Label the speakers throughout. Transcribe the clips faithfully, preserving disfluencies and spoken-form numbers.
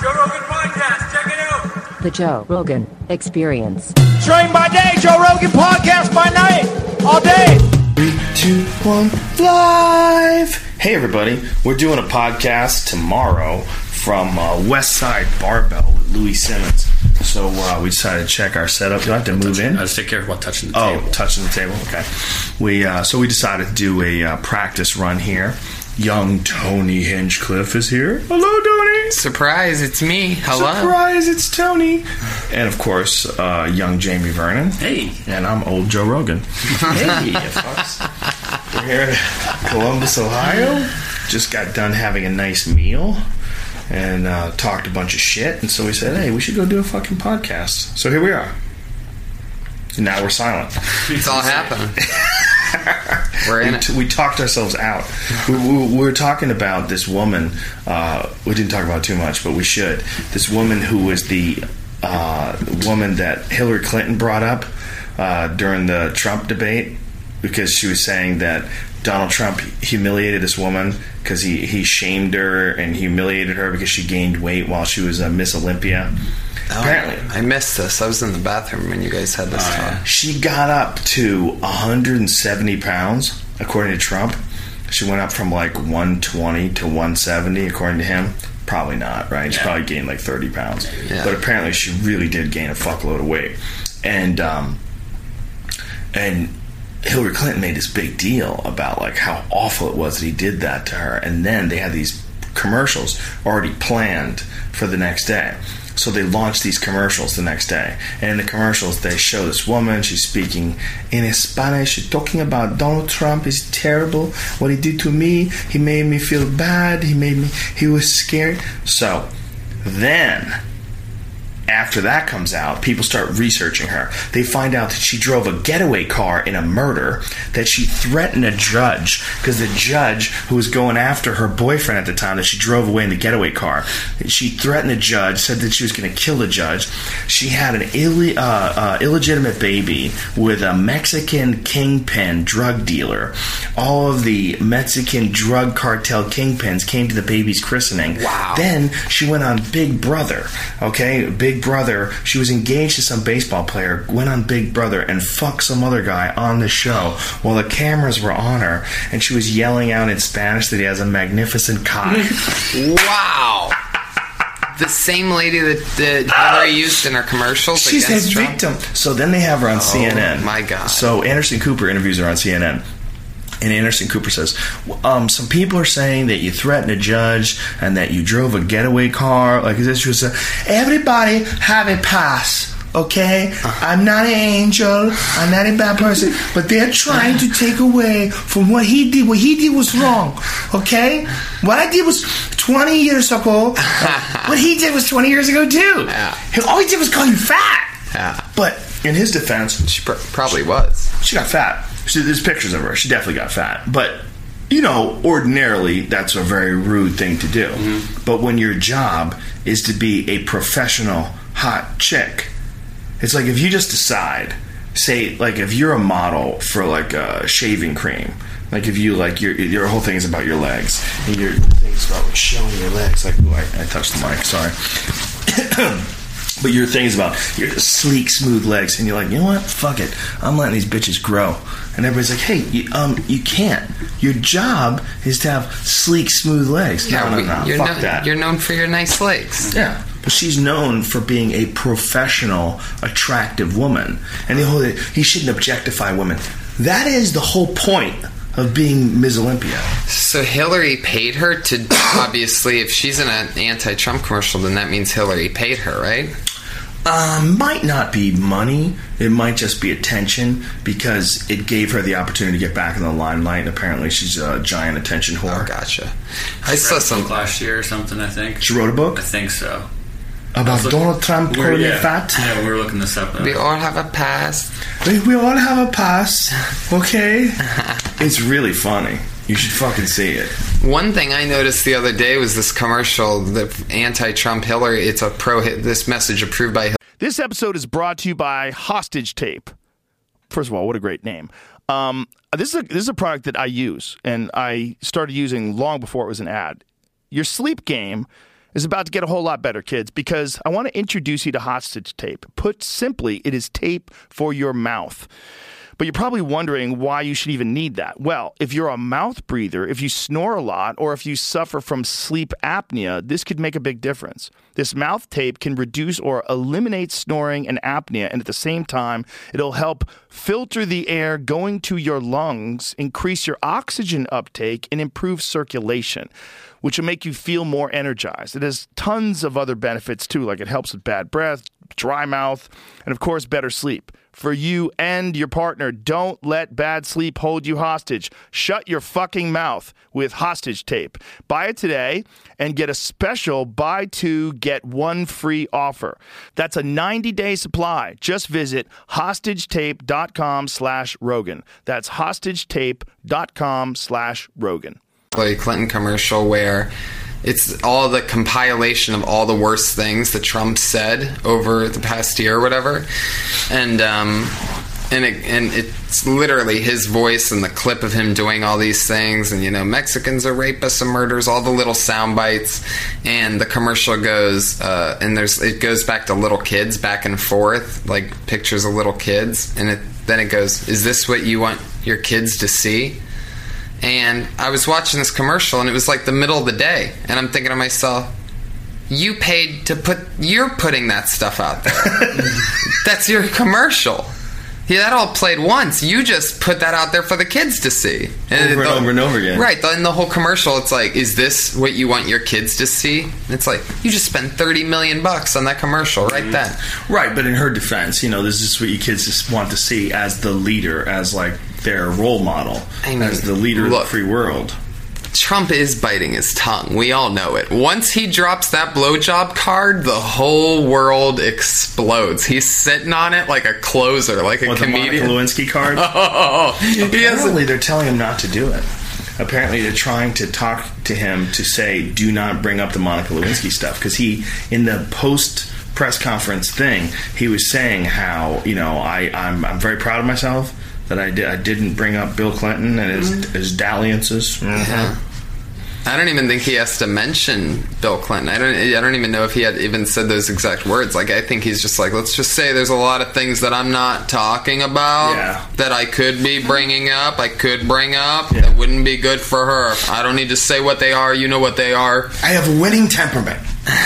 Speaker 1: Joe Rogan Podcast. Check it out.
Speaker 2: The Joe Rogan Experience.
Speaker 3: Train by day, Joe Rogan Podcast by night. All day.
Speaker 4: Three, two, one, live. Hey, everybody. We're doing a podcast tomorrow from uh, West Side Barbell with Louis Simmons. So uh, we decided to check our setup. Do I have to move in?
Speaker 5: I just take care of what touching the
Speaker 4: oh,
Speaker 5: table.
Speaker 4: Oh, touching the table. Okay. We uh, so we decided to do a uh, practice run here. Young Tony Hinchcliffe is here. Hello, Tony.
Speaker 6: Surprise, it's me. Hello.
Speaker 4: Surprise, it's Tony. And of course, uh, young Jamie Vernon.
Speaker 5: Hey.
Speaker 4: And I'm old Joe Rogan. Hey, folks. We're here in Columbus, Ohio. Just got done having a nice meal and uh, talked a bunch of shit. And so we said, hey, we should go do a fucking podcast. So here we are. And now we're silent.
Speaker 6: It's all happening. We're in
Speaker 4: we,
Speaker 6: it.
Speaker 4: T- we talked ourselves out. We, we, we were talking about this woman. Uh, we didn't talk about it too much, but we should. This woman who was the uh, woman that Hillary Clinton brought up uh, during the Trump debate, because she was saying that Donald Trump humiliated this woman because he, he shamed her and humiliated her because she gained weight while she was uh, Miss Olympia.
Speaker 6: Oh,
Speaker 4: Apparently.
Speaker 6: I missed this. I was in the bathroom when you guys had this
Speaker 4: Uh,
Speaker 6: talk.
Speaker 4: she got up to one hundred seventy pounds, according to Trump. She went up from like one twenty to one seventy, according to him. Probably not, right? She
Speaker 5: Yeah.
Speaker 4: probably gained like thirty pounds.
Speaker 6: Yeah.
Speaker 4: But apparently she really did gain a fuckload of weight. And, um, and Hillary Clinton made this big deal about like how awful it was that he did that to her. And then they had these commercials already planned for the next day. So they launched these commercials the next day. And in the commercials, they show this woman. She's speaking in Spanish. She's talking about Donald Trump is terrible. What he did to me. He made me feel bad. He made me, he was scared. So then, after that comes out, people start researching her. They find out that she drove a getaway car in a murder, that she threatened a judge, because the judge who was going after her boyfriend at the time, that she drove away in the getaway car, she threatened the judge, said that she was going to kill the judge. She had an Ill- uh, uh, illegitimate baby with a Mexican kingpin drug dealer. All of the Mexican drug cartel kingpins came to the baby's christening.
Speaker 6: Wow.
Speaker 4: Then she went on Big Brother, okay? Big Brother, she was engaged to some baseball player, went on Big Brother and fucked some other guy on the show while the cameras were on her, and she was yelling out in Spanish that he has a magnificent cock.
Speaker 6: Wow. The same lady that, that Hillary used in her commercials
Speaker 4: She's
Speaker 6: against
Speaker 4: a
Speaker 6: Trump?
Speaker 4: victim. So then they have her on C N N.
Speaker 6: My God.
Speaker 4: So Anderson Cooper interviews her on C N N. And Anderson Cooper says, um, some people are saying that you threatened a judge and that you drove a getaway car. Like this, she was saying, everybody have a pass, okay? I'm not an angel. I'm not a bad person. But they're trying to take away from what he did. What he did was wrong, okay? What I did was twenty years ago. What he did was twenty years ago, too.
Speaker 6: Yeah.
Speaker 4: All he did was call you fat.
Speaker 6: Yeah.
Speaker 4: But in his defense,
Speaker 6: She pr- probably was.
Speaker 4: she got fat. She, there's pictures of her. She definitely got fat. But, you know, ordinarily, that's a very rude thing to do. Mm-hmm. But when your job is to be a professional hot chick, it's like if you just decide, say, like if you're a model for like a shaving cream, like if you, like, your your whole thing is about your legs, and your thing's about showing your legs, like, ooh, I, I touched the mic, sorry. But your thing is about your sleek, smooth legs, and you're like, you know what? Fuck it. I'm letting these bitches grow. And everybody's like, hey, you, um, you can't. Your job is to have sleek, smooth legs. No, no,
Speaker 6: we-
Speaker 4: no.
Speaker 6: You're,
Speaker 4: Fuck
Speaker 6: known,
Speaker 4: that.
Speaker 6: you're known for your nice legs.
Speaker 4: Yeah. But she's known for being a professional, attractive woman. And the whole thing, he shouldn't objectify women. That is the whole point of being Miz Olympia.
Speaker 6: So Hillary paid her to, obviously, if she's in an anti-Trump commercial, then that means Hillary paid her, right?
Speaker 4: Um, might not be money. It might just be attention, because it gave her the opportunity to get back in the limelight. And apparently, she's a giant attention whore.
Speaker 6: Oh, gotcha. I
Speaker 5: I
Speaker 6: saw
Speaker 5: read a
Speaker 6: some...
Speaker 5: book last year or something, I think.
Speaker 4: She wrote a book
Speaker 5: I think so.
Speaker 4: about
Speaker 5: looking-
Speaker 4: Donald Trump
Speaker 5: We're-
Speaker 4: calling you
Speaker 5: yeah.
Speaker 4: fat.
Speaker 5: Yeah, we were looking this up.
Speaker 6: We all have a past.
Speaker 4: We, we all have a pass, okay? It's really funny. You should fucking see it.
Speaker 6: One thing I noticed the other day was this commercial, the anti-Trump Hillary. It's a pro. This message approved by Hillary.
Speaker 7: This episode is brought to you by Hostage Tape. First of all, what a great name. Um, this is a, this is a product that I use, and I started using long before it was an ad. Your sleep game is about to get a whole lot better, kids, because I want to introduce you to hostage tape. Put simply, it is tape for your mouth. But you're probably wondering why you should even need that. Well, if you're a mouth breather, if you snore a lot, or if you suffer from sleep apnea, this could make a big difference. This mouth tape can reduce or eliminate snoring and apnea, and at the same time, it'll help filter the air going to your lungs, increase your oxygen uptake, and improve circulation, which will make you feel more energized. It has tons of other benefits, too, like it helps with bad breath, dry mouth, and, of course, better sleep. For you and your partner, don't let bad sleep hold you hostage. Shut your fucking mouth with hostage tape. Buy it today and get a special buy two, get one free offer. That's a ninety-day supply. Just visit hostagetape.com slash Rogan. That's hostagetape.com slash Rogan.
Speaker 6: Hillary Clinton commercial where it's all the compilation of all the worst things that Trump said over the past year or whatever, and um, and it, and it's literally his voice and the clip of him doing all these things, and you know, Mexicans are rapists and murderers, all the little sound bites, and the commercial goes uh, and there's it goes back to little kids back and forth, like pictures of little kids, and it, then it goes, "Is this what you want your kids to see?" And I was watching this commercial, and it was like the middle of the day, and I'm thinking to myself, you paid to put, you're putting that stuff out there. That's your commercial. Yeah, that all played once. You just put that out there for the kids to see.
Speaker 4: And over and
Speaker 6: the,
Speaker 4: over and over again.
Speaker 6: Right. In the whole commercial, it's like, is this what you want your kids to see? And it's like, you just spent thirty million bucks on that commercial right then.
Speaker 4: Right, but in her defense, you know, this is what your kids just want to see as the leader, as like their role model,
Speaker 6: I mean,
Speaker 4: as the leader
Speaker 6: look,
Speaker 4: of the free world.
Speaker 6: Trump is biting his tongue. We all know it. Once he drops that blowjob card, the whole world explodes. He's sitting on it like a closer, like a
Speaker 4: what,
Speaker 6: comedian.
Speaker 4: The Monica Lewinsky card?
Speaker 6: Oh, he
Speaker 4: apparently they're telling him not to do it. Apparently they're trying to talk to him to say, do not bring up the Monica Lewinsky stuff. Because he, in the post press conference thing, he was saying how, you know, I, I'm, I'm very proud of myself that I, did, I didn't bring up Bill Clinton and his, mm-hmm. his dalliances. Mm-hmm.
Speaker 6: Yeah. I don't even think he has to mention Bill Clinton. I don't. I don't even know if he had even said those exact words. Like, I think he's just like, let's just say there's a lot of things that I'm not talking about
Speaker 4: yeah.
Speaker 6: that I could be bringing up. I could bring up
Speaker 4: yeah.
Speaker 6: that wouldn't be good for her. I don't need to say what they are. You know what they are.
Speaker 3: I have a winning temperament.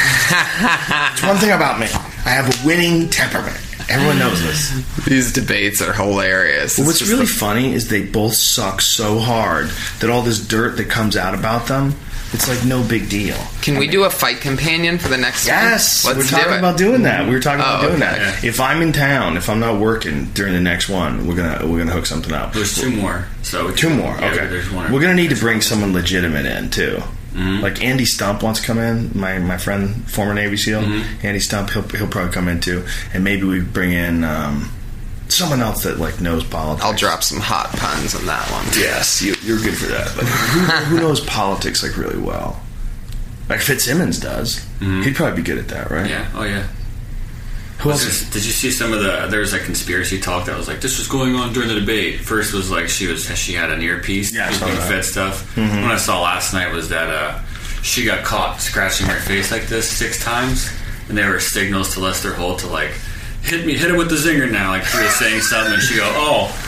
Speaker 3: It's one thing about me. I have a winning temperament. Everyone knows this.
Speaker 6: These debates are hilarious.
Speaker 4: Well, what's really
Speaker 6: like,
Speaker 4: funny is they both suck so hard that all this dirt that comes out about them, it's like no big deal.
Speaker 6: Can I we mean, do a fight companion for the next
Speaker 4: yes,
Speaker 6: one?
Speaker 4: Yes,
Speaker 6: we're
Speaker 4: talking
Speaker 6: do
Speaker 4: about doing that. We were talking about
Speaker 6: oh,
Speaker 4: doing
Speaker 6: okay.
Speaker 4: that. Yeah. If I'm in town, if I'm not working during the next one, we're gonna we're gonna hook something up.
Speaker 5: There's two more. So
Speaker 4: two more.
Speaker 5: Yeah,
Speaker 4: okay.
Speaker 5: There's one.
Speaker 4: We're gonna need to bring someone legitimate in too.
Speaker 5: Mm-hmm.
Speaker 4: Like Andy Stump wants to come in. My my friend, former Navy SEAL,
Speaker 5: mm-hmm.
Speaker 4: Andy Stump. He'll he'll probably come in too, and maybe we bring in um, someone else that like knows politics.
Speaker 6: I'll drop some hot puns on that one.
Speaker 4: Yes, you, you're good for that. Like, who, who knows politics like really well? Like Fitzsimmons does.
Speaker 5: Mm-hmm.
Speaker 4: He'd probably be good at that, right?
Speaker 5: Yeah. Oh yeah.
Speaker 4: Who else?
Speaker 5: Is, did you see some of the? There was like conspiracy talk that was like this was going on during the debate. First was like she was she had an earpiece,
Speaker 4: yeah,
Speaker 5: being fed stuff.
Speaker 4: Mm-hmm.
Speaker 5: What I saw last night was that uh, she got caught scratching her face like this six times, and there were signals to Lester Holt to like hit me, hit him with the zinger now. Like she was saying something, and she go, oh.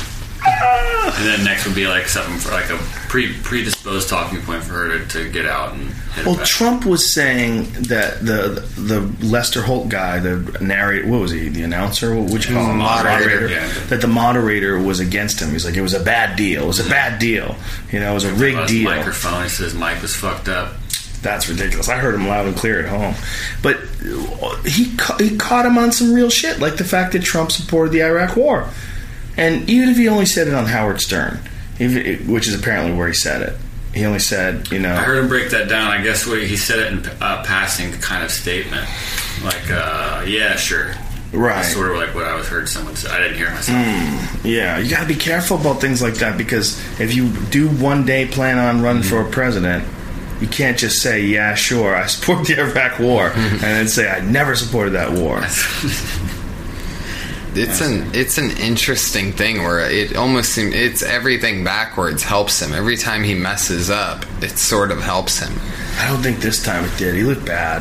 Speaker 5: And then next would be like something for like a pre predisposed talking point for her to, to get out and hit
Speaker 4: well,
Speaker 5: it back.
Speaker 4: Trump was saying that the the Lester Holt guy, the narrator, what was he, the announcer? What would you call him?
Speaker 6: Moderator.
Speaker 4: moderator.
Speaker 5: Yeah.
Speaker 4: That the moderator was against him. He's like, it was a bad deal. It was a bad deal. You know, it was a rigged
Speaker 5: his
Speaker 4: deal.
Speaker 5: Microphone. He said his mic was fucked up.
Speaker 4: That's ridiculous. I heard him loud and clear at home. But he ca- he caught him on some real shit, like the fact that Trump supported the Iraq War. And even if he only said it on Howard Stern, if, which is apparently where he said it, he only said, you know...
Speaker 5: I heard him break that down. I guess what he said it in uh, passing kind of statement. Like, uh, yeah, sure.
Speaker 4: Right.
Speaker 5: That's sort of like what I was heard someone say. I didn't hear myself.
Speaker 4: Mm, yeah, you got to be careful about things like that, because if you do one day plan on running mm-hmm. for a president, you can't just say, yeah, sure, I support the Iraq War, mm-hmm. and then say, I never supported that war.
Speaker 6: it's an it's an interesting thing where it almost seems it's everything backwards helps him. Every time he messes up, it sort of helps him.
Speaker 4: I don't think this time it did. He looked bad.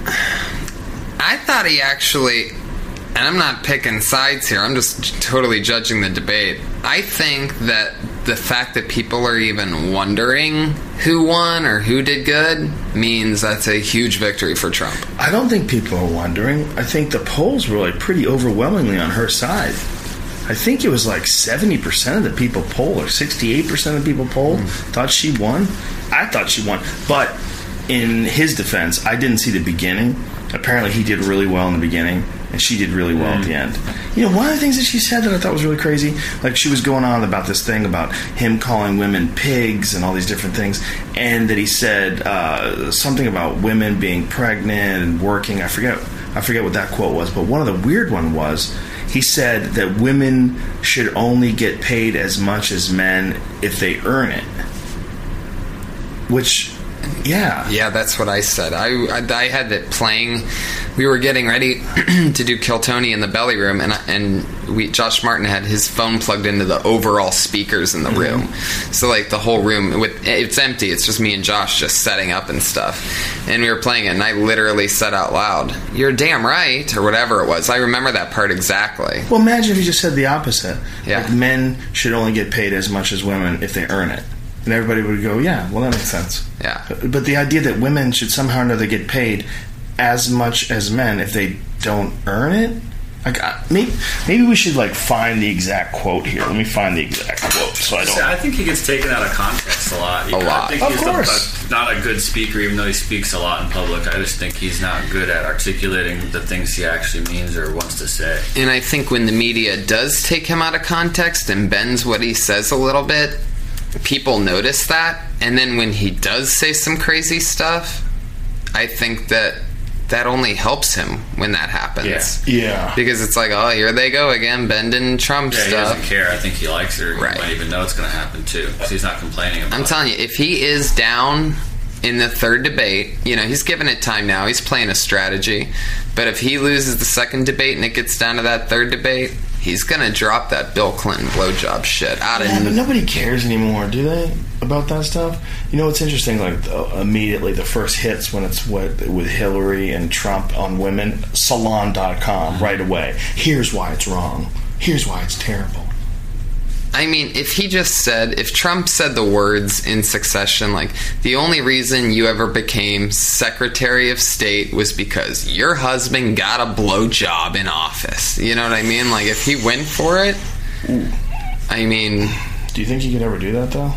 Speaker 6: I thought he actually, and I'm not picking sides here, I'm just totally judging the debate. I think that the fact that people are even wondering who won or who did good means that's a huge victory for Trump.
Speaker 4: I don't think people are wondering. I think the polls were like pretty overwhelmingly on her side. I think it was like seventy percent of the people polled, or sixty-eight percent of the people polled, mm. thought she won. I thought she won. But in his defense, I didn't see the beginning. Apparently he did really well in the beginning, and she did really well mm. at the end. You know, one of the things that she said that I thought was really crazy, like she was going on about this thing about him calling women pigs and all these different things, and that he said uh, something about women being pregnant and working. I forget, I forget what that quote was, but one of the weird one was he said that women should only get paid as much as men if they earn it, which... Yeah.
Speaker 6: Yeah, that's what I said. I, I, I had it playing. We were getting ready to do Kill Tony in the belly room, and and we Josh Martin had his phone plugged into the overall speakers in the room. Mm-hmm. So, like, the whole room, with it's empty. It's just me and Josh just setting up and stuff. And we were playing it, and I literally said out loud, "You're damn right," or whatever it was. I remember that part exactly.
Speaker 4: Well, imagine if you just said the opposite.
Speaker 6: Yeah.
Speaker 4: Like, men should only get paid as much as women if they earn it. And everybody would go, yeah, well, that makes sense.
Speaker 6: Yeah.
Speaker 4: But the idea that women should somehow or another get paid as much as men if they don't earn it? Like, maybe, maybe we should, like, find the exact quote here. Let me find the exact quote so I don't...
Speaker 5: I think he gets taken out of context a lot. You
Speaker 6: a
Speaker 5: know,
Speaker 6: lot.
Speaker 5: I think
Speaker 4: of
Speaker 5: he's
Speaker 4: course.
Speaker 5: A, not a good speaker, even though he speaks a lot in public. I just think he's not good at articulating the things he actually means or wants to say.
Speaker 6: And I think when the media does take him out of context and bends what he says a little bit, people notice that, and then when he does say some crazy stuff, I think that that only helps him when that happens.
Speaker 4: Yeah. yeah.
Speaker 6: Because it's like, oh, here they go again, bending Trump
Speaker 5: yeah,
Speaker 6: stuff.
Speaker 5: He doesn't care. I think he likes it, or
Speaker 6: right.
Speaker 5: he might even know it's going to happen too, because he's not complaining about it.
Speaker 6: I'm telling you, if he is down in the third debate, you know, he's given it time now. He's playing a strategy. But if he loses the second debate and it gets down to that third debate, he's going to drop that Bill Clinton blowjob shit out of
Speaker 4: yeah,
Speaker 6: him.
Speaker 4: But nobody cares anymore, do they, about that stuff? You know, it's interesting, like, uh, immediately the first hits when it's what, with Hillary and Trump on women, salon dot com, right away. Here's why it's wrong. Here's why it's terrible.
Speaker 6: I mean, if he just said, if Trump said the words in succession, like, the only reason you ever became Secretary of State was because your husband got a blowjob in office. You know what I mean? Like, if he went for it,
Speaker 4: Ooh.
Speaker 6: I mean...
Speaker 4: Do you think he could ever do that, though?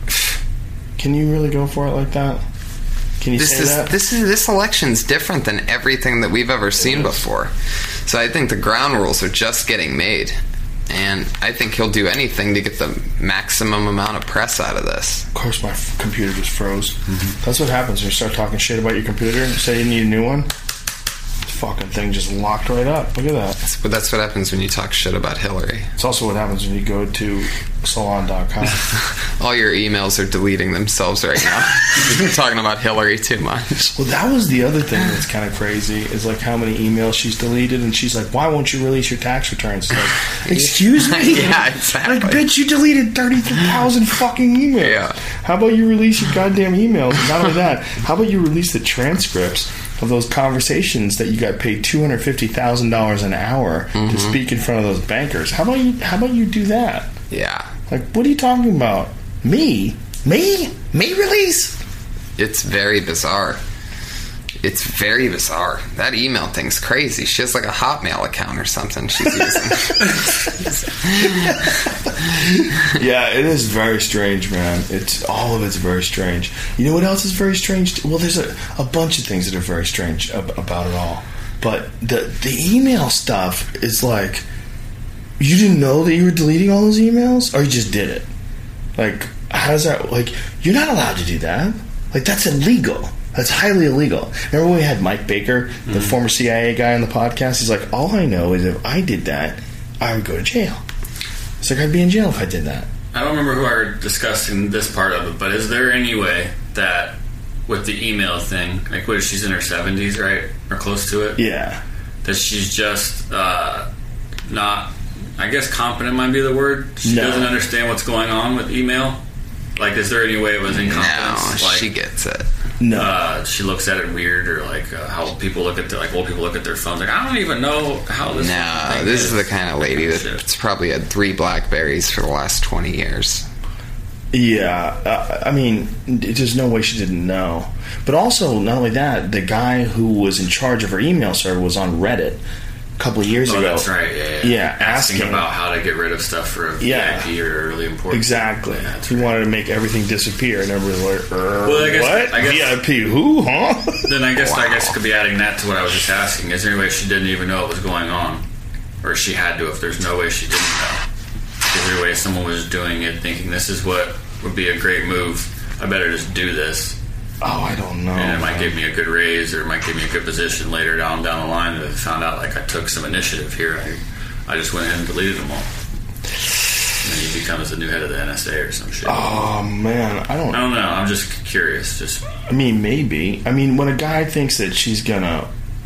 Speaker 4: Can you really go for it like that? Can you
Speaker 6: this
Speaker 4: say
Speaker 6: is,
Speaker 4: that?
Speaker 6: This is this election's different than everything that we've ever seen before. So I think the ground rules are just getting made. And I think he'll do anything to get the maximum amount of press out of this.
Speaker 4: Of course, my f- computer just froze. Mm-hmm. That's what happens when you start talking shit about your computer and say you need a new one. The fucking thing just locked right up. Look at that.
Speaker 6: That's, but that's what happens when you talk shit about Hillary.
Speaker 4: It's also what happens when you go to salon dot com.
Speaker 6: All your emails are deleting themselves right now. You've been talking about Hillary too much.
Speaker 4: Well, that was the other thing that's kind of crazy, is like how many emails she's deleted, and she's like, why won't you release your tax returns? Like, excuse me?
Speaker 6: Yeah, exactly.
Speaker 4: Like, bitch, you deleted thirty thousand fucking emails.
Speaker 6: Yeah.
Speaker 4: How about you release your goddamn emails? And not only that, how about you release the transcripts of those conversations that you got paid two hundred fifty thousand dollars an hour mm-hmm. to speak in front of those bankers? How about you? How about you do that?
Speaker 6: Yeah.
Speaker 4: Like, what are you talking about? Me? Me? Me release?
Speaker 6: It's very bizarre. It's very bizarre. That email thing's crazy. She has like a Hotmail account or something she's using.
Speaker 4: Yeah, it is very strange, man. It's all of it's very strange. You know what else is very strange? Well, there's a, a bunch of things that are very strange ab- about it all. But the the email stuff is like, you didn't know that you were deleting all those emails, or you just did it? Like, how does that? Like, you're not allowed to do that. Like, that's illegal. That's highly illegal. Remember when we had Mike Baker, the mm-hmm. former C I A guy, on the podcast? He's like, all I know is if I did that, I would go to jail. It's like, I'd be in jail if I did that.
Speaker 5: I don't remember who I heard discussing this part of it, but is there any way that with the email thing, like, what is she's in her seventies, right? Or close to it?
Speaker 4: Yeah.
Speaker 5: That she's just uh, not, I guess competent might be the word. She
Speaker 4: No.
Speaker 5: doesn't understand what's going on with email. Like, is there any way it was
Speaker 6: No,
Speaker 5: incompetence? Like,
Speaker 6: she gets it.
Speaker 4: No.
Speaker 5: uh, she looks at it weird, or like uh, how people look at their, like old people look at their phones. Like, I don't even know how this.
Speaker 6: No,
Speaker 5: thing
Speaker 6: this is the kind of lady
Speaker 5: Shit.
Speaker 6: that's probably had three Blackberries for the last twenty years.
Speaker 4: Yeah, uh, I mean, there's no way she didn't know. But also, not only that, the guy who was in charge of her email server was on Reddit a couple of years
Speaker 5: Oh,
Speaker 4: ago.
Speaker 5: that's right. Yeah, yeah.
Speaker 4: Yeah,
Speaker 5: asking,
Speaker 4: asking-
Speaker 5: about how to get rid of stuff for a
Speaker 4: Yeah.
Speaker 5: V I P or really important.
Speaker 4: Exactly.
Speaker 5: Yeah, that's
Speaker 4: he
Speaker 5: right.
Speaker 4: wanted to make everything disappear, and everybody was like, er,
Speaker 5: Well, I guess-
Speaker 4: what?
Speaker 5: I guess-
Speaker 4: V I P who, huh?
Speaker 5: Then I guess I
Speaker 6: Wow.
Speaker 5: guess could be adding that to what I was just asking. Is there any way she didn't even know what was going on, or she had to? If there's no way she didn't know, is there a way someone was doing it, thinking this is what would be a great move? I better just do this,
Speaker 4: Oh, I don't know.
Speaker 5: and it might
Speaker 4: man.
Speaker 5: give me a good raise, or it might give me a good position later down down the line. If I found out like I took some initiative here, I, I just went ahead and deleted them all. And then he becomes the new head of the N S A or some shit.
Speaker 4: Oh, man, I don't
Speaker 5: I don't know. I'm just curious. Just
Speaker 4: I mean, maybe. I mean, when a guy thinks that she's gonna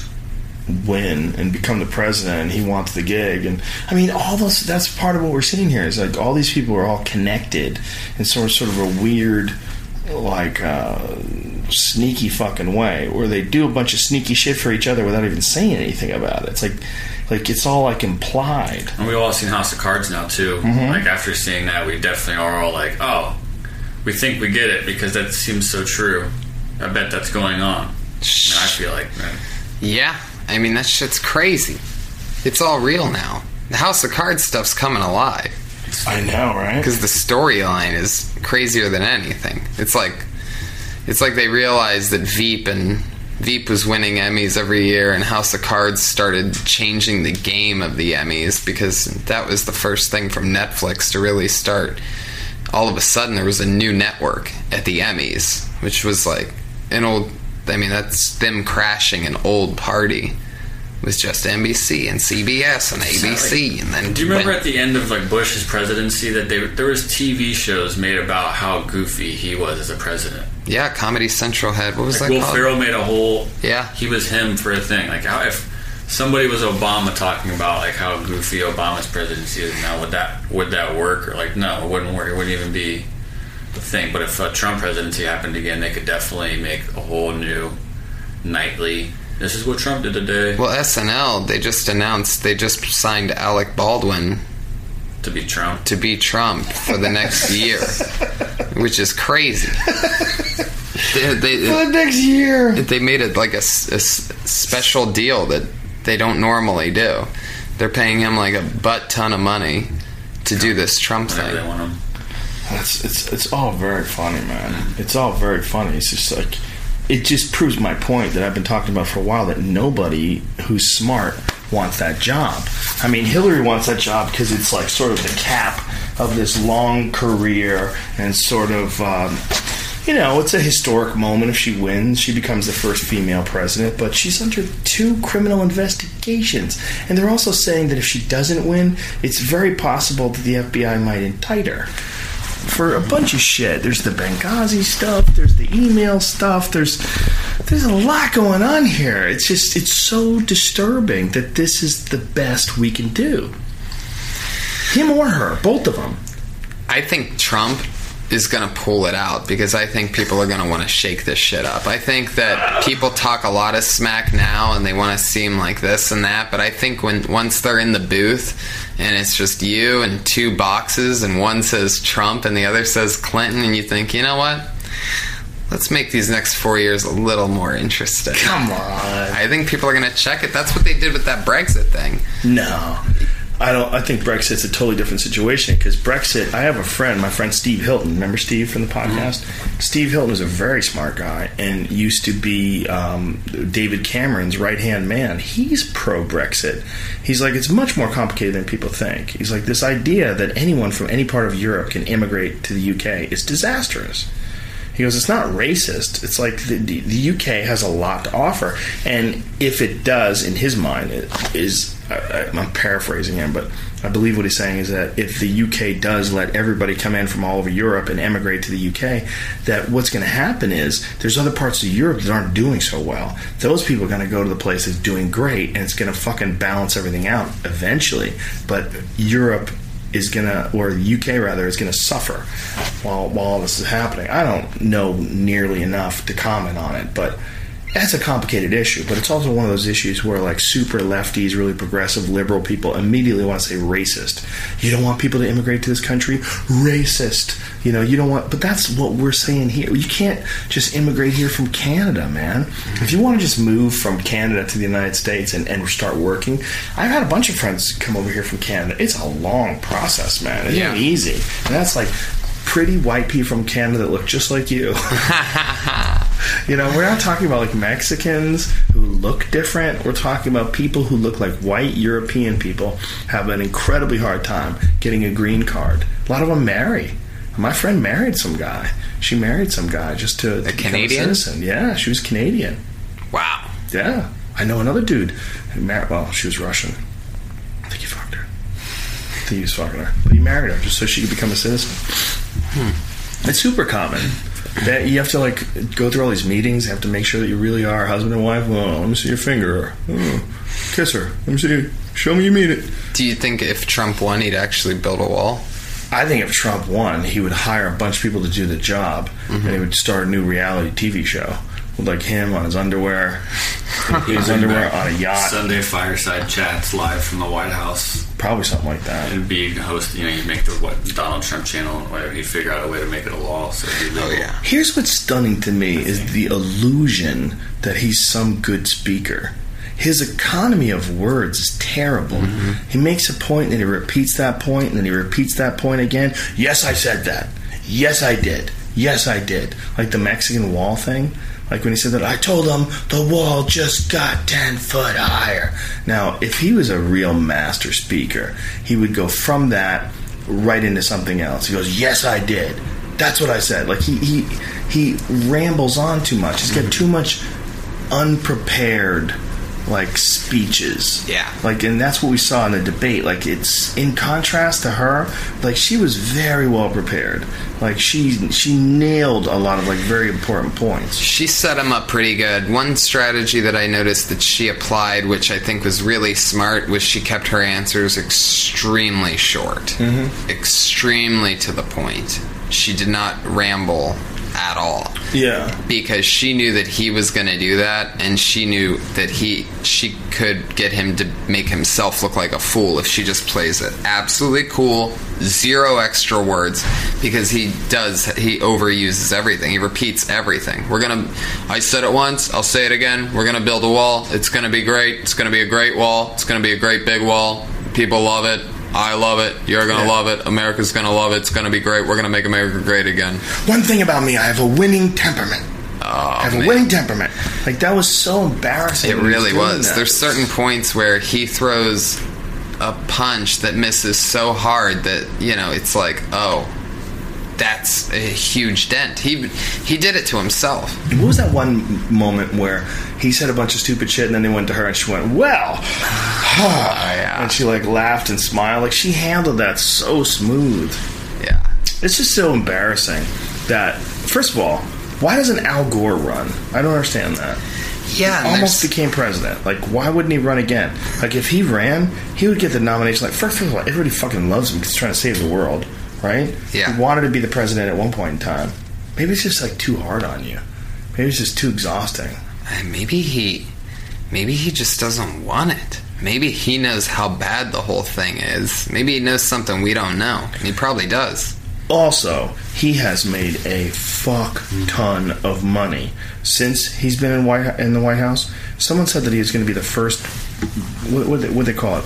Speaker 4: win and become the president, and he wants the gig, and I mean, all those. That's part of what we're seeing here. Is like all these people are all connected in sort of, sort of a weird, like, uh, sneaky fucking way, where they do a bunch of sneaky shit for each other without even saying anything about it. It's like, like it's all like implied.
Speaker 5: And we've all seen House of Cards now too.
Speaker 4: Mm-hmm.
Speaker 5: Like after seeing that, we definitely are all like, "Oh, we think we get it," because that seems so true. I bet that's going on. And I feel like, man,
Speaker 6: Yeah, I mean, that shit's crazy. It's all real now. The House of Cards stuff's coming alive.
Speaker 4: I know, right?
Speaker 6: Because the storyline is crazier than anything. It's like it's like they realized that Veep and Veep was winning Emmys every year, and House of Cards started changing the game of the Emmys, because that was the first thing from Netflix to really start. All of a sudden, there was a new network at the Emmys, which was like an old. I mean, that's them crashing an old party. It was just N B C and C B S and A B C, and then
Speaker 5: do you remember
Speaker 6: went-
Speaker 5: at the end of like Bush's presidency that they there was T V shows made about how goofy he was as a president?
Speaker 6: Yeah, Comedy Central had what was
Speaker 5: Like
Speaker 6: that
Speaker 5: Will
Speaker 6: called?
Speaker 5: Ferrell made a whole
Speaker 6: Yeah.
Speaker 5: he was him for a thing. Like how if somebody was Obama talking about like how goofy Obama's presidency is now, would that would that work? Or like no, it wouldn't work. It wouldn't even be the thing. But if a Trump presidency happened again, they could definitely make a whole new nightly. This is what Trump did today.
Speaker 6: Well, S N L, they just announced they just signed Alec Baldwin
Speaker 5: To be Trump.
Speaker 6: to be Trump for the next year, which is crazy. They, they,
Speaker 4: For the next year.
Speaker 6: they made it like a, s- a s- special deal that they don't normally do. They're paying him like a butt ton of money to do this Trump
Speaker 5: Whenever they
Speaker 6: thing.
Speaker 5: want him.
Speaker 4: It's, it's it's all very funny, man. It's all very funny. It's just like, it just proves my point that I've been talking about for a while, that nobody who's smart wants that job. I mean, Hillary wants that job because it's like sort of the cap of this long career, and sort of, um, you know, it's a historic moment if she wins. She becomes the first female president, but she's under two criminal investigations. And they're also saying that if she doesn't win, it's very possible that the F B I might indict her for a bunch of shit. There's the Benghazi stuff, there's the email stuff, there's there's a lot going on here. It's just, it's so disturbing that this is the best we can do. Him or her, both of them.
Speaker 6: I think Trump is going to pull it out, because I think people are going to want to shake this shit up. I think that people talk a lot of smack now and they want to seem like this and that, but I think when once they're in the booth and it's just you and two boxes, and one says Trump and the other says Clinton, and you think, you know what? Let's make these next four years a little more interesting.
Speaker 4: Come on.
Speaker 6: I think people are going to check it. That's what they did with that Brexit thing.
Speaker 4: No. I don't. I think Brexit's a totally different situation, because Brexit. I have a friend, my friend Steve Hilton. Remember Steve from the podcast? Mm-hmm. Steve Hilton is a very smart guy and used to be um, David Cameron's right hand man. He's pro Brexit. He's like, it's much more complicated than people think. He's like, this idea that anyone from any part of Europe can immigrate to the U K is disastrous. He goes, it's not racist. It's like the, the U K has a lot to offer, and if it does, in his mind, it is I, I, I'm paraphrasing him, but I believe what he's saying is that if the U K does let everybody come in from all over Europe and emigrate to the U K, that what's going to happen is there's other parts of Europe that aren't doing so well. Those people are going to go to the place that's doing great, and it's going to fucking balance everything out eventually. But Europe is going to, or the U K rather, is going to suffer while, while all this is happening. I don't know nearly enough to comment on it, but that's a complicated issue. But it's also one of those issues where like super lefties, really progressive, liberal people immediately want to say racist. You don't want people to immigrate to this country? Racist. You know, you don't want, but that's what we're saying here. You can't just immigrate here from Canada, man. If you want to just move from Canada to the United States and, and start working, I've had a bunch of friends come over here from Canada. It's a long process, man. It's
Speaker 6: Yeah.
Speaker 4: not easy. And that's like pretty white people from Canada that look just like you. You know, we're not talking about like Mexicans who look different. We're talking about people who look like white European people have an incredibly hard time getting a green card. A lot of them marry. My friend married some guy. She married some guy just to, to
Speaker 6: A
Speaker 4: become
Speaker 6: Canadian?
Speaker 4: a citizen. Yeah, she was Canadian.
Speaker 6: Wow.
Speaker 4: Yeah. I know another dude who married, well, she was Russian. I think he fucked her. I think he was fucking her. But he married her just so she could become a citizen. Hmm. It's super common. That you have to like go through all these meetings. You have to make sure that you really are husband and wife. Oh, let me see your finger. Oh, kiss her. Let me see. Show me you mean it.
Speaker 6: Do you think if Trump won, he'd actually build a wall?
Speaker 4: I think if Trump won, he would hire a bunch of people to do the job, mm-hmm. and he would start a new reality T V show with like him on his underwear, his underwear on a yacht.
Speaker 5: Sunday fireside chats live from the White House.
Speaker 4: Probably something like that.
Speaker 5: And be host, you know, you make the what Donald Trump channel, and whatever. He'd figure out a way to make it a law. So it'd be legal.
Speaker 6: Oh yeah.
Speaker 4: Here's what's stunning to me is the illusion that he's some good speaker. His economy of words is terrible. Mm-hmm. He makes a point, and then he repeats that point, and then he repeats that point again. Yes, I said that. Yes, I did. Yes, I did. Like the Mexican wall thing. Like when he said that, I told him the wall just got ten foot higher. Now, if he was a real master speaker, he would go from that right into something else. He goes, yes, I did. That's what I said. Like he he, he rambles on too much. He's got too much unprepared like speeches.
Speaker 6: Yeah.
Speaker 4: Like, and that's what we saw in the debate. Like, it's in contrast to her, like she was very well prepared. Like she she nailed a lot of like very important points.
Speaker 6: She set him up pretty good. One strategy that I noticed that she applied, which I think was really smart, was she kept her answers extremely short. Mm-hmm. Extremely to the point. She did not ramble at all.
Speaker 4: Yeah.
Speaker 6: Because she knew that he was going to do that, and she knew that he she could get him to make himself look like a fool if she just plays it absolutely cool, zero extra words, because he does he overuses everything. He repeats everything. We're going to I said it once, I'll say it again. We're going to build a wall. It's going to be great. It's going to be a great wall. It's going to be a great big wall. People love it. I love it. You're going to
Speaker 4: Yeah.
Speaker 6: love it. America's going to love it. It's going to be great. We're going to make America great again.
Speaker 4: One thing about me, I have a winning temperament.
Speaker 6: Oh,
Speaker 4: I have
Speaker 6: man.
Speaker 4: a winning temperament. Like, that was so embarrassing.
Speaker 6: It
Speaker 4: when he
Speaker 6: really
Speaker 4: doing
Speaker 6: was.
Speaker 4: that.
Speaker 6: There's certain points where he throws a punch that misses so hard that, you know, it's like, oh, that's a huge dent. He he did it to himself.
Speaker 4: What was that one moment where he said a bunch of stupid shit and then they went to her and she went, well,
Speaker 6: yeah.
Speaker 4: and she like laughed and smiled. Like, she handled that so smooth.
Speaker 6: Yeah.
Speaker 4: It's just so embarrassing that, first of all, why doesn't Al Gore run? I don't understand that.
Speaker 6: Yeah. and
Speaker 4: Almost
Speaker 6: there's-
Speaker 4: became president. Like, why wouldn't he run again? Like, if he ran, he would get the nomination. Like, first of all, everybody fucking loves him because he's trying to save the world, right?
Speaker 6: Yeah.
Speaker 4: He wanted to be the president at one point in time. Maybe it's just, like, too hard on you. Maybe it's just too exhausting.
Speaker 6: Uh, Maybe he, maybe he just doesn't want it. Maybe he knows how bad the whole thing is. Maybe he knows something we don't know. And he probably does.
Speaker 4: Also, he has made a fuck ton of money since he's been in White in the White House. Someone said that he was going to be the first. What what they, what they call it?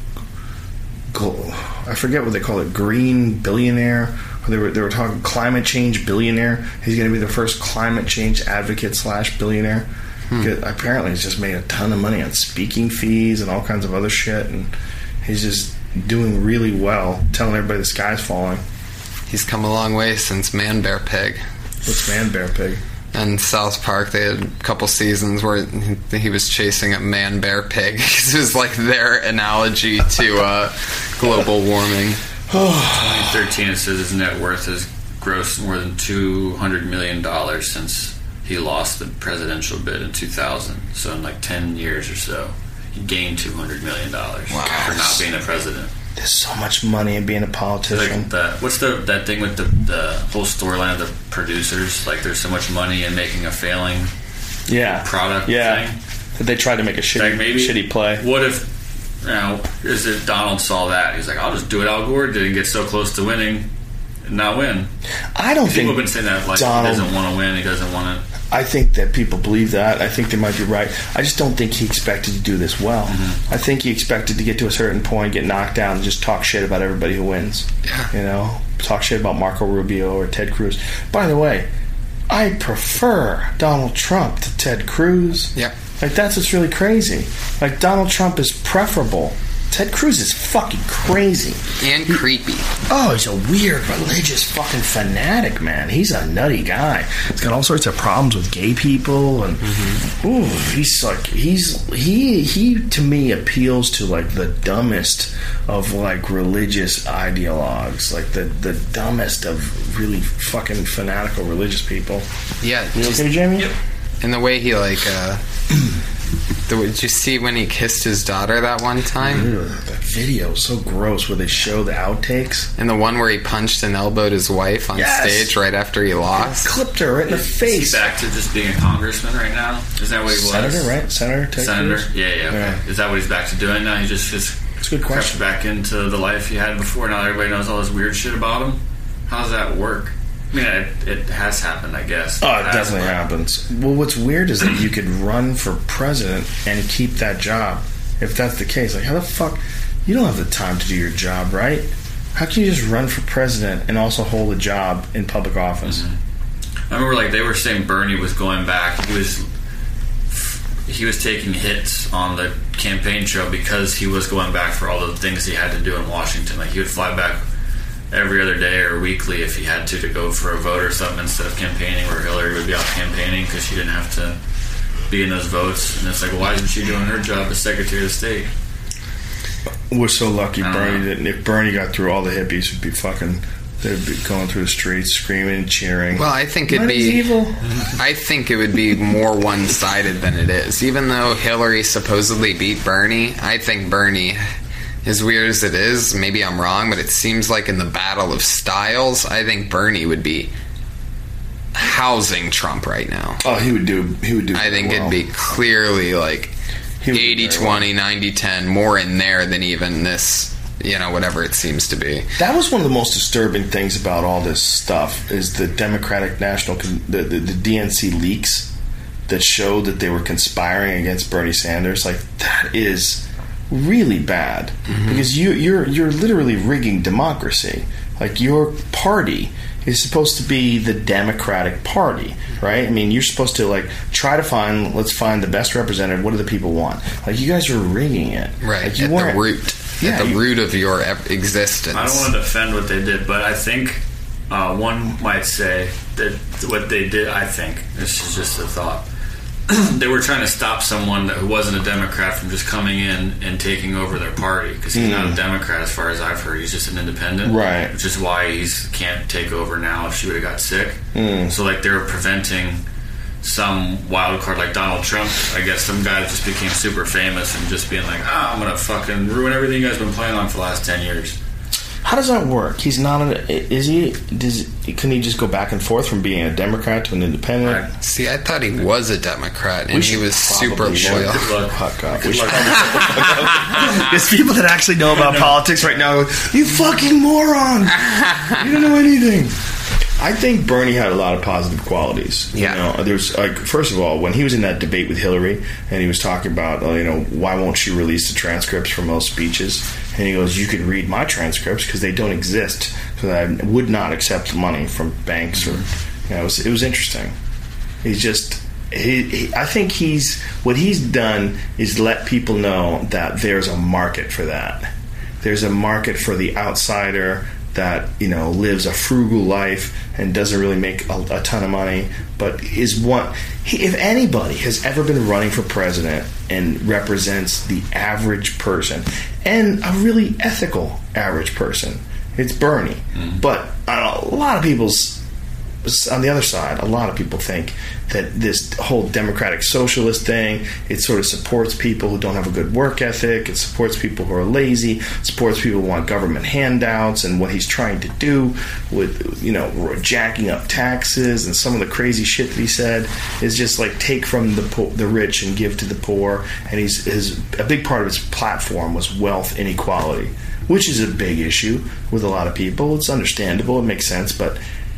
Speaker 4: Gl- I forget what they call it. Green billionaire. Or they were they were talking climate change billionaire. He's going to be the first climate change advocate slash billionaire. Good- Apparently, he's just made a ton of money on speaking fees and all kinds of other shit, and he's just doing really well, telling everybody the sky's falling.
Speaker 6: He's come a long way since Man Bear Pig.
Speaker 4: What's Man Bear Pig?
Speaker 6: And South Park, they had a couple seasons where he, he was chasing a man bear pig. It was like their analogy to uh, global warming.
Speaker 5: twenty thirteen, it says his net worth has grossed more than two hundred million dollars since he lost the presidential bid in two thousand. So in like ten years or so, he gained two hundred million dollars
Speaker 3: Wow.
Speaker 5: for not being a president.
Speaker 3: There's so much money in being a politician.
Speaker 5: Like the, what's the that thing with the, the whole storyline of the producers? Like there's so much money in making a failing
Speaker 3: yeah.
Speaker 5: product
Speaker 3: Yeah.
Speaker 5: thing.
Speaker 3: That they tried to make a shitty,
Speaker 5: Like maybe,
Speaker 3: shitty play.
Speaker 5: What if, you know, is it Donald saw that? He's like, I'll just do it. Al Gore didn't get so close to winning and not win.
Speaker 3: I don't
Speaker 5: People
Speaker 3: think
Speaker 5: have been saying that like
Speaker 3: Donald,
Speaker 5: he doesn't want to win. He doesn't want to.
Speaker 3: I think that people believe that. I think they might be right. I just don't think he expected to do this well.
Speaker 5: Mm-hmm.
Speaker 3: I think he expected to get to a certain point, get knocked down, and just talk shit about everybody who wins.
Speaker 6: Yeah.
Speaker 3: You know, talk shit about Marco Rubio or Ted Cruz. By the way, I prefer Donald Trump to Ted Cruz.
Speaker 6: Yeah.
Speaker 3: Like, that's what's really crazy. Like, Donald Trump is preferable. Ted Cruz is fucking crazy.
Speaker 6: And creepy.
Speaker 3: Oh, he's a weird, religious fucking fanatic, man. He's a nutty guy. He's got all sorts of problems with gay people, and
Speaker 6: Mm-hmm.
Speaker 3: ooh, he's like, he's he he to me appeals to like the dumbest of like religious ideologues, like the the dumbest of really fucking fanatical religious people.
Speaker 6: Yeah.
Speaker 3: You
Speaker 6: just-
Speaker 3: okay, Jamie?
Speaker 5: Yep.
Speaker 6: And the way he, like, uh... the, did you see when he kissed his daughter that one time?
Speaker 3: Ugh, that video is so gross where they show the outtakes.
Speaker 6: And the one where he punched and elbowed his wife on
Speaker 3: Yes.
Speaker 6: stage right after he lost?
Speaker 3: Clipped her right in the
Speaker 5: Is
Speaker 3: face.
Speaker 5: he back to just being a congressman right now? Is that what he was?
Speaker 3: Senator, right? Senator, Ted
Speaker 5: Senator?
Speaker 3: Cruz?
Speaker 5: Yeah, yeah, okay.
Speaker 3: Yeah.
Speaker 5: Is that what he's back to doing now? He just, just
Speaker 3: That's a good
Speaker 5: crept
Speaker 3: question.
Speaker 5: back into the life he had before. Now everybody knows all this weird shit about him. How does that work? I mean, it, it has happened, I guess.
Speaker 3: Oh, it
Speaker 5: has,
Speaker 3: definitely
Speaker 5: but-
Speaker 3: happens. Well, what's weird is that you could run for president and keep that job. If that's the case, like, how the fuck? You don't have the time to do your job, right? How can you just run for president and also hold a job in public office?
Speaker 5: I remember, like, they were saying Bernie was going back. He was he was taking hits on the campaign trail because he was going back for all the things he had to do in Washington. Like, he would fly back every other day or weekly if he had to to go for a vote or something instead of campaigning, where Hillary would be out campaigning because she didn't have to be in those votes. And it's like, well, why isn't she doing her job as Secretary of State?
Speaker 3: We're so lucky
Speaker 5: I don't
Speaker 3: Bernie
Speaker 5: know.
Speaker 3: didn't. If Bernie got through, all the hippies would be fucking. They'd be going through the streets screaming and cheering.
Speaker 6: Well, I think it'd
Speaker 3: Money's
Speaker 6: be
Speaker 3: evil.
Speaker 6: I think it would be more one-sided than it is. Even though Hillary supposedly beat Bernie, I think Bernie, as weird as it is, maybe I'm wrong, but it seems like in the battle of styles, I think Bernie would be housing Trump right now.
Speaker 3: Oh, he would do. He would do.
Speaker 6: I think
Speaker 3: well.
Speaker 6: it'd be clearly like
Speaker 3: He would do
Speaker 6: eighty
Speaker 3: very
Speaker 6: twenty, ninety ten, more in there than even this, you know, whatever it seems to be.
Speaker 3: That was one of the most disturbing things about all this stuff is the Democratic National, Con- the, the, the D N C leaks that showed that they were conspiring against Bernie Sanders. Like, that is really bad because you, you're you're literally rigging democracy. Like, your party is supposed to be the Democratic Party, right? I mean, you're supposed to like try to find, let's find the best representative. What do the people want? Like, you guys are rigging it,
Speaker 6: Right,
Speaker 3: Like, you
Speaker 6: at the
Speaker 3: weren't-
Speaker 6: root.
Speaker 3: Yeah,
Speaker 6: at the
Speaker 3: you-
Speaker 6: root of your ep- existence.
Speaker 5: I don't want to defend what they did, but I think uh, one might say that what they did, I think, this is just a thought, they were trying to stop someone that, who wasn't a Democrat from just coming in and taking over their party, because he's not a Democrat as far as I've heard. He's just an independent,
Speaker 3: Right.
Speaker 5: which is why he can't take over now if she would have got sick. So like they were preventing some wild card like Donald Trump. I guess some guy that just became super famous and just being like, ah, I'm gonna fucking ruin everything you guys been playing on for the last ten years.
Speaker 3: How does that work? He's not an. Is he? Does can he just go back and forth from being a Democrat to an independent?
Speaker 5: Right.
Speaker 6: See, I thought he was a Democrat, and he
Speaker 3: should
Speaker 6: was super
Speaker 3: probably
Speaker 6: loyal.
Speaker 5: Good luck.
Speaker 3: Fuck up.
Speaker 5: Good
Speaker 3: We should
Speaker 5: luck.
Speaker 3: There's people that actually know about politics right now. You fucking moron! You don't know anything. I think Bernie had a lot of positive qualities.
Speaker 6: Yeah.
Speaker 3: You know, there's like, first of all, when he was in that debate with Hillary, and he was talking about, uh, you know, why won't she release the transcripts from most speeches? And he goes, you can read my transcripts because they don't exist. Because I would not accept money from banks or, you know, it was, it was interesting. He's just. He, he, I think he's what he's done is let people know that there's a market for that. There's a market for the outsider that, you know, lives a frugal life and doesn't really make a, a ton of money, but is one. He, if anybody has ever been running for president and represents the average person and a really ethical average person, it's Bernie. Mm-hmm. But uh, a lot of people's on the other side, a lot of people think that this whole democratic socialist thing, it sort of supports people who don't have a good work ethic, it supports people who are lazy, supports people who want government handouts, and what he's trying to do with, you know, jacking up taxes and some of the crazy shit that he said is just like take from the po- the rich and give to the poor. And he's his a big part of his platform was wealth inequality, which is a big issue with a lot of people. It's understandable, it makes sense, but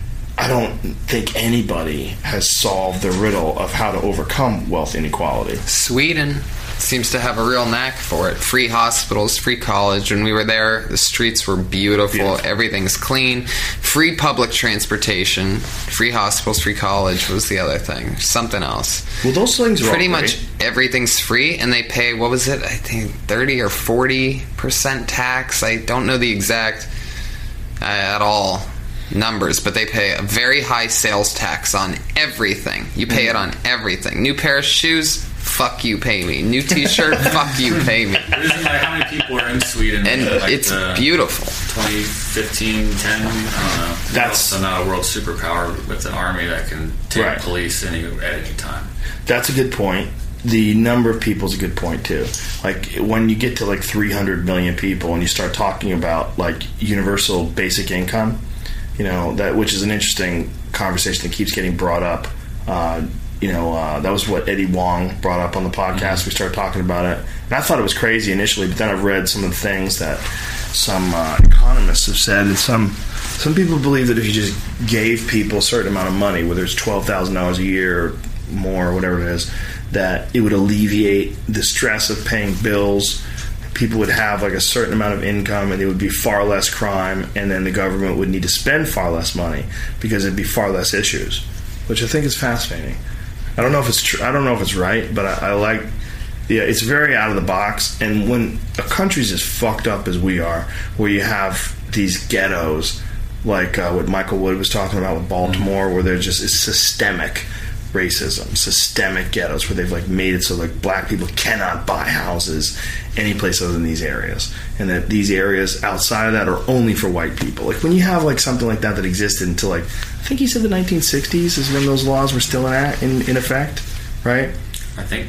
Speaker 3: I don't think anybody has solved the riddle of how to overcome wealth inequality.
Speaker 6: Sweden seems to have a real knack for it. Free hospitals, free college. When we were there, the streets were beautiful. beautiful. Everything's clean. Free public transportation. Free hospitals, free college was the other thing. Something else.
Speaker 3: Well, those things are
Speaker 6: pretty
Speaker 3: all
Speaker 6: much everything's free, and they pay, what was it? I think thirty or forty percent tax. I don't know the exact uh, at all. numbers, but they pay a very high sales tax on everything. You pay it on everything. New pair of shoes, fuck you, pay me. New t-shirt, fuck you, pay me.
Speaker 5: Isn't like how many people are in Sweden?
Speaker 6: And
Speaker 5: like
Speaker 6: it's beautiful.
Speaker 5: twenty fifteen, ten, I don't know.
Speaker 3: That's
Speaker 5: so not a world superpower with an army that can take
Speaker 3: right.
Speaker 5: police any at any time.
Speaker 3: That's a good point. The number of people is a good point too. Like when you get to like three hundred million people and you start talking about like universal basic income, you know, that which is an interesting conversation that keeps getting brought up. Uh, you know, uh, that was what Eddie Wong brought up on the podcast. Mm-hmm. We started talking about it. And I thought it was crazy initially, but then I've read some of the things that some uh, economists have said, and some some people believe that if you just gave people a certain amount of money, whether it's twelve thousand dollars a year or more or whatever it is, that it would alleviate the stress of paying bills. People would have like a certain amount of income and there would be far less crime, and then the government would need to spend far less money because it'd be far less issues, which I think is fascinating. I don't know if it's true. I don't know if it's right, but I, I like, yeah, it's very out of the box. And when a country's as fucked up as we are, where you have these ghettos like uh, what Michael Wood was talking about with Baltimore, where they're just it's systemic racism, systemic ghettos where they've like made it so like black people cannot buy houses any place other than these areas, and that these areas outside of that are only for white people. Like when you have like something like that that existed until like I think he said the nineteen sixties is when those laws were still in in, in effect, right?
Speaker 5: I think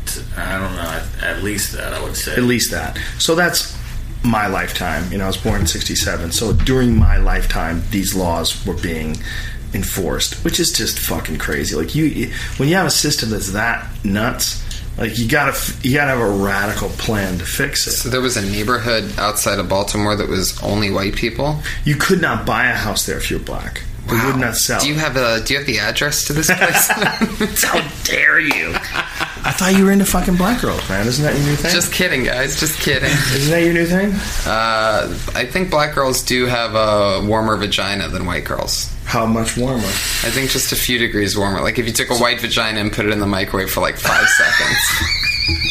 Speaker 5: I don't know at, at least that I would say
Speaker 3: at least that. So that's my lifetime. You know, I was born in sixty-seven, so during my lifetime these laws were being enforced, which is just fucking crazy. Like you, when you have a system that's that nuts, like you gotta you gotta have a radical plan to fix it.
Speaker 6: So there was a neighborhood outside of Baltimore that was only white people.
Speaker 3: You could not buy a house there if you're black. They
Speaker 6: wow.
Speaker 3: would not sell.
Speaker 6: Do you have a Do you have the address to this place?
Speaker 3: How dare you? I thought you were into fucking black girls, man. Isn't that your new thing?
Speaker 6: Just kidding, guys. Just kidding.
Speaker 3: Isn't that your new thing?
Speaker 6: Uh, I think black girls do have a warmer vagina than white girls.
Speaker 3: How much warmer?
Speaker 6: I think just a few degrees warmer. Like if you took a white vagina and put it in the microwave for like five seconds.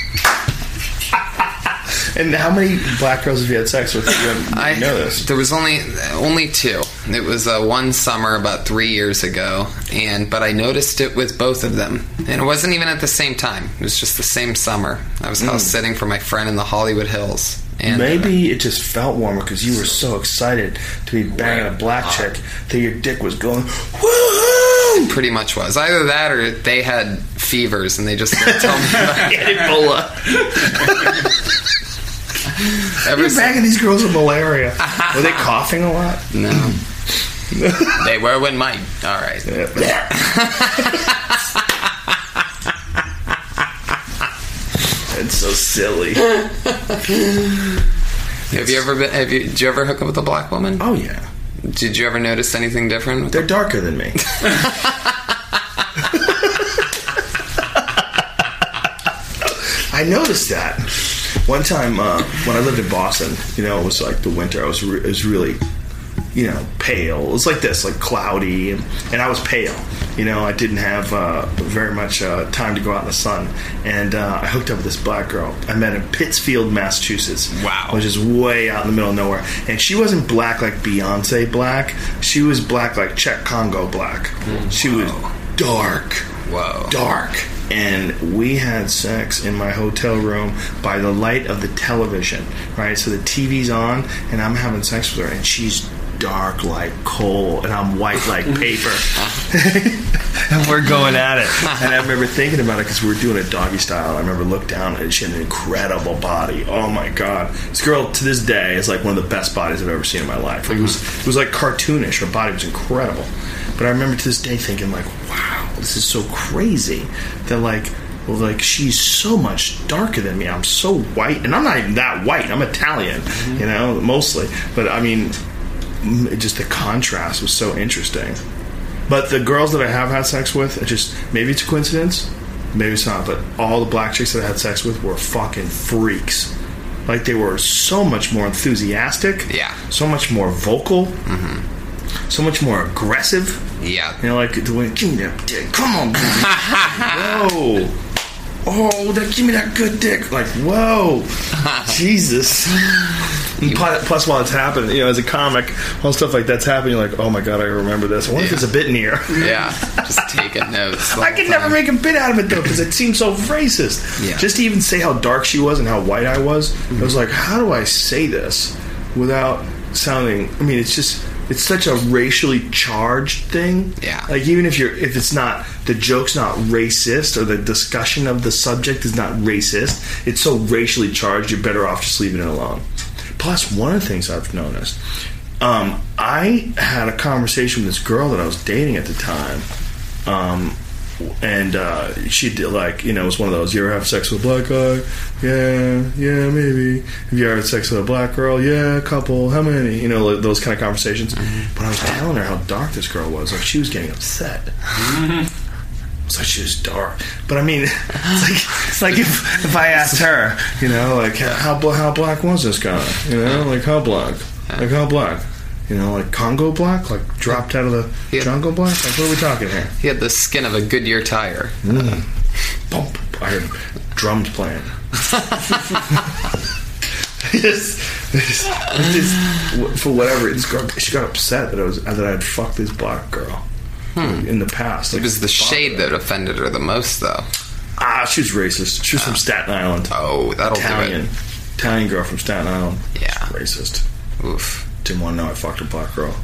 Speaker 3: And how many black girls have you had sex with? You didn't
Speaker 6: I
Speaker 3: know this.
Speaker 6: There was only only two. It was uh, one summer about three years ago, and but I noticed it with both of them, and it wasn't even at the same time. It was just the same summer. I was mm. house sitting for my friend in the Hollywood Hills. And,
Speaker 3: Maybe
Speaker 6: uh,
Speaker 3: it just felt warmer because you were so excited to be banging a black chick that your dick was going, woohoo!
Speaker 6: Pretty much was. Either that or they had fevers and they just didn't tell me about
Speaker 3: it. Ebola.
Speaker 6: Ever
Speaker 3: You're banging these girls with malaria. Were they coughing a lot?
Speaker 6: No. They were when mine. All right.
Speaker 3: It's so silly.
Speaker 6: Have you ever been? Have you? Did you ever hook up with a black woman?
Speaker 3: Oh yeah.
Speaker 6: Did you ever notice anything different?
Speaker 3: They're darker than me. I noticed that one time uh, when I lived in Boston. You know, it was like the winter. I was re- it was really, you know, pale. It was like this, like cloudy, and, and I was pale. You know, I didn't have uh, very much uh, time to go out in the sun, and uh, I hooked up with this black girl. I met in Pittsfield, Massachusetts.
Speaker 6: Wow.
Speaker 3: Which is way out in the middle of nowhere. And she wasn't black like Beyonce black. She was black like Czech Congo black. Mm, she was dark.
Speaker 6: Whoa.
Speaker 3: Dark. And we had sex in my hotel room by the light of the television, right? So the T V's on, and I'm having sex with her, and she's dark like coal, and I'm white like paper. And we're going at it. And I remember thinking about it because we were doing it doggy style. I remember looked down, and she had an incredible body. Oh my god, this girl to this day is like one of the best bodies I've ever seen in my life. Like, it was it was like cartoonish. Her body was incredible. But I remember to this day thinking like, wow, this is so crazy that like, well, like she's so much darker than me. I'm so white, and I'm not even that white. I'm Italian, mm-hmm. you know, mostly. But I mean, it just the contrast was so interesting. But the girls that I have had sex with, it just maybe it's a coincidence, maybe it's not. But all the black chicks that I had sex with were fucking freaks. Like they were so much more enthusiastic,
Speaker 6: yeah,
Speaker 3: so much more vocal.
Speaker 6: Mm-hmm.
Speaker 3: So much more aggressive.
Speaker 6: Yeah.
Speaker 3: You know, like the way, give me that dick. Come on, baby. Whoa. Oh, that, give me that good dick. Like, whoa. Jesus. Plus, plus, while it's happening, you know, as a comic, while stuff like that's happening, you're like, oh my god, I remember this. I wonder
Speaker 6: yeah.
Speaker 3: if there's a bit in here.
Speaker 6: Yeah. Just taking notes.
Speaker 3: I could never make a bit out of it, though, because it seemed so racist.
Speaker 6: Yeah.
Speaker 3: Just to even say how dark she was and how white I was, mm-hmm. I was like, how do I say this without sounding, I mean, it's just, it's such a racially charged thing.
Speaker 6: Yeah.
Speaker 3: Like, even if you're, if it's not, the joke's not racist, or the discussion of the subject is not racist, it's so racially charged, you're better off just leaving it alone. Plus, one of the things I've noticed, um, I had a conversation with this girl that I was dating at the time, um, and uh, she did, like, you know, it was one of those, you ever have sex with a black guy? Yeah, yeah, maybe. Have you ever had sex with a black girl? Yeah, a couple. How many? You know, those kind of conversations. Mm-hmm. But I was telling her how dark this girl was. Like, she was getting upset. Mm-hmm. It's like she was dark. But I mean, it's like, it's like if, if I asked her, you know, like, how, how black was this guy? You know, like, how black? Like, how black? You know, like Congo black? Like dropped out of the had, jungle black? Like, what are we talking here?
Speaker 6: He had the skin of a Goodyear tire.
Speaker 3: Mm. Bump. I heard drums playing. just, just, just, for whatever, it's, she got upset that I was that I had fucked this black girl hmm. in the past. Like,
Speaker 6: it was the shade that offended her the most, though.
Speaker 3: Ah, she was racist. She was uh, from Staten Island.
Speaker 6: Oh, that'll
Speaker 3: Italian.
Speaker 6: do it.
Speaker 3: Italian girl from Staten Island.
Speaker 6: Yeah.
Speaker 3: Racist.
Speaker 6: Oof.
Speaker 3: Didn't want to know I fucked a black girl.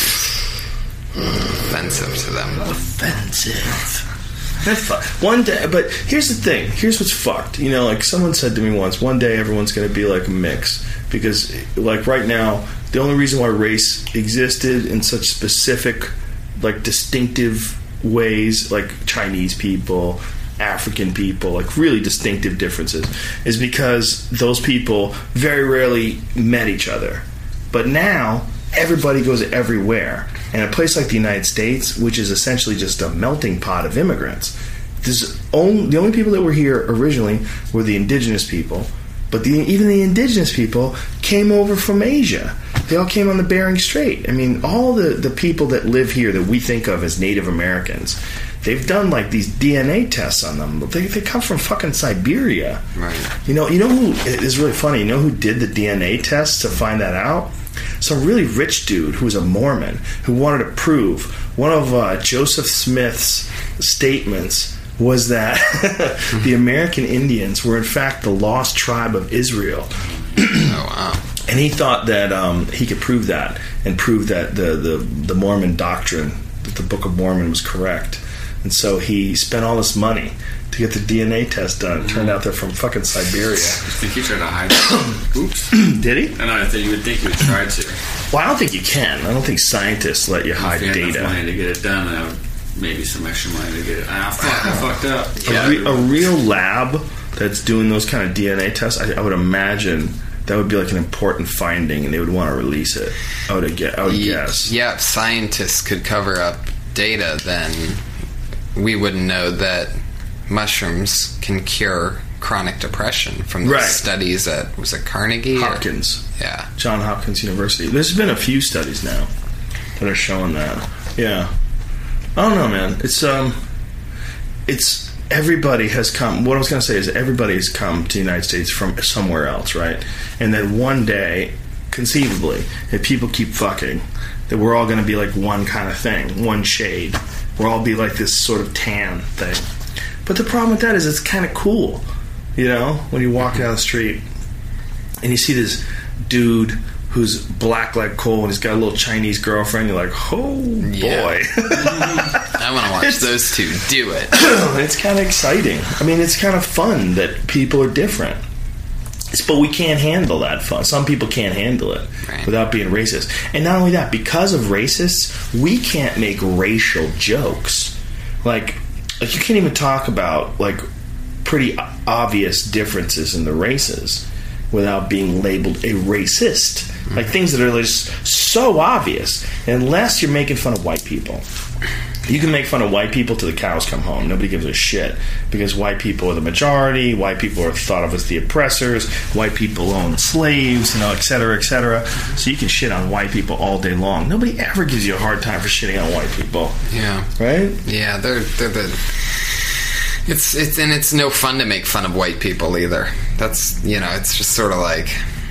Speaker 6: Offensive to them.
Speaker 3: Offensive. That's fuck. One day, but here's the thing. Here's what's fucked. You know, like someone said to me once, one day everyone's going to be like a mix. Because, like, right now, the only reason why race existed in such specific, like, distinctive ways, like Chinese people, African people, like really distinctive differences, is because those people very rarely met each other. But now, everybody goes everywhere. And a place like the United States, which is essentially just a melting pot of immigrants, this only, the only people that were here originally were the indigenous people. But the, even the indigenous people came over from Asia. They all came on the Bering Strait. I mean, all the, the people that live here that we think of as Native Americans, they've done like these D N A tests on them. They, they come from fucking Siberia. Right. You know, you know who, it is really funny, you know who did the D N A tests to find that out? Some really rich dude who was a Mormon who wanted to prove one of uh, Joseph Smith's statements was that the American Indians were in fact the lost tribe of Israel.
Speaker 6: Oh, wow.
Speaker 3: And he thought that um, he could prove that and prove that the, the, the Mormon doctrine, that the Book of Mormon was correct. And so he spent all this money to get the D N A test done. It turned out they're from fucking Siberia.
Speaker 5: I think he tried to hide it. Oops.
Speaker 3: Did he?
Speaker 5: I know, I think you would think he would try to.
Speaker 3: Well, I don't think you can. I don't think scientists let you hide
Speaker 5: if you had
Speaker 3: data.
Speaker 5: Enough money to get it done, and I would, maybe some extra money to get it. Ah, fuck, I fucked up.
Speaker 3: Yeah. A, re- a real lab that's doing those kind of D N A tests, I, I would imagine that would be like an important finding, and they would want to release it. I would, get, I would
Speaker 6: yeah,
Speaker 3: guess.
Speaker 6: Yeah, if scientists could cover up data, then we wouldn't know that mushrooms can cure chronic depression from the
Speaker 3: right.
Speaker 6: studies at, was it Carnegie?
Speaker 3: Hopkins.
Speaker 6: Or? Yeah.
Speaker 3: John Hopkins University. There's been a few studies now that are showing that. Yeah. I don't know, man. It's um, it's everybody has come. What I was going to say is everybody has come to the United States from somewhere else, right? And then one day, conceivably, if people keep fucking, that we're all going to be like one kind of thing, one shade. We'll all be like this sort of tan thing. But the problem with that is it's kind of cool, you know, when you walk down the street and you see this dude who's black like coal and he's got a little Chinese girlfriend. You're like, oh
Speaker 6: Yeah.
Speaker 3: boy.
Speaker 6: I want to watch
Speaker 3: It's-
Speaker 6: those two do it.
Speaker 3: It's kind of exciting. I mean, it's kind of fun that people are different. It's, but we can't handle that fun. Some people can't handle it
Speaker 6: Right.
Speaker 3: without being racist. And not only that, because of racists, we can't make racial jokes. Like, like you can't even talk about like pretty o- obvious differences in the races without being labeled a racist. Like things that are just so obvious. Unless you're making fun of white people. You can make fun of white people till the cows come home. Nobody gives a shit. Because white people are the majority. White people are thought of as the oppressors. White people own slaves, you know, et cetera, et cetera. So you can shit on white people all day long. Nobody ever gives you a hard time for shitting on white people.
Speaker 6: Yeah.
Speaker 3: Right?
Speaker 6: Yeah, they're they're the. It's it's and it's no fun to make fun of white people either. That's you know, it's just sort of like,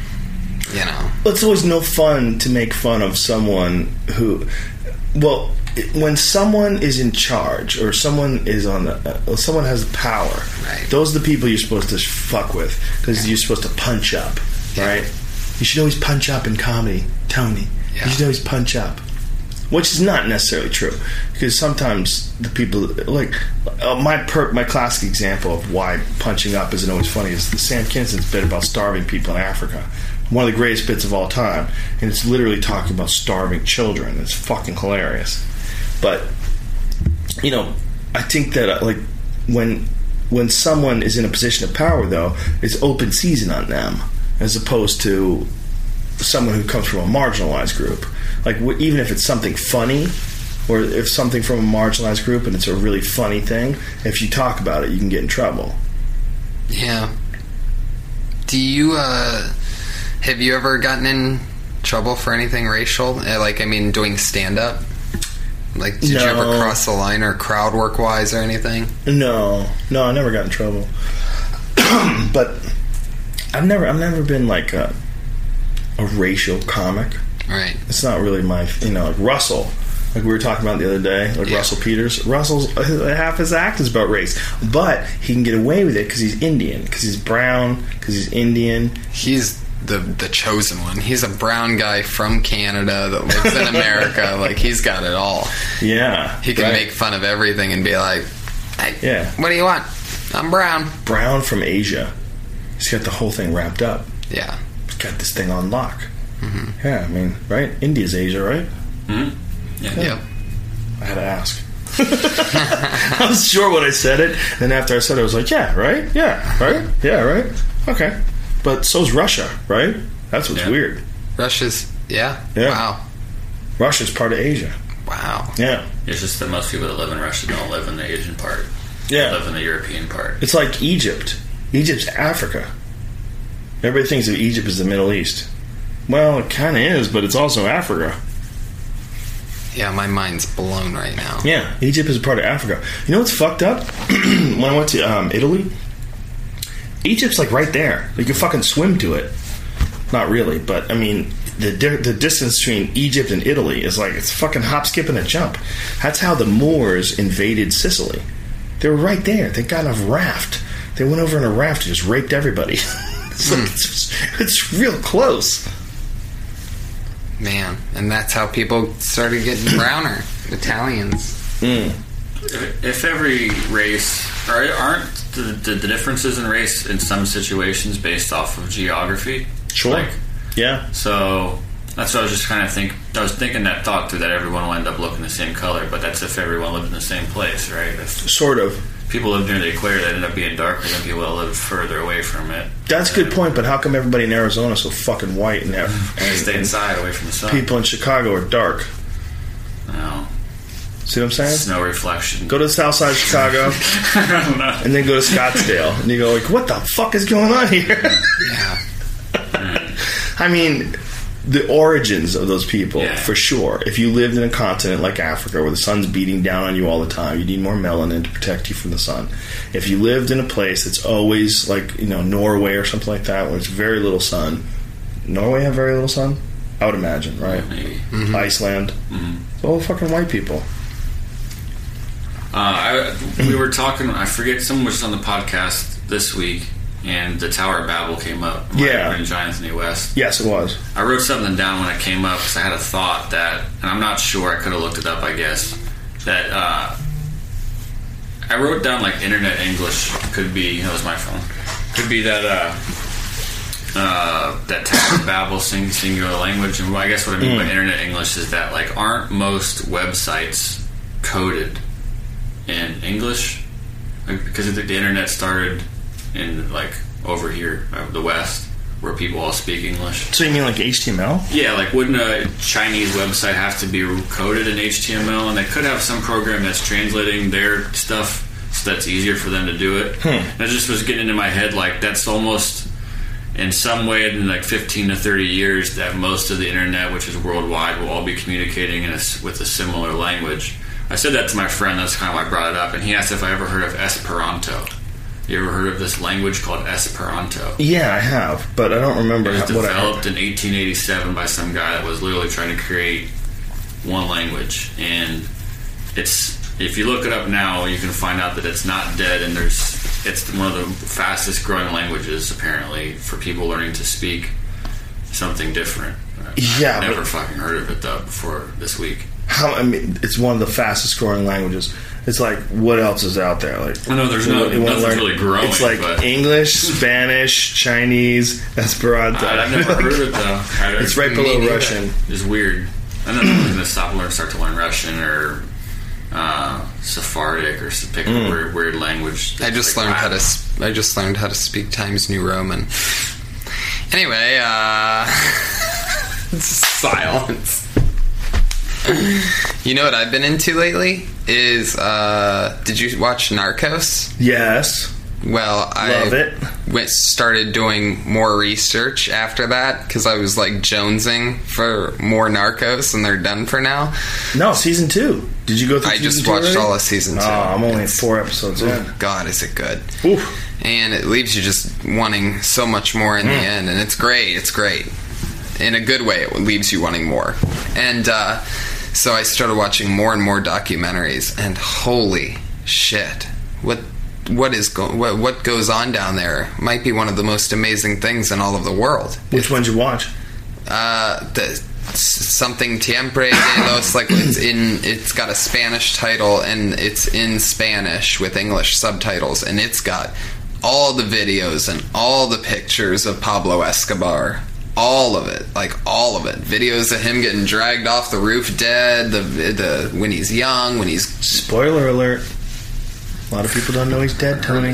Speaker 6: you know.
Speaker 3: It's always no fun to make fun of someone who, well, it- when someone is in charge or someone is on the, uh, someone has power.
Speaker 6: Right.
Speaker 3: Those are the people you're supposed to fuck with because you're supposed to punch up,
Speaker 6: Yeah.
Speaker 3: right? You should always punch up in comedy, Tony.
Speaker 6: Yeah.
Speaker 3: You should always punch up. Which is not necessarily true, because sometimes the people like uh, my per, my classic example of why punching up isn't always funny is the Sam Kinson's bit about starving people in Africa, one of the greatest bits of all time, and it's literally talking about starving children. It's fucking hilarious. But you know, I think that uh, like when when someone is in a position of power, though, it's open season on them, as opposed to someone who comes from a marginalized group. Like, w- even if it's something funny, or if something from a marginalized group and it's a really funny thing, if you talk about it, you can get in trouble.
Speaker 6: Yeah. Do you uh have you ever gotten in trouble for anything racial? Uh, Like, I mean, doing stand up? Like, did you ever
Speaker 3: No.
Speaker 6: cross the line or crowd work wise or anything?
Speaker 3: No, no, I never got in trouble. But I've never, I've never been like a, a racial comic.
Speaker 6: Right.
Speaker 3: It's not really my, you know, like Russell, like we were talking about the other day, like
Speaker 6: Yeah.
Speaker 3: Russell Peters. Russell's half his act is about race, but he can get away with it because he's Indian, because he's brown, because he's Indian.
Speaker 6: He's the the chosen one. He's a brown guy from Canada that lives in America. Like, he's got it all.
Speaker 3: Yeah,
Speaker 6: He can
Speaker 3: right.
Speaker 6: make fun of everything and be like, hey,
Speaker 3: Yeah.
Speaker 6: what do you want? I'm brown.
Speaker 3: brown from Asia. He's got the whole thing wrapped up.
Speaker 6: Yeah.
Speaker 3: He's got this thing on lock. Mm-hmm. Yeah, I mean, right? India's Asia, right?
Speaker 5: Hmm? Yeah.
Speaker 6: Yep.
Speaker 3: I had to ask. I was sure when I said it, and after I said it, I was like, yeah, right? Yeah, right? Yeah, right? Okay. But so's Russia, right? That's what's
Speaker 5: Yeah.
Speaker 3: weird.
Speaker 6: Russia's, yeah?
Speaker 3: Yeah.
Speaker 6: Wow.
Speaker 3: Russia's part of Asia.
Speaker 6: Wow.
Speaker 3: Yeah.
Speaker 5: It's just that most people that live in Russia don't live in the Asian part. They
Speaker 3: Yeah.
Speaker 5: live in the European part.
Speaker 3: It's like Egypt. Egypt's Africa. Everybody thinks of Egypt as the Middle East. Well, it kind of is, but it's also Africa.
Speaker 6: Yeah, my mind's blown right now.
Speaker 3: Yeah, Egypt is a part of Africa. You know what's fucked up? When I went to um, Italy, Egypt's like right there. You can fucking swim to it. Not really, but I mean, the di- the distance between Egypt and Italy is like it's fucking hop, skip, and a jump. That's how the Moors invaded Sicily. They were right there. They got on a raft. They went over in a raft and just raped everybody. It's like it's, it's real close.
Speaker 6: Man, and that's how people started getting browner. Italians.
Speaker 3: Mm.
Speaker 5: If, if every race, or aren't the, the, the differences in race in some situations based off of geography?
Speaker 3: Sure.
Speaker 5: Like,
Speaker 3: Yeah.
Speaker 5: so that's what I was just kind of think. I was thinking that thought through, that everyone will end up looking the same color, but that's if everyone lived in the same place, right? If
Speaker 3: Sort of.
Speaker 5: people lived near the equator, they end up being darker than people that live further away from it.
Speaker 3: That's a good point, but how come everybody in Arizona is so fucking white and, and,
Speaker 5: Stay
Speaker 3: and
Speaker 5: inside, away from the sun.
Speaker 3: people in Chicago are dark?
Speaker 5: No.
Speaker 3: See what I'm saying?
Speaker 5: Snow reflection.
Speaker 3: Go to the south side of Chicago
Speaker 5: I don't know.
Speaker 3: and then go to Scottsdale. And you go like, what the fuck is going on here?
Speaker 6: Yeah.
Speaker 3: I mean, the origins of those people,
Speaker 5: Yeah.
Speaker 3: for sure. If you lived in a continent like Africa where the sun's beating down on you all the time, you need more melanin to protect you from the sun. If you lived in a place that's always like, you know, Norway or something like that, where it's very little sun. Norway have very little sun? I would imagine, right?
Speaker 5: Maybe.
Speaker 3: Iceland. It's all fucking white people.
Speaker 5: Uh, I, we were talking, I forget, someone was on the podcast this week, and the Tower of Babel came up. Might
Speaker 3: Yeah.
Speaker 5: have been John Anthony West.
Speaker 3: Yes, it was.
Speaker 5: I wrote something down when it came up because I had a thought that, and I'm not sure, I could have looked it up, I guess, that uh, I wrote down like internet English could be, that was my phone, could be that uh, uh, that Tower of Babel sing, singular language. And I guess what I mean by internet English is that like aren't most websites coded in English? Like, because the, the internet started in like over here, uh, the West, where people all speak English.
Speaker 3: So you mean like H T M L?
Speaker 5: Yeah, like wouldn't a Chinese website have to be coded in H T M L, and they could have some program that's translating their stuff so that's easier for them to do it?
Speaker 3: Hmm.
Speaker 5: And it just was getting into my head like that's almost in some way in like fifteen to thirty years that most of the internet, which is worldwide, will all be communicating in a, with a similar language. I said that to my friend, that's kind of why I brought it up, and he asked if I ever heard of Esperanto. You ever heard of this language called Esperanto?
Speaker 3: Yeah, I have, but I don't remember
Speaker 5: It was
Speaker 3: how, what I heard.
Speaker 5: developed in eighteen eighty-seven by some guy that was literally trying to create one language. And it's if you look it up now, you can find out that it's not dead, and there's it's one of the fastest growing languages apparently for people learning to speak something different.
Speaker 3: Yeah,
Speaker 5: I've never
Speaker 3: but-
Speaker 5: fucking heard of it though before this week.
Speaker 3: How, I mean, it's one of the fastest growing languages. It's like, what else is out there? Like,
Speaker 5: I know there's
Speaker 3: you
Speaker 5: no-
Speaker 3: want- you wanna
Speaker 5: nothing's really growing,
Speaker 3: It's like
Speaker 5: but-
Speaker 3: English, Spanish, Chinese, Esperanto.
Speaker 5: I, I've never heard of it though. I,
Speaker 3: It's right below
Speaker 6: neither.
Speaker 3: Russian.
Speaker 5: It's weird. I don't know if I'm going to stop and learn, start to learn Russian or uh, Sephardic or s- pick
Speaker 3: Mm.
Speaker 5: a weird, weird language.
Speaker 6: I just
Speaker 5: Like
Speaker 6: learned how to.
Speaker 5: Latin.
Speaker 6: sp- I just learned how to speak Times New Roman. Anyway, uh, silence. You know what I've been into lately is. Uh, did you watch Narcos?
Speaker 3: Yes.
Speaker 6: Well, I
Speaker 3: Love it.
Speaker 6: went started doing more research after that because I was like jonesing for more Narcos, and they're done for now.
Speaker 3: No, season two. Did you go through
Speaker 6: I
Speaker 3: season
Speaker 6: just
Speaker 3: two
Speaker 6: watched
Speaker 3: already?
Speaker 6: all of season two.
Speaker 3: Oh, I'm only four episodes in.
Speaker 6: God, is it good?
Speaker 3: Oof.
Speaker 6: And it leaves you just wanting so much more in the
Speaker 3: Mm.
Speaker 6: end, and it's great. It's great in a good way. It leaves you wanting more, and uh, so I started watching more and more documentaries. And holy shit, what what is go- what, what goes on down there might be one of the most amazing things in all of the world.
Speaker 3: Which ones you watch?
Speaker 6: Uh, the s- something Tiempre de los, like it's in. It's got a Spanish title and it's in Spanish with English subtitles, and it's got all the videos and all the pictures of Pablo Escobar. All of it, like all of it. Videos of him getting dragged off the roof dead. The the when he's young, when he's
Speaker 3: Spoiler alert. A lot of people don't know he's dead, Tony.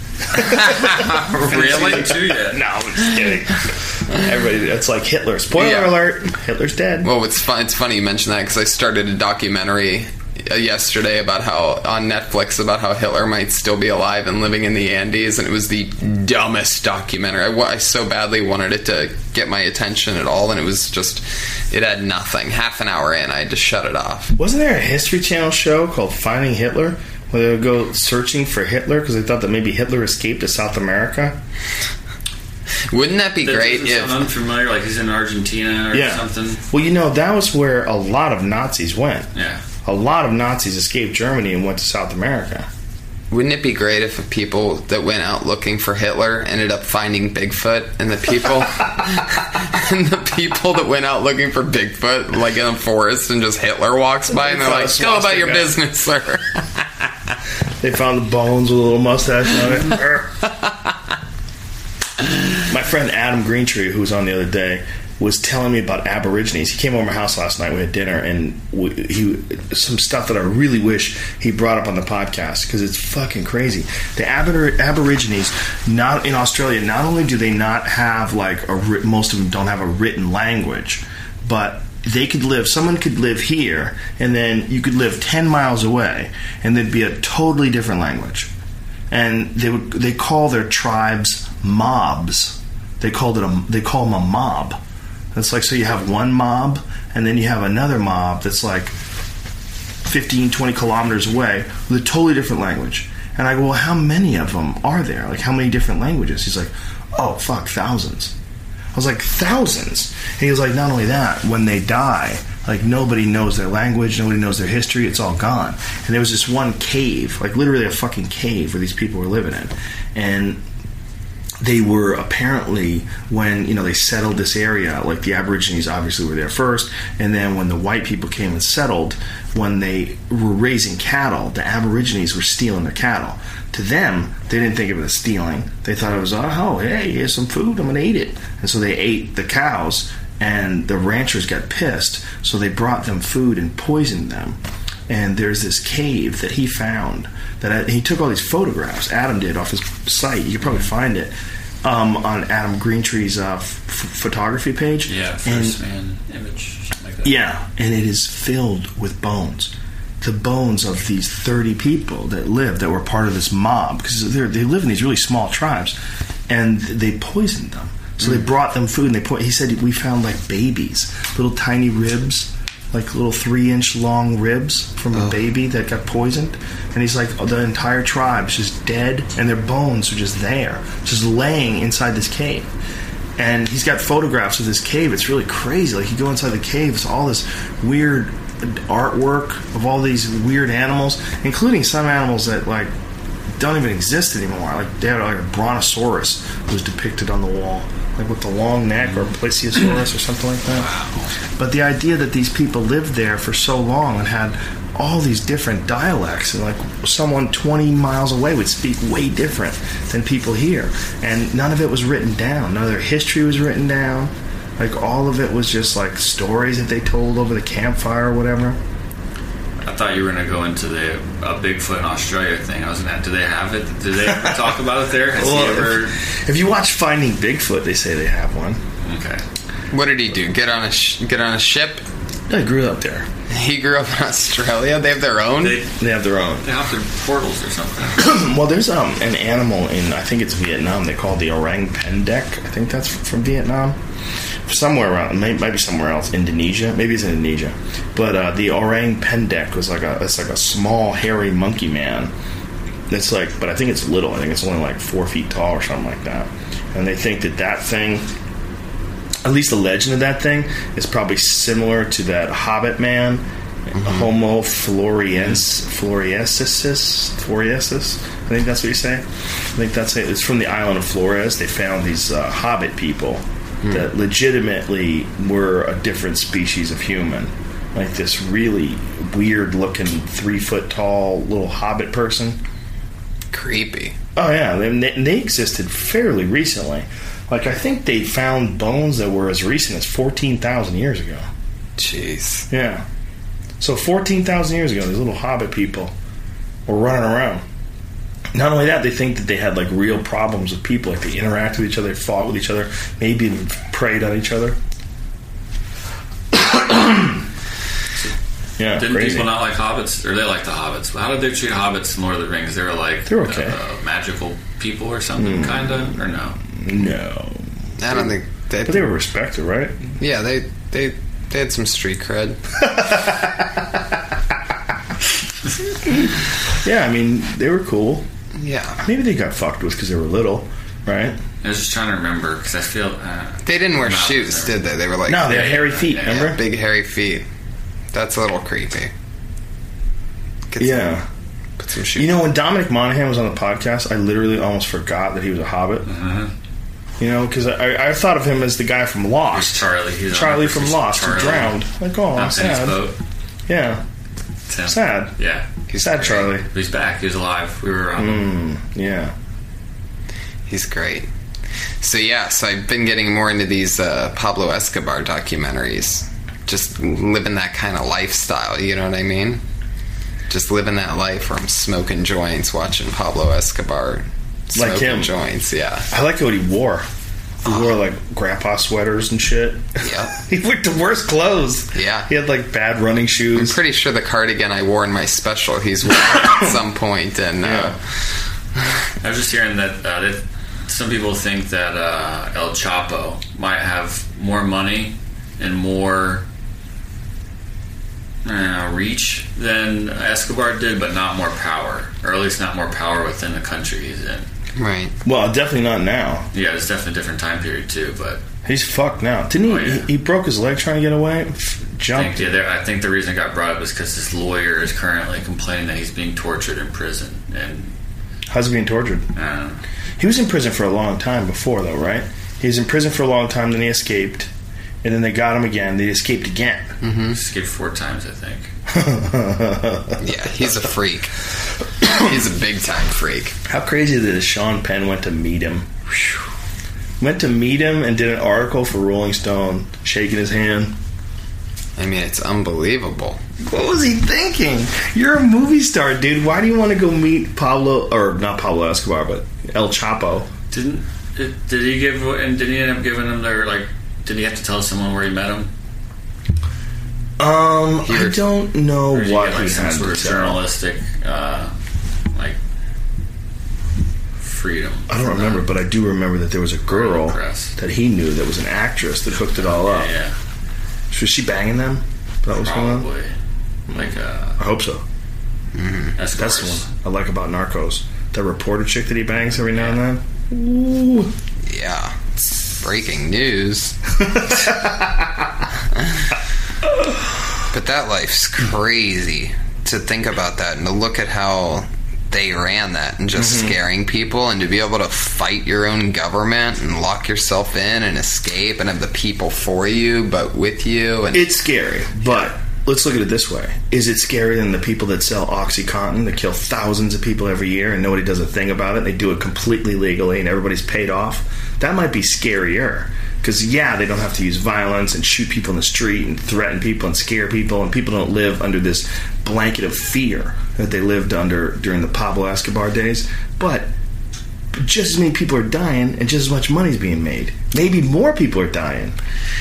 Speaker 6: really.
Speaker 5: Season two yet?
Speaker 3: No, I'm just kidding. Everybody, it's like Hitler. Spoiler
Speaker 6: Yeah.
Speaker 3: alert. Hitler's dead.
Speaker 6: Well, it's fun. It's funny you mention that because I started a documentary uh, yesterday about how on Netflix about how Hitler might still be alive and living in the Andes, and it was the dumbest documentary. I, wa- I so badly wanted it to get my attention at all, and it was just it had nothing. Half an hour in, I had to shut it off.
Speaker 3: Wasn't there a History Channel show called Finding Hitler where they would go searching for Hitler because they thought that maybe Hitler escaped to South America?
Speaker 6: Wouldn't that be
Speaker 5: That
Speaker 6: great
Speaker 5: doesn't
Speaker 6: if?
Speaker 5: sound unfamiliar, like he's in Argentina or
Speaker 3: Yeah.
Speaker 5: something.
Speaker 3: Well, you know, that was where a lot of Nazis went.
Speaker 5: Yeah.
Speaker 3: A lot of Nazis escaped Germany and went to South America.
Speaker 6: Wouldn't it be great if the people that went out looking for Hitler ended up finding Bigfoot, and the people and the people that went out looking for Bigfoot, like in a forest, and just Hitler walks by, and they're like, "Go about your business, sir."
Speaker 3: They found the bones with a little mustache on it. My friend Adam Greentree, who was on the other day, was telling me about Aborigines. He came over my house last night. We had dinner, and we, he some stuff that I really wish he brought up on the podcast because it's fucking crazy. The Abor- Aborigines, not in Australia, not only do they not have like a writ- most of them don't have a written language, but they could live. Someone could live here, and then you could live ten miles away, and there'd be a totally different language. And they would they call their tribes mobs. They called it a they call them a mob. It's like, so you have one mob, and then you have another mob that's like fifteen, twenty kilometers away with a totally different language. And I go, well, how many of them are there? Like, how many different languages? He's like, oh, fuck, thousands. I was like, thousands? And he was like, not only that, when they die, like, nobody knows their language, nobody knows their history, it's all gone. And there was this one cave, like literally a fucking cave where these people were living in. And they were apparently, when, you know, they settled this area, like the Aborigines obviously were there first, and then when the white people came and settled, when they were raising cattle, the Aborigines were stealing their cattle. To them, they didn't think of it as stealing. They thought it was, oh, hey, here's some food, I'm going to eat it. And so they ate the cows, and the ranchers got pissed, so they brought them food and poisoned them. And there's this cave that he found that I, he took all these photographs. Adam did off his site. You could probably find it um, on Adam Greentree's uh, f- photography page.
Speaker 5: Yeah, first man image, something like that.
Speaker 3: Yeah, and it is filled with bones. The bones of these thirty people that lived, that were part of this mob, because they live in these really small tribes, and they poisoned them. So they brought them food, and they po- he said, we found like babies, little tiny ribs, like little three-inch long ribs from a
Speaker 6: Oh.
Speaker 3: baby that got poisoned. And he's like, oh, the entire tribe is just dead, and their bones are just there, just laying inside this cave. And he's got photographs of this cave. It's really crazy. Like, you go inside the cave, it's all this weird artwork of all these weird animals, including some animals that, like, don't even exist anymore. Like, they had like a brontosaurus was depicted on the wall, like with the long neck, or plesiosaurus or something like that. But the idea that these people lived there for so long and had all these different dialects, and like someone twenty miles away would speak way different than people here, and none of it was written down. None of their history was written down. Like, all of it was just like stories that they told over the campfire or whatever.
Speaker 5: I thought you were going to go into the uh, Bigfoot in Australia thing. I was going to. Do they have it? Did they ever talk about it there? Has
Speaker 3: Well,
Speaker 5: he ever?
Speaker 3: if, if you watch Finding Bigfoot, they say they have one.
Speaker 5: Okay.
Speaker 6: What did he do? Get on a sh- get on a ship?
Speaker 3: I grew up there.
Speaker 6: He grew up in Australia. They have their own.
Speaker 5: They
Speaker 3: They have their own.
Speaker 5: they have their portals or something.
Speaker 3: Well, there's um an animal in, I think it's Vietnam. They call it the orang pendek. I think that's from Vietnam. Somewhere around, might, might be somewhere else. Indonesia, maybe it's Indonesia. But uh, the orang pendek was like a, it's like a small hairy monkey man. It's like, but I think it's little. I think it's only like four feet tall or something like that. And they think that that thing, at least the legend of that thing, is probably similar to that Hobbit man, mm-hmm. Homo floriensis, floriensis, floriensis. I think that's what you say. I think that's it. It's from the island of Flores. They found these uh, Hobbit people that legitimately were a different species of human. Like this really weird looking three foot tall little hobbit person.
Speaker 6: Creepy.
Speaker 3: Oh yeah, and they, and they existed fairly recently. Like, I think they found bones that were as recent as fourteen thousand years ago.
Speaker 6: Jeez.
Speaker 3: Yeah. So fourteen thousand years ago, these little hobbit people were running around. Not only that, they think that they had like real problems with people. Like, they interacted with each other, fought with each other, maybe even preyed on each other. Yeah,
Speaker 5: Didn't
Speaker 3: crazy.
Speaker 5: people not like hobbits? Or they like the hobbits? How did they treat hobbits in Lord of the Rings? They were like
Speaker 3: They're okay.
Speaker 5: uh, magical people or something,
Speaker 3: Mm.
Speaker 5: kind of? Or no?
Speaker 3: No.
Speaker 6: I don't think they.
Speaker 3: But they were respected, right?
Speaker 6: Yeah, they they they had some street cred.
Speaker 3: Yeah, I mean, they were cool.
Speaker 6: Yeah,
Speaker 3: Maybe they got fucked with because they were little, right?
Speaker 5: I was just trying to remember because I feel uh,
Speaker 6: they didn't wear
Speaker 5: No,
Speaker 6: shoes,
Speaker 5: never.
Speaker 6: did they? They were like
Speaker 3: No, they had hairy feet,
Speaker 5: Yeah,
Speaker 3: remember?
Speaker 6: big hairy feet. That's a little creepy. Get
Speaker 3: Yeah.
Speaker 6: some, put some shoes.
Speaker 3: You know, when Dominic Monaghan was on the podcast, I literally almost forgot that he was a hobbit.
Speaker 5: uh-huh.
Speaker 3: You know, because I, I thought of him as the guy from
Speaker 5: He's
Speaker 3: Lost.
Speaker 5: Charlie. He's
Speaker 3: Charlie
Speaker 5: on-
Speaker 3: from
Speaker 5: he's
Speaker 3: Lost who
Speaker 5: Charlie.
Speaker 3: drowned. Like, oh,
Speaker 5: Not Penny's
Speaker 3: sad.
Speaker 5: boat.
Speaker 3: Yeah,
Speaker 5: Tim.
Speaker 3: sad.
Speaker 5: Yeah.
Speaker 6: He's
Speaker 3: Sad
Speaker 6: great.
Speaker 3: Charlie.
Speaker 5: He's back. He was alive. We were around him.
Speaker 3: Mm, yeah.
Speaker 6: He's great. So yeah, so I've been getting more into these uh, Pablo Escobar documentaries. Just living that kind of lifestyle, you know what I mean? Just living that life where I'm smoking joints, watching Pablo Escobar smoking
Speaker 3: Like him.
Speaker 6: joints. Yeah,
Speaker 3: I like what he wore. He wore like grandpa sweaters and shit.
Speaker 6: yeah.
Speaker 3: He wore the worst clothes.
Speaker 6: Yeah.
Speaker 3: He had like bad running
Speaker 6: I'm
Speaker 3: shoes.
Speaker 6: pretty sure the cardigan I wore in my special he's worn at some point, and uh,
Speaker 3: Yeah.
Speaker 5: I was just hearing that, uh, that some people think that uh, El Chapo might have more money and more uh, reach than Escobar did, but not more power, or at least not more power within the country he's in.
Speaker 6: Right.
Speaker 3: Well, definitely not now.
Speaker 5: Yeah, it's definitely a different time period too, but
Speaker 3: He's fucked now. Didn't he?
Speaker 5: Oh, yeah.
Speaker 3: he? He broke his leg trying to get away.
Speaker 5: I
Speaker 3: Jumped.
Speaker 5: think, yeah, there, I think the reason it got brought up is because this lawyer is currently complaining that he's being tortured in prison, and
Speaker 3: How's he being tortured?
Speaker 5: I don't know.
Speaker 3: He was in prison for a long time before, though, right? He was in prison for a long time, then he escaped, and then they got him again. They escaped again.
Speaker 6: Mm-hmm.
Speaker 5: Escaped four times, I think.
Speaker 6: Yeah, he's a freak. He's a big time freak.
Speaker 3: How crazy that Sean Penn went to meet him. Whew. Went to meet him and did an article for Rolling Stone, shaking his hand.
Speaker 6: I mean, it's unbelievable.
Speaker 3: What was he thinking? You're a movie star, dude. Why do you want to go meet Pablo, or not Pablo Escobar, but El Chapo?
Speaker 5: Didn't it, did he give and did he end up giving him their like? Did he have to tell someone where he met him?
Speaker 3: Um,
Speaker 6: He
Speaker 3: I
Speaker 6: ref-
Speaker 3: don't know
Speaker 5: Or did he
Speaker 3: what
Speaker 5: get, like,
Speaker 3: he
Speaker 5: some
Speaker 3: had
Speaker 5: sort
Speaker 3: to
Speaker 5: of
Speaker 3: tell.
Speaker 5: journalistic uh, like freedom?
Speaker 3: I don't
Speaker 5: from
Speaker 3: remember,
Speaker 5: that?
Speaker 3: but I do remember that there was a girl
Speaker 5: Press.
Speaker 3: that he knew that was an actress that hooked it all up.
Speaker 5: Yeah, yeah,
Speaker 3: Was she banging them? That was going on?
Speaker 5: probably. Like uh,
Speaker 3: I hope so.
Speaker 5: Escobar's.
Speaker 3: That's the one I like about Narcos. That reporter chick that he bangs every now and then. Ooh.
Speaker 6: Yeah, it's breaking news. But that life's crazy to think about that and to look at how they ran that and just
Speaker 3: Mm-hmm.
Speaker 6: scaring people, and to be able to fight your own government and lock yourself in and escape and have the people for you but with you. And
Speaker 3: It's scary, but let's look at it this way. Is it scarier than the people that sell OxyContin that kill thousands of people every year and nobody does a thing about it? They do it completely legally and everybody's paid off. That might be scarier. Because, yeah, they don't have to use violence and shoot people in the street and threaten people and scare people, and people don't live under this blanket of fear that they lived under during the Pablo Escobar days. But just as many people are dying and just as much money is being made. Maybe more people are dying.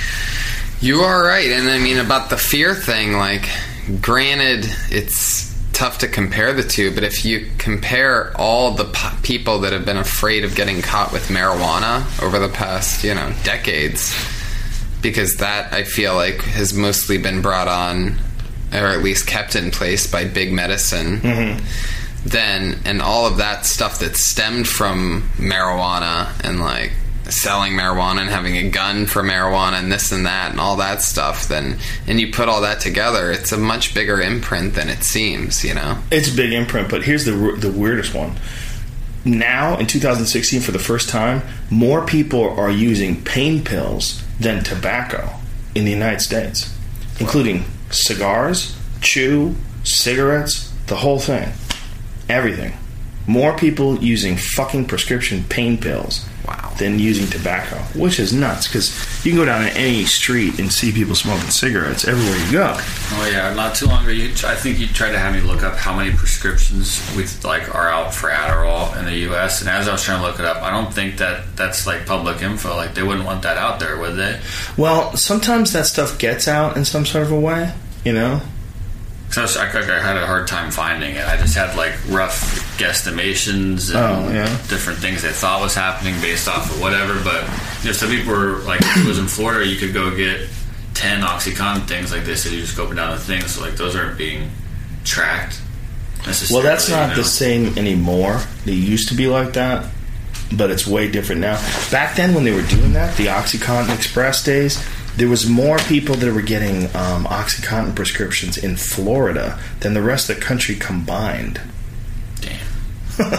Speaker 6: you are right. And I mean, about the fear thing, like, granted, it's tough to compare the two, but if you compare all the po- people that have been afraid of getting caught with marijuana over the past, you know, decades, because that, I feel like, has mostly been brought on, or at least kept in place by big medicine,
Speaker 3: Mm-hmm.
Speaker 6: then, and all of that stuff that stemmed from marijuana and, like, selling marijuana and having a gun for marijuana and this and that and all that stuff, then, and you put all that together, it's a much bigger imprint than it seems, you know?
Speaker 3: It's a big imprint, but here's the the weirdest one. Now, in two thousand sixteen, for the first time, more people are using pain pills than tobacco in the United States, including cigars, chew, cigarettes, the whole thing. Everything. More people using fucking prescription pain pills
Speaker 6: Wow.
Speaker 3: than using tobacco, which is nuts, because you can go down any street and see people smoking cigarettes everywhere you go.
Speaker 5: Oh yeah, not too long ago, you, I think you tried to have me look up how many prescriptions with like are out for Adderall in the U S. And as I was trying to look it up, I don't think that that's like public info. Like they wouldn't want that out there, would they?
Speaker 3: Well, sometimes that stuff gets out in some sort of a way, you know?
Speaker 5: Because I, I, I had a hard time finding it. I just had like rough guesstimations and
Speaker 3: Oh, yeah.
Speaker 5: different things they thought was happening based off of whatever. But you know, some people were like, if it was in Florida, you could go get ten OxyContin things. Like they said, you just go up and down the things. So like those aren't being tracked necessarily.
Speaker 3: Well, that's not
Speaker 5: you know?
Speaker 3: the same anymore. They used to be like that, but it's way different now. Back then, when they were doing that, the OxyContin Express days, there was more people that were getting um, OxyContin prescriptions in Florida than the rest of the country combined.
Speaker 5: Damn.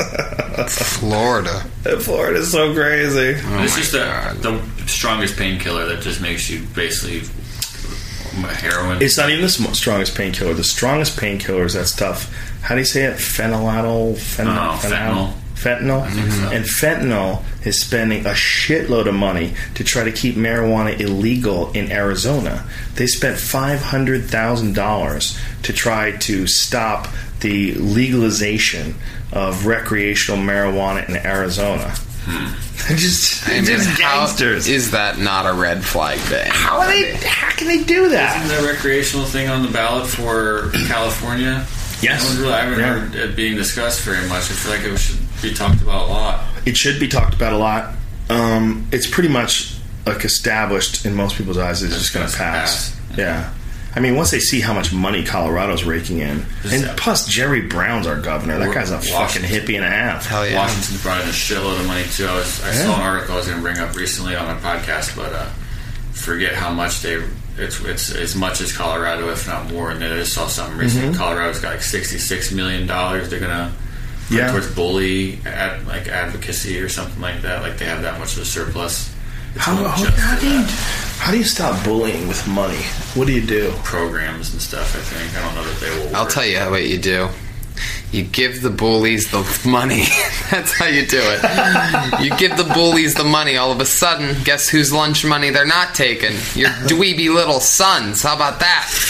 Speaker 6: Florida.
Speaker 3: Florida's so crazy.
Speaker 6: Oh
Speaker 5: it's
Speaker 6: my
Speaker 5: just the,
Speaker 6: God.
Speaker 5: the strongest painkiller that just makes you basically heroin.
Speaker 3: It's not even the sm- strongest painkiller. The strongest painkiller is that stuff. How do you say it? Phenylalanol? Phenyl-
Speaker 5: Oh, fentanyl.
Speaker 3: Fentanyl?
Speaker 5: think so.
Speaker 3: And fentanyl is spending a shitload of money to try to keep marijuana illegal in Arizona. They spent five hundred thousand dollars to try to stop the legalization of recreational marijuana in Arizona. They're just,
Speaker 6: I mean,
Speaker 3: just
Speaker 6: how
Speaker 3: gangsters.
Speaker 6: is that not a red flag to
Speaker 3: how are they?
Speaker 6: anybody?
Speaker 3: How can they do that?
Speaker 5: Isn't the recreational thing on the ballot for California?
Speaker 3: Yes.
Speaker 5: I, really, I haven't
Speaker 3: Yeah.
Speaker 5: heard it being discussed very much. I feel like it should be talked about a lot.
Speaker 3: It should be talked about a lot. Um, it's pretty much like established in most people's eyes, it's just going to pass. pass. Yeah. I mean, once they see how much money Colorado's raking in, and plus Jerry Brown's our governor. That guy's a fucking hippie and a half.
Speaker 6: Hell yeah.
Speaker 5: Washington's brought in a shitload of money too. I was I yeah. saw an article I was going to bring up recently on a podcast, but uh, forget how much they. It's it's as much as Colorado, if not more. And I just saw something recently. Mm-hmm. Colorado's got like sixty-six million dollars. They're gonna put yeah. towards bully ad, like advocacy or something like that. Like they have that much of a surplus.
Speaker 3: How, how, how, do you, how do you stop bullying with money? What do you do?
Speaker 5: Programs and stuff, I think. I don't know that they will work.
Speaker 6: I'll tell you what you do. You give the bullies the money. That's how you do it. You give the bullies the money. All of a sudden, guess whose lunch money they're not taking? Your dweeby little sons. How about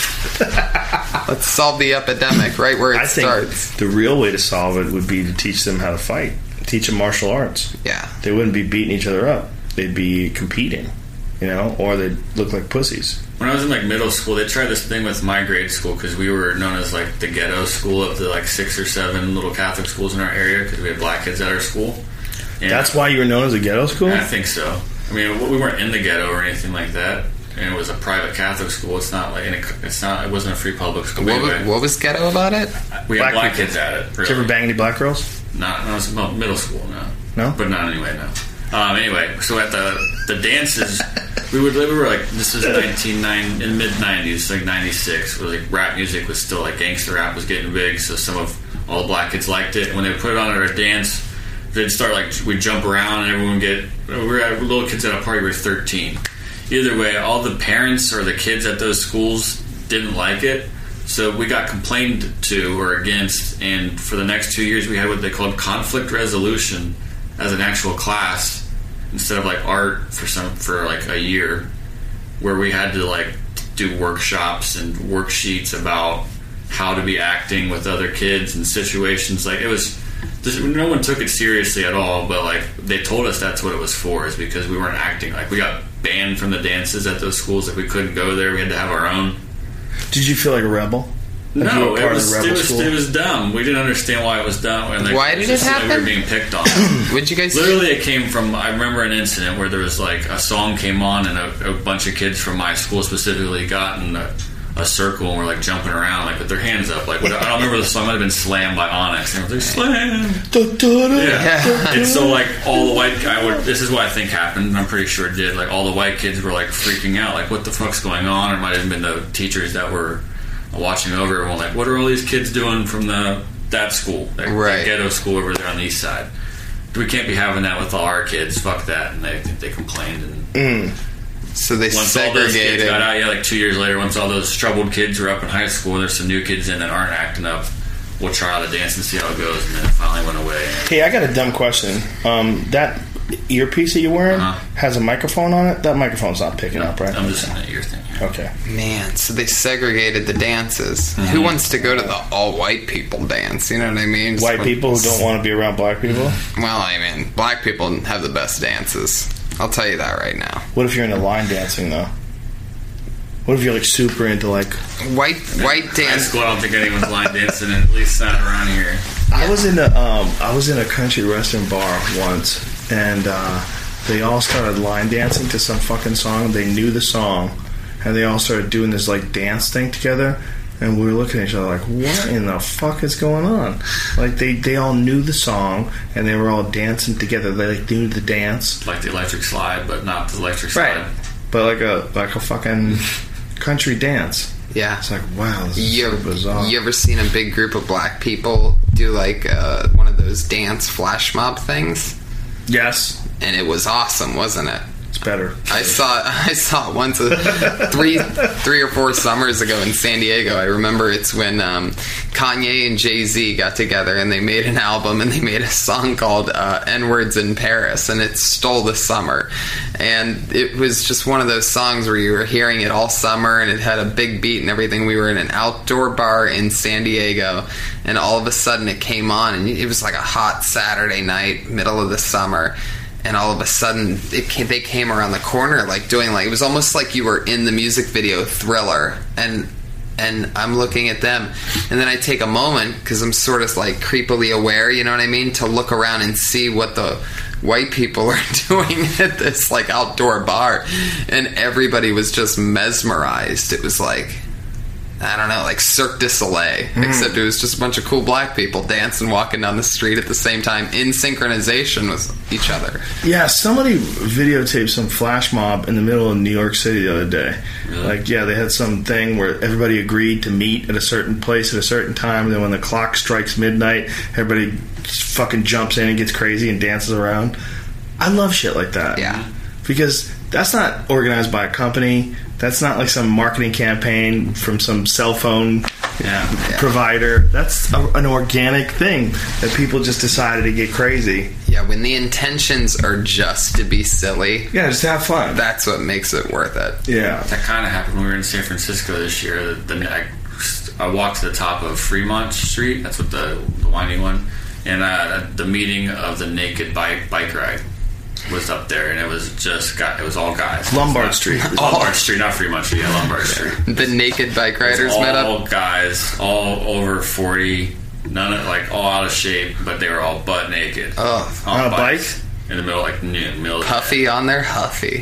Speaker 6: that? Let's solve the epidemic right where it
Speaker 3: I
Speaker 6: starts.
Speaker 3: Think the real way to solve it would be to teach them how to fight. Teach them martial arts.
Speaker 6: Yeah.
Speaker 3: They wouldn't be beating each other up. They'd be competing, you know, or they'd look like pussies.
Speaker 5: When I was in like middle school, they tried this thing with my grade school because we were known as like the ghetto school of the like six or seven little Catholic schools in our area because we had black kids at our school. And
Speaker 3: that's why you were known as a ghetto school?
Speaker 5: I think so. I mean, we weren't in the ghetto or anything like that, and it was a private Catholic school. It's not like it's not. It wasn't a free public school.
Speaker 6: What,
Speaker 5: anyway.
Speaker 6: was, what was ghetto about it?
Speaker 5: We
Speaker 3: black
Speaker 5: had black
Speaker 3: people.
Speaker 5: kids at it. Really.
Speaker 3: Did you ever bang any black girls?
Speaker 5: Not. No, it was about middle school. No.
Speaker 3: No.
Speaker 5: But not anyway. No. Um, anyway, so at the the dances, we would we were like this is nineteen ninety in mid nineties, like ninety six, where like rap music was still like gangster rap was getting big, so some of all the black kids liked it. And when they would put it on at our dance, they'd start like we'd jump around and everyone would get we were at, little kids at a party. We were thirteen. Either way, all the parents or the kids at those schools didn't like it, so we got complained to or against. And for the next two years, we had what they called conflict resolution as an actual class instead of like art for some for like a year, where we had to like do workshops and worksheets about how to be acting with other kids and situations. Like it was this, no one took it seriously at all, but like they told us that's what it was for, is because we weren't acting. Like we got banned from the dances at those schools. Like we couldn't go there. We had to have our own.
Speaker 3: Did you feel like a rebel? Like
Speaker 5: no, it was, it, was, it was dumb. We didn't understand why it was dumb. And like,
Speaker 6: why did it happen?
Speaker 5: Like we were being picked on.
Speaker 6: What'd you guys
Speaker 5: Literally, it came from, I remember an incident where there was like a song came on and a, a bunch of kids from my school specifically got in a, a circle and were like jumping around like with their hands up. Like what, I don't remember the song. It might have been Slam by Onyx. And it was like, Slam! Yeah. And so like all the white guy would, this is what I think happened. I'm pretty sure it did. Like all the white kids were like freaking out. Like what the fuck's going on? Or it might have been the teachers that were watching over everyone, like, what are all these kids doing from the that school, that,
Speaker 6: right.
Speaker 5: that ghetto school over there on the east side? We can't be having that with all our kids. Fuck that. And they they complained. And
Speaker 6: mm. So they
Speaker 5: once
Speaker 6: segregated.
Speaker 5: all those kids got out, yeah, like two years later, once all those troubled kids were up in high school, there's some new kids in that aren't acting up. We'll try out a dance and see how it goes. And then it finally went away.
Speaker 3: Hey, I got a dumb question. Um, that earpiece that you're wearing uh-huh. has a microphone on it? That microphone's not picking
Speaker 5: no,
Speaker 3: up, right?
Speaker 5: I'm just in the ear thing.
Speaker 3: Okay.
Speaker 6: Man, so they segregated the dances. Mm-hmm. Who wants to go to the all-white people dance? You know what I mean? Just
Speaker 3: white people who don't want to be around black people?
Speaker 6: Well, I mean, black people have the best dances. I'll tell you that right now.
Speaker 3: What if you're into line dancing, though? What if you're, like, super into, like...
Speaker 6: White white dance...
Speaker 5: High school, I don't think anyone's line dancing, at least not around here.
Speaker 3: I was in a, um, I was in a country western bar once, and uh, they all started line dancing to some fucking song. They knew the song, and they all started doing this, like, dance thing together, and we were looking at each other like, what in the fuck is going on? Like, they, they all knew the song, and they were all dancing together. They, like, knew the dance.
Speaker 5: Like the electric slide, but not the electric slide.
Speaker 3: Right. But like a, like a fucking... country dance.
Speaker 6: Yeah.
Speaker 3: It's like, wow, this is
Speaker 6: you
Speaker 3: so
Speaker 6: ever,
Speaker 3: bizarre.
Speaker 6: You ever seen a big group of black people do like uh, one of those dance flash mob things?
Speaker 3: Yes.
Speaker 6: And it was awesome, wasn't it?
Speaker 3: It's better.
Speaker 6: I saw I saw it once uh, three three or four summers ago in San Diego. I remember it's when um, Kanye and Jay-Z got together and they made an album and they made a song called uh, N-Words in Paris, and it stole the summer. And it was just one of those songs where you were hearing it all summer and it had a big beat and everything. We were in an outdoor bar in San Diego, and all of a sudden it came on, and it was like a hot Saturday night, middle of the summer. And all of a sudden, it came, they came around the corner, like doing like it was almost like you were in the music video Thriller, and and I'm looking at them, and then I take a moment because I'm sort of like creepily aware, you know what I mean, to look around and see what the white people are doing at this like outdoor bar, and everybody was just mesmerized. It was like, I don't know, like Cirque du Soleil, mm. except it was just a bunch of cool black people dancing, walking down the street at the same time in synchronization with each other.
Speaker 3: Yeah, somebody videotaped some flash mob in the middle of New York City the other day. Really? Like, yeah, they had some thing where everybody agreed to meet at a certain place at a certain time, and then when the clock strikes midnight, everybody just fucking jumps in and gets crazy and dances around. I love shit like that.
Speaker 6: Yeah.
Speaker 3: Because that's not organized by a company. That's not like some marketing campaign from some cell phone
Speaker 5: yeah.
Speaker 3: provider. That's a, an organic thing that people just decided to get crazy.
Speaker 6: Yeah, when the intentions are just to be silly.
Speaker 3: Yeah, just have fun.
Speaker 6: That's what makes it worth it.
Speaker 3: Yeah.
Speaker 5: That kind of happened when we were in San Francisco this year. The, the, I, I walked to the top of Fremont Street. That's what the, the winding one. And uh, the meeting of the Naked Bike Bike Ride was up there, and it was just got it was all guys.
Speaker 3: Lombard
Speaker 5: not,
Speaker 3: Street.
Speaker 5: Lombard Street, not Fremont Street. Yeah, Lombard Street.
Speaker 6: The Naked Bike Riders
Speaker 5: all
Speaker 6: met up.
Speaker 5: All guys, all over forty, none of like all out of shape, but they were all butt naked.
Speaker 6: Oh,
Speaker 3: on a bike
Speaker 5: in the middle, like near the middle.
Speaker 6: Puffy on their Huffy.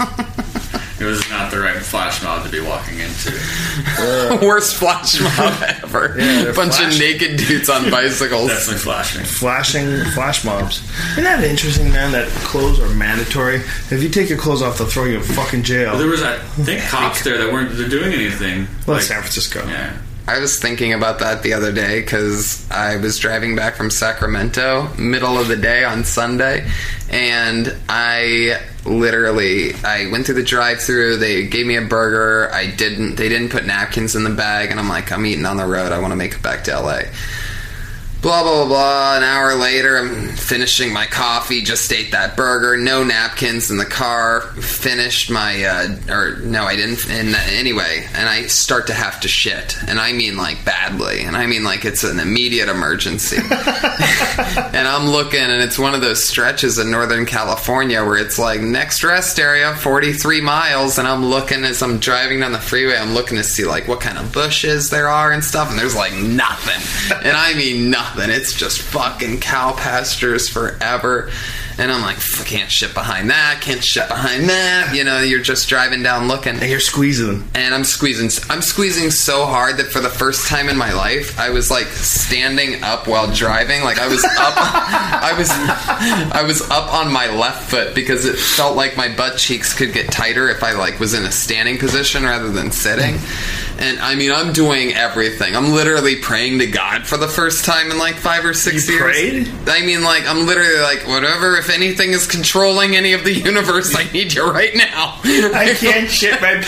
Speaker 5: It was not the right flash mob to be walking into.
Speaker 6: Uh, Worst flash mob ever.
Speaker 3: Yeah,
Speaker 6: bunch
Speaker 3: flashing.
Speaker 6: of naked dudes on bicycles.
Speaker 5: Definitely flashing.
Speaker 3: Flashing flash mobs. Isn't that interesting, man, that clothes are mandatory? If you take your clothes off, they'll throw you in fucking jail.
Speaker 5: Well, there was, I think, cops there that weren't they're doing anything.
Speaker 3: Well,
Speaker 5: like,
Speaker 3: it's San Francisco.
Speaker 5: Yeah.
Speaker 6: I was thinking about that the other day because I was driving back from Sacramento, middle of the day on Sunday, and I literally I went through the drive-thru. They gave me a burger. I didn't. They didn't put napkins in the bag, and I'm like, I'm eating on the road. I want to make it back to L A. Blah, blah, blah, blah. An hour later, I'm finishing my coffee, just ate that burger, no napkins in the car, finished my, uh, or no, I didn't, and anyway, and I start to have to shit, and I mean like badly, and I mean like it's an immediate emergency. And I'm looking, and it's one of those stretches in Northern California where it's like, next rest area, forty-three miles, and I'm looking as I'm driving down the freeway, I'm looking to see like what kind of bushes there are and stuff, and there's like nothing, and I mean nothing. And it's just fucking cow pastures forever. And I'm like, can't shit behind that, can't shit behind that. You know, you're just driving down looking.
Speaker 3: And you're squeezing.
Speaker 6: And I'm squeezing. I'm squeezing so hard that for the first time in my life, I was like standing up while driving. Like I was up, I was, I was up on my left foot because it felt like my butt cheeks could get tighter if I like was in a standing position rather than sitting. And I mean, I'm doing everything. I'm literally praying to God for the first time in like five or six
Speaker 3: you
Speaker 6: years.
Speaker 3: Prayed?
Speaker 6: I mean, like, I'm literally like, whatever, if anything is controlling any of the universe, I need you right now.
Speaker 3: I can't shit my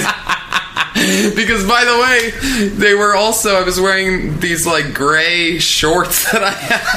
Speaker 3: pants.
Speaker 6: Because, by the way, they were also, I was wearing these, like, gray shorts that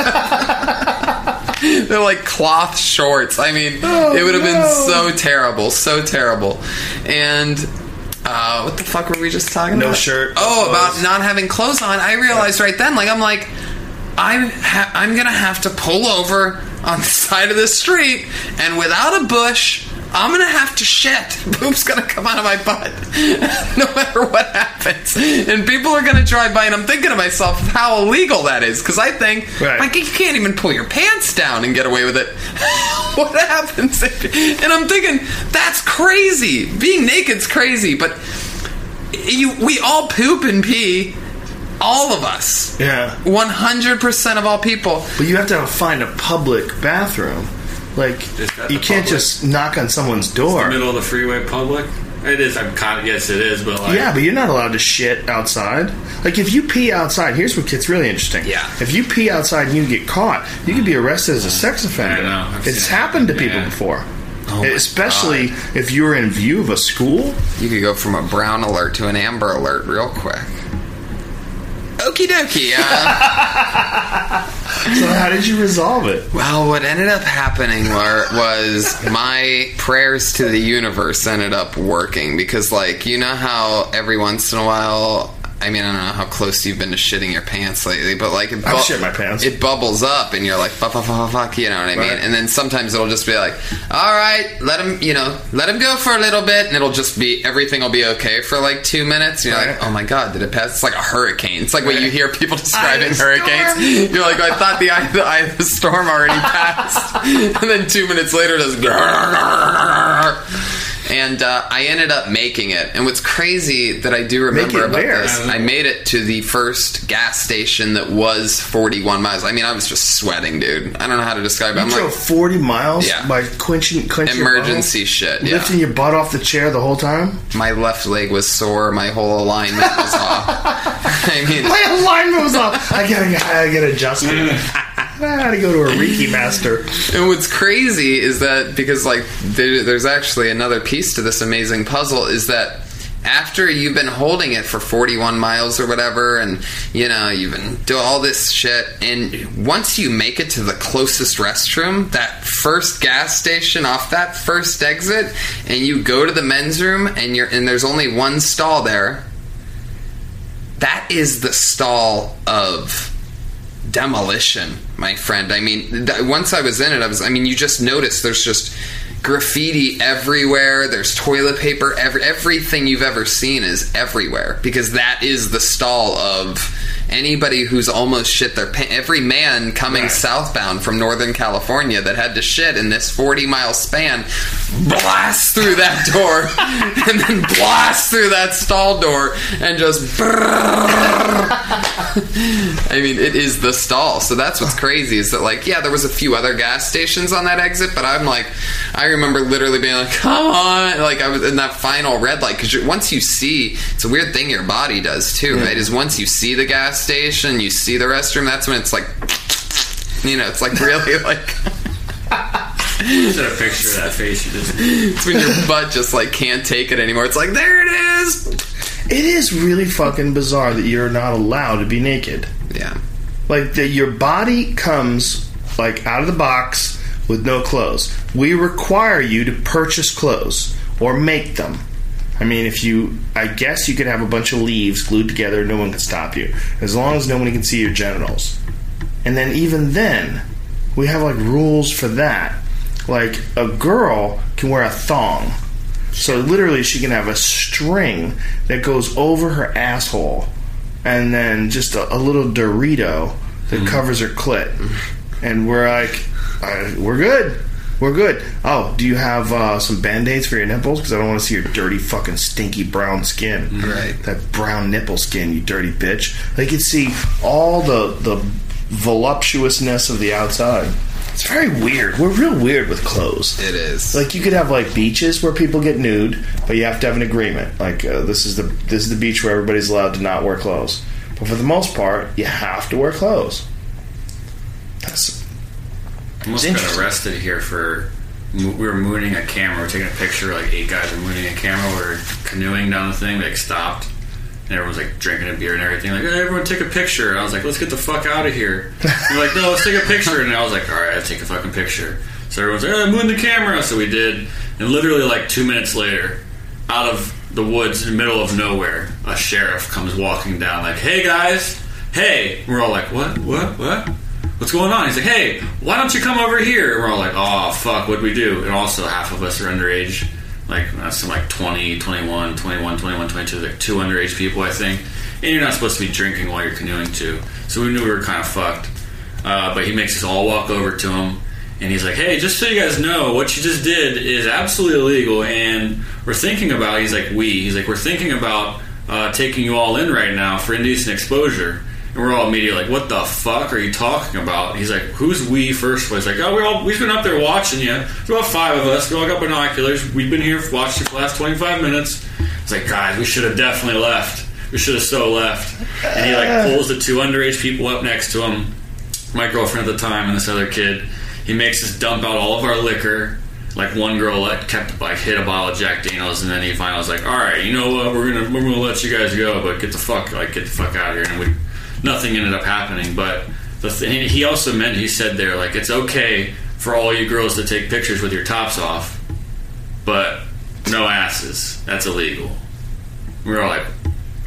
Speaker 6: I have. They're like cloth shorts. I mean, oh, it would have no. been so terrible, so terrible. And... Uh, what the fuck were we just talking
Speaker 3: no
Speaker 6: about?
Speaker 3: No shirt.
Speaker 6: Oh, about not having clothes on. I realized yeah. right then, like, I'm like, I'm, ha- I'm gonna have to pull over on the side of the street, and without a bush, I'm gonna have to shit. Poop's gonna come out of my butt, no matter what happens. And people are gonna drive by, and I'm thinking to myself how illegal that is, because I think,
Speaker 3: right.
Speaker 6: like, you can't even pull your pants down and get away with it. What happens if, and I'm thinking, that's crazy. Being naked's crazy, but you, we all poop and pee. All of us.
Speaker 3: Yeah.
Speaker 6: one hundred percent of all people.
Speaker 3: But you have to find a public bathroom. Like, you can't
Speaker 5: public?
Speaker 3: just knock on someone's door.
Speaker 5: It's the middle of the freeway public? It is. I'm kind of, yes, it is, but like...
Speaker 3: Yeah, but you're not allowed to shit outside. Like, if you pee outside, here's what gets really interesting.
Speaker 6: Yeah.
Speaker 3: If you pee outside and you get caught, you can be arrested as a sex offender.
Speaker 5: I know. I've
Speaker 3: It's
Speaker 5: seen
Speaker 3: happened
Speaker 5: that.
Speaker 3: to people
Speaker 5: Yeah.
Speaker 3: before.
Speaker 6: Oh
Speaker 3: Especially if you were in view of a school.
Speaker 6: You could go from a brown alert to an amber alert real quick. Okie dokie. Uh,
Speaker 3: So how did you resolve it?
Speaker 6: well, what ended up happening were, was my prayers to the universe ended up working because, like, you know how every once in a while I mean, I don't know how close you've been to shitting your pants lately, but like it,
Speaker 3: I've shit my pants.
Speaker 6: It bubbles up, and you're like, fuck, fuck, fuck, fuck, you know what I mean?
Speaker 3: Right.
Speaker 6: And then sometimes it'll just be like, all right, let him, you know, let him go for a little bit, and it'll just be everything will be okay for like two minutes. And you're
Speaker 3: Right.
Speaker 6: like, oh my god, did it pass? It's like a hurricane. It's like when you hear people describing
Speaker 3: Eye of the
Speaker 6: hurricanes. You're like, I thought the eye, the eye of the storm already passed, and then two minutes later, it does. And uh, I ended up making it. And what's crazy that I do remember
Speaker 3: Make it
Speaker 6: about
Speaker 3: where?
Speaker 6: this, I made it to the first gas station that was forty-one miles. I mean, I was just sweating, dude. I don't know how to describe it.
Speaker 3: You
Speaker 6: I'm
Speaker 3: drove
Speaker 6: like,
Speaker 3: forty miles
Speaker 6: Yeah.
Speaker 3: by quenching, quenching
Speaker 6: emergency
Speaker 3: your
Speaker 6: shit.
Speaker 3: butt,
Speaker 6: Yeah.
Speaker 3: lifting your butt off the chair the whole time.
Speaker 6: My left leg was sore. My whole alignment was off. I mean,
Speaker 3: My alignment was off. I gotta, I gotta adjust it. I gotta go to a Reiki master.
Speaker 6: and what's crazy is that because like there, there's actually another piece to this amazing puzzle is that after you've been holding it for forty-one miles or whatever, and you know you've been doing all this shit, and once you make it to the closest restroom, that first gas station off that first exit, and you go to the men's room, and you're and there's only one stall there. That is the stall of demolition, my friend. I mean, th- once I was in it, I was. I mean, you just notice there's just graffiti everywhere. There's toilet paper. Every everything you've ever seen is everywhere because that is the stall of anybody who's almost shit their pants. Every man coming
Speaker 3: Right.
Speaker 6: southbound from Northern California that had to shit in this forty mile span blasts through that door and then blasts through that stall door and just. I mean, it is the stall. So that's what's crazy is that, like, yeah, there was a few other gas stations on that exit, but I'm like, I remember literally being like, come on. Like, I was in that final red light because once you see, it's a weird thing your body does too, right? Is once you see the gas station, you see the restroom, that's when it's like, you know, it's like really like.
Speaker 5: Just a picture of that face you just.
Speaker 6: It's when your butt just like can't take it anymore. It's like, there it is.
Speaker 3: It is really fucking bizarre that you're not allowed to be naked.
Speaker 6: Yeah.
Speaker 3: Like that, your body comes like out of the box with no clothes. We require you to purchase clothes or make them. I mean, if you, I guess you could have a bunch of leaves glued together, no one can stop you, as long as nobody can see your genitals. And then even then, we have like rules for that. Like a girl can wear a thong. So literally she can have a string that goes over her asshole and then just a, a little Dorito that mm. covers her clit. And we're like, uh, we're good. We're good. Oh, do you have uh, some Band-Aids for your nipples? Because I don't want to see your dirty fucking stinky brown skin.
Speaker 6: Right.
Speaker 3: That brown nipple skin, you dirty bitch. They can see all the, the voluptuousness of the outside. It's very weird. We're real weird with clothes.
Speaker 6: It is.
Speaker 3: Like you could have like beaches where people get nude, but you have to have an agreement. Like uh, this is the this is the beach where everybody's allowed to not wear clothes. But for the most part, you have to wear clothes. That's
Speaker 5: Almost got arrested here for we were mooning a camera. We were taking a picture. Like eight guys were mooning a camera. We were canoeing down the thing. We like stopped. And everyone's like drinking a beer and everything. Like, hey, everyone take a picture. And I was like, let's get the fuck out of here. They're like, no, let's take a picture. And I was like, all right, I'll take a fucking picture. So everyone's like, oh, moon the camera. So we did. And literally like two minutes later, out of the woods in the middle of nowhere, a sheriff comes walking down like, hey guys, hey. And we're all like, what, what, what? What's going on? He's like, hey, why don't you come over here? And we're all like, oh, fuck, what'd we do? And also half of us are underage. Like, uh, some like twenty, twenty-one, twenty-one, twenty-one, twenty-two, like two underage people, I think. And you're not supposed to be drinking while you're canoeing, too. So we knew we were kind of fucked. Uh, but he makes us all walk over to him. And he's like, hey, just so you guys know, what you just did is absolutely illegal. And we're thinking about, he's like, we. He's like, we're thinking about uh, taking you all in right now for indecent exposure. And we're all immediately like, what the fuck are you talking about? He's like, who's we first? He's like, oh, we're all, we've been up there watching you. There's about five of us. We all got binoculars. We've been here watching you for the last twenty-five minutes. He's like, guys, we should have definitely left. We should have so left. And he like pulls the two underage people up next to him, my girlfriend at the time and this other kid. He makes us dump out all of our liquor. Like one girl like kept like hit a bottle of Jack Daniels, and then he finally was like, all right, you know what, we're gonna we're gonna let you guys go, but get the fuck like get the fuck out of here. And we nothing ended up happening. But the th- he also meant, he said there, like, it's okay for all you girls to take pictures with your tops off, but no asses. That's illegal. We were all like,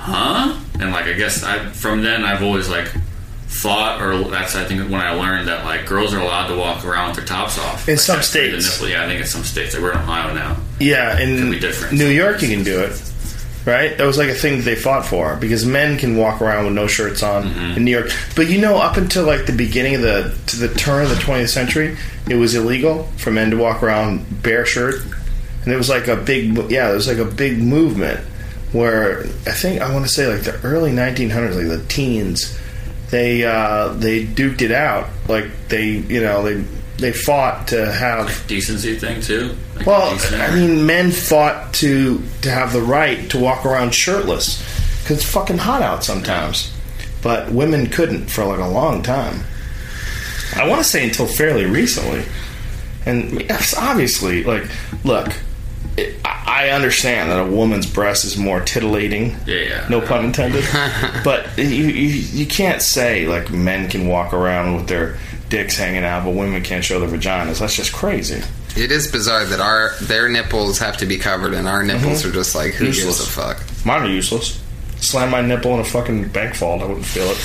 Speaker 5: huh? And like I guess I from then I've always like thought, or that's I think when I learned that like girls are allowed to walk around with their tops off
Speaker 3: In
Speaker 5: like,
Speaker 3: some
Speaker 5: that's the
Speaker 3: states.
Speaker 5: nipple. Yeah, I think in some states. Like we're in Ohio now.
Speaker 3: Yeah, in
Speaker 5: Could be different.
Speaker 3: New York you can do it. Right? That was like a thing that they fought for because men can walk around with no shirts on
Speaker 5: Mm-hmm.
Speaker 3: in New York. But you know, up until like the beginning of the to the turn of the twentieth century, it was illegal for men to walk around bare shirt. And it was like a big yeah, it was like a big movement where I think I want to say like the early nineteen hundreds, like the teens, they uh, they duked it out. Like they, you know, they they fought to have
Speaker 5: Decency thing too. Like
Speaker 3: well,
Speaker 5: decent.
Speaker 3: I mean, men fought to to have the right to walk around shirtless because it's fucking hot out sometimes. But women couldn't for like a long time. I want to say until fairly recently. And yes, obviously, like, look, it, I I understand that a woman's breast is more titillating.
Speaker 5: Yeah, yeah.
Speaker 3: No pun intended. But you, you you can't say like men can walk around with their dicks hanging out, but women can't show their vaginas. That's just crazy.
Speaker 6: It is bizarre that our their nipples have to be covered and our nipples are just like, who
Speaker 3: Useless.
Speaker 6: gives a fuck?
Speaker 3: Mine are useless. Slam my nipple in a fucking bank vault, I wouldn't feel it.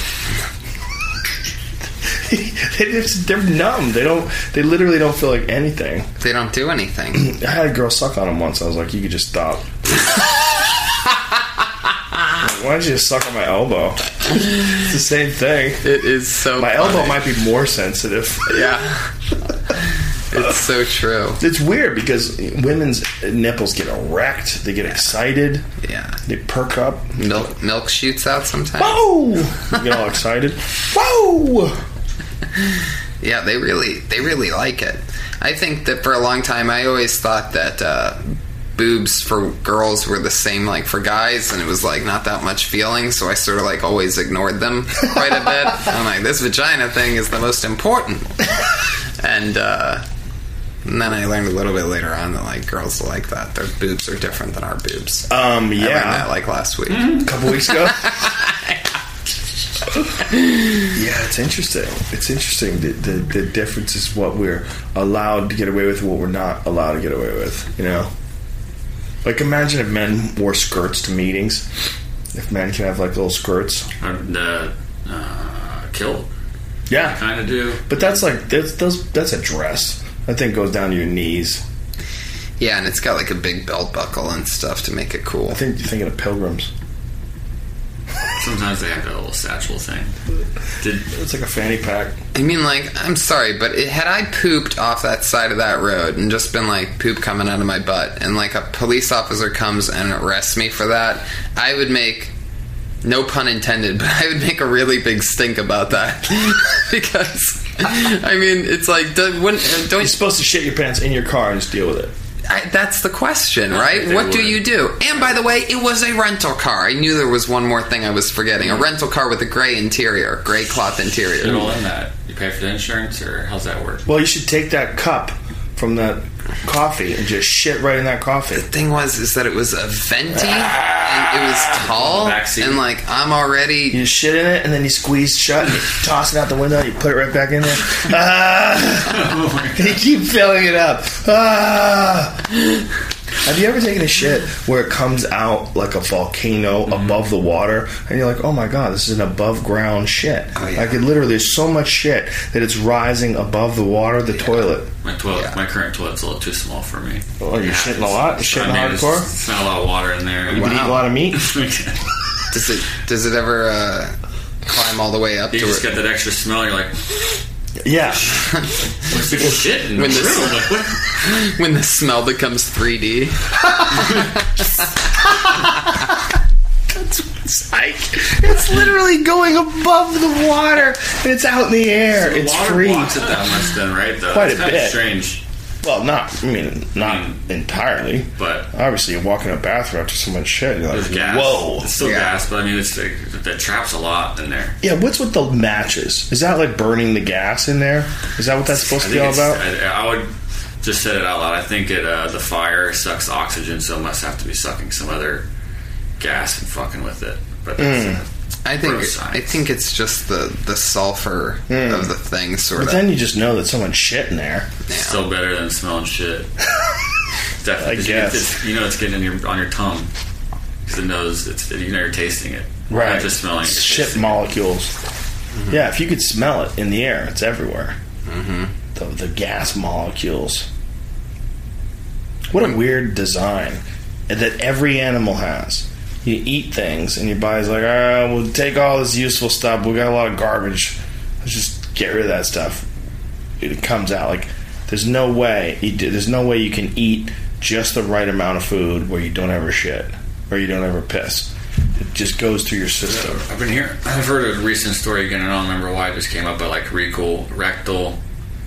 Speaker 3: It's, they're numb. They don't. They literally don't feel like anything.
Speaker 6: They don't do anything.
Speaker 3: I had a girl suck on them once. I was like, you could just stop. Like, why don't you just suck on my elbow? It's the same thing.
Speaker 6: It is so
Speaker 3: My
Speaker 6: funny.
Speaker 3: elbow might be more sensitive.
Speaker 6: Yeah. It's so true.
Speaker 3: It's weird because women's nipples get erect. They get excited.
Speaker 6: Yeah.
Speaker 3: They perk up.
Speaker 6: Milk milk shoots out sometimes.
Speaker 3: Whoa! You get all excited. Whoa!
Speaker 6: Yeah, they really they really like it. I think that for a long time I always thought that uh, boobs for girls were the same like for guys, and it was like not that much feeling, so I sort of like always ignored them quite a bit. I'm like, this vagina thing is the most important. And uh and then I learned a little bit later on that like girls like that. Their boobs are different than our boobs.
Speaker 3: Um,
Speaker 6: I learned
Speaker 3: yeah.
Speaker 6: that like last week.
Speaker 3: A couple weeks ago. Yeah, it's interesting. It's interesting. The, the the difference is what we're allowed to get away with and what we're not allowed to get away with. You know? Like, imagine if men wore skirts to meetings. If men can have, like, little skirts.
Speaker 5: Or the uh, kilt.
Speaker 3: Yeah.
Speaker 5: Kind of do.
Speaker 3: But that's, like, that's, those, that's a dress. That thing goes down to your knees.
Speaker 6: Yeah, and it's got like a big belt buckle and stuff to make it cool.
Speaker 3: I think you're thinking of pilgrims.
Speaker 5: Sometimes they have that little satchel thing. Did
Speaker 3: It's like a fanny pack.
Speaker 6: I mean, like, I'm sorry, but it, had I pooped off that side of that road and just been like poop coming out of my butt, and like a police officer comes and arrests me for that, I would make, no pun intended, but I would make a really big stink about that. Because, I mean, it's like, do, when, don't
Speaker 3: You're
Speaker 6: you
Speaker 3: supposed to shit your pants in your car and just deal with it.
Speaker 6: I, that's the question, right?
Speaker 5: they
Speaker 6: What do
Speaker 5: would.
Speaker 6: you do? And by the way, it was a rental car. I knew there was one more thing I was forgetting. A rental car with a gray interior, gray cloth interior.
Speaker 5: Put it all in that? You pay for the insurance, or how's that work?
Speaker 3: Well, you should take that cup from that coffee and just shit right in that coffee.
Speaker 6: The thing was, is that it was a venti, and it was tall,
Speaker 5: Backseat.
Speaker 6: and like, I'm already...
Speaker 3: You just shit in it, and then you squeeze shut, and you toss it out the window, and you put it right back in there. Ah! And you keep filling it up. Ah! Have you ever taken a shit where it comes out like a volcano
Speaker 6: Mm-hmm.
Speaker 3: above the water, and you're like, oh my god, this is an above ground shit.
Speaker 6: Oh, yeah.
Speaker 3: Like, it literally, there's so much shit that it's rising above the water, the toilet.
Speaker 5: My toilet,
Speaker 6: Yeah.
Speaker 5: my current toilet's a little too small for me.
Speaker 3: Oh, you're shitting a lot? You're shitting
Speaker 5: I mean, it's,
Speaker 3: hardcore?
Speaker 5: it's not a lot of water in there.
Speaker 3: You can eat a lot of meat?
Speaker 6: Does it does it ever uh, climb all the way up
Speaker 5: You
Speaker 6: to
Speaker 5: just
Speaker 6: it?
Speaker 5: get that extra smell. You're like,
Speaker 3: Yeah.
Speaker 5: what's this shit in the
Speaker 6: When this-
Speaker 5: room? Like, what?
Speaker 6: When the smell becomes three D?
Speaker 3: It's like, it's literally going above the water, and it's out in the air.
Speaker 5: The
Speaker 3: it's
Speaker 5: water
Speaker 3: free.
Speaker 5: blocks it that much, then, right? Though.
Speaker 3: Quite
Speaker 5: it's
Speaker 3: a
Speaker 5: kind of
Speaker 3: bit.
Speaker 5: strange,
Speaker 3: Well, not, I mean, not
Speaker 5: Mm.
Speaker 3: entirely.
Speaker 5: but
Speaker 3: Obviously, you walk in a bathroom after so much shit, you're like,
Speaker 5: there's gas.
Speaker 3: whoa.
Speaker 5: It's still
Speaker 6: Yeah.
Speaker 5: gas, but I mean, it's like, that traps a lot in there.
Speaker 3: Yeah, what's with the matches? Is that like burning the gas in there? Is that what that's supposed
Speaker 5: I
Speaker 3: to be
Speaker 5: think
Speaker 3: all
Speaker 5: it's,
Speaker 3: about?
Speaker 5: I, I would just say it out loud. I think it uh, the fire sucks oxygen, so it must have to be sucking some other gas and fucking with it. But that's,
Speaker 3: Mm.
Speaker 5: uh,
Speaker 6: I think
Speaker 5: Gross science.
Speaker 6: I think it's just the, the sulfur of the thing, sort
Speaker 3: But
Speaker 6: of.
Speaker 3: then you just know that someone's shit in there.
Speaker 5: still better than smelling shit. Definitely,
Speaker 3: I
Speaker 5: 'cause
Speaker 3: guess.
Speaker 5: You, it's, you know, it's getting in your on your tongue. because it knows it's you know you're tasting it,
Speaker 3: Right.
Speaker 5: not just smelling it.
Speaker 3: It's shit molecules. Mm-hmm. Yeah, if you could smell it in the air, it's everywhere. Mm-hmm. The, the gas molecules. What a weird design that every animal has. You eat things, and your body's like, all right, we'll take all this useful stuff. We got a lot of garbage. Let's just get rid of that stuff. It comes out like there's no way. You do, there's no way you can eat just the right amount of food where you don't ever shit or you don't ever piss. It just goes through your system.
Speaker 5: I've been here. I've heard a recent story again. I don't remember why it just came up, but like rectal rectal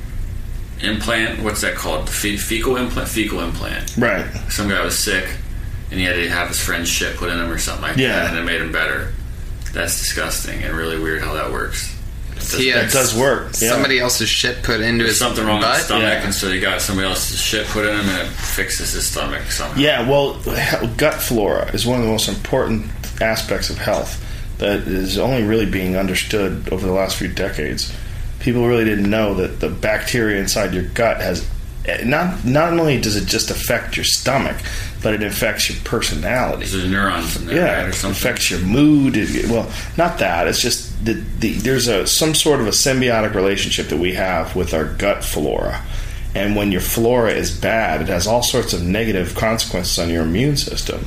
Speaker 5: implant. What's that called? Fe- fecal implant. Fecal implant.
Speaker 3: Right.
Speaker 5: Some guy was sick, and he had to have his friend's shit put in him or something like
Speaker 3: Yeah.
Speaker 5: that, and it made him better. That's disgusting and really weird how that works.
Speaker 6: He had
Speaker 3: It does work. Yeah.
Speaker 6: somebody else's shit put into
Speaker 5: There's
Speaker 6: his
Speaker 5: something wrong
Speaker 6: butt.
Speaker 5: with his stomach,
Speaker 3: Yeah.
Speaker 5: and so he got somebody else's shit put in him, and it fixes his stomach somehow.
Speaker 3: Yeah, well, he- gut flora is one of the most important aspects of health that is only really being understood over the last few decades. People really didn't know that the bacteria inside your gut has not not only does it just affect your stomach, but it affects your personality.
Speaker 5: There's neurons in there,
Speaker 3: Yeah,
Speaker 5: right, or
Speaker 3: it
Speaker 5: something.
Speaker 3: affects your mood. It- well, not that. It's just the, the there's a some sort of a symbiotic relationship that we have with our gut flora, and when your flora is bad, it has all sorts of negative consequences on your immune system.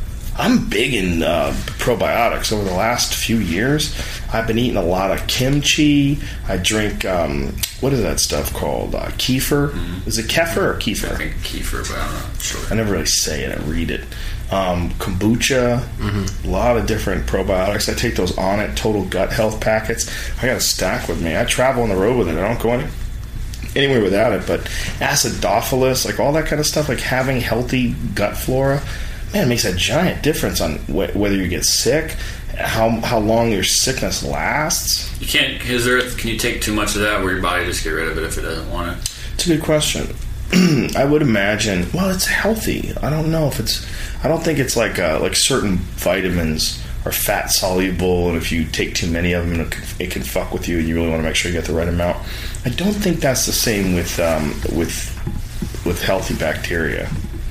Speaker 3: I'm big in uh, probiotics. Over the last few years, I've been eating a lot of kimchi. I drink um, what is that stuff called? Uh, kefir.
Speaker 5: Mm-hmm.
Speaker 3: Is it kefir or kefir?
Speaker 5: I think kefir, but I'm not sure.
Speaker 3: I never really say it. I read it. Um, kombucha, mm-hmm. a lot of different probiotics. I take those On It Total Gut Health packets. I got a stack with me. I travel on the road with it. I don't go any, anywhere without it. But acidophilus, like all that kind of stuff, like having healthy gut flora, man, it makes a giant difference on wh- whether you get sick, how how long your sickness lasts.
Speaker 5: You can't. Is there? Can you take too much of that, where your body just get rid of it if it doesn't want it?
Speaker 3: It's a good question. I would imagine. Well, it's healthy. I don't know if it's. I don't think it's like uh, like certain vitamins are fat soluble, and if you take too many of them, it can, it can fuck with you, and you really want to make sure you get the right amount. I don't think that's the same with um, with with healthy bacteria.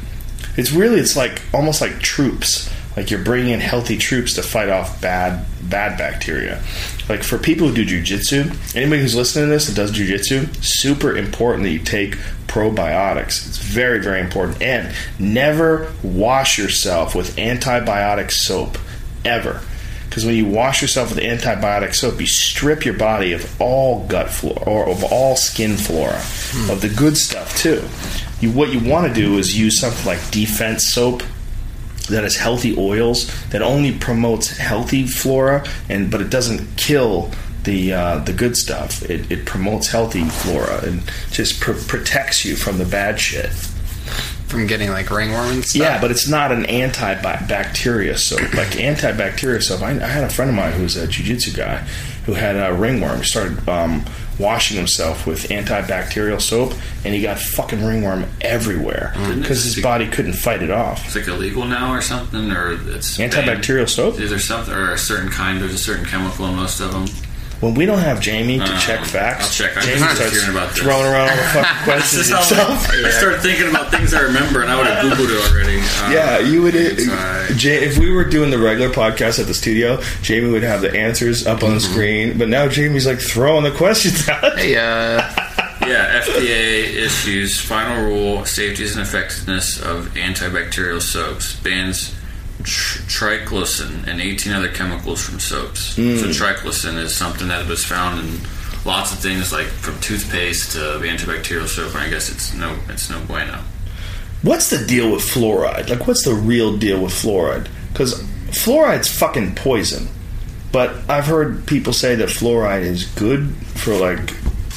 Speaker 3: It's really it's like almost like troops. Like you're bringing in healthy troops to fight off bad bad bacteria. Like for people who do jiu-jitsu, anybody who's listening to this and does jiu-jitsu, super important that you take probiotics. It's very, very important. And never wash yourself with antibiotic soap, ever. Because when you wash yourself with antibiotic soap, you strip your body of all gut flora, or of all skin flora, hmm. of the good stuff too. You, what you want to do is use something like Defense soap that has healthy oils that only promotes healthy flora, and but it doesn't kill the uh, the good stuff. It, it promotes healthy flora and just pr- protects you from the bad shit.
Speaker 6: From getting like ringworm and stuff?
Speaker 3: Yeah, but it's not an antibacteria soap. Like antibacteria soap, I, I had a friend of mine who was a jiu-jitsu guy who had a ringworm. He started um, washing himself with antibacterial soap, and he got fucking ringworm everywhere because his body couldn't fight it off.
Speaker 5: It's like illegal now or something, or it's
Speaker 3: antibacterial soap?
Speaker 5: Is there something, or a certain kind? There's a certain chemical in most of them.
Speaker 3: When we don't have Jamie to
Speaker 5: uh,
Speaker 3: check facts,
Speaker 5: I'll check. I'm
Speaker 3: Jamie
Speaker 5: just
Speaker 3: starts
Speaker 5: hearing about this.
Speaker 3: throwing around all the fucking questions
Speaker 5: This is how
Speaker 3: himself.
Speaker 5: I, I started thinking about things I remember, and I would have Googled it already. Uh,
Speaker 3: Yeah, you would.
Speaker 5: uh,
Speaker 3: Jay, if we were doing the regular podcast at the studio, Jamie would have the answers up on the screen. But now Jamie's like throwing the questions out.
Speaker 6: Hey, uh...
Speaker 5: Yeah, F D A issues final rule: safeties and effectiveness of antibacterial soaps. Bans tr- triclosan and eighteen other chemicals from soaps.
Speaker 3: Mm.
Speaker 5: So triclosan is something that was found in lots of things, like from toothpaste to antibacterial soap. And I guess it's no, it's no bueno.
Speaker 3: What's the deal with fluoride? Like, what's the real deal with fluoride? Because fluoride's fucking poison. But I've heard people say that fluoride is good for like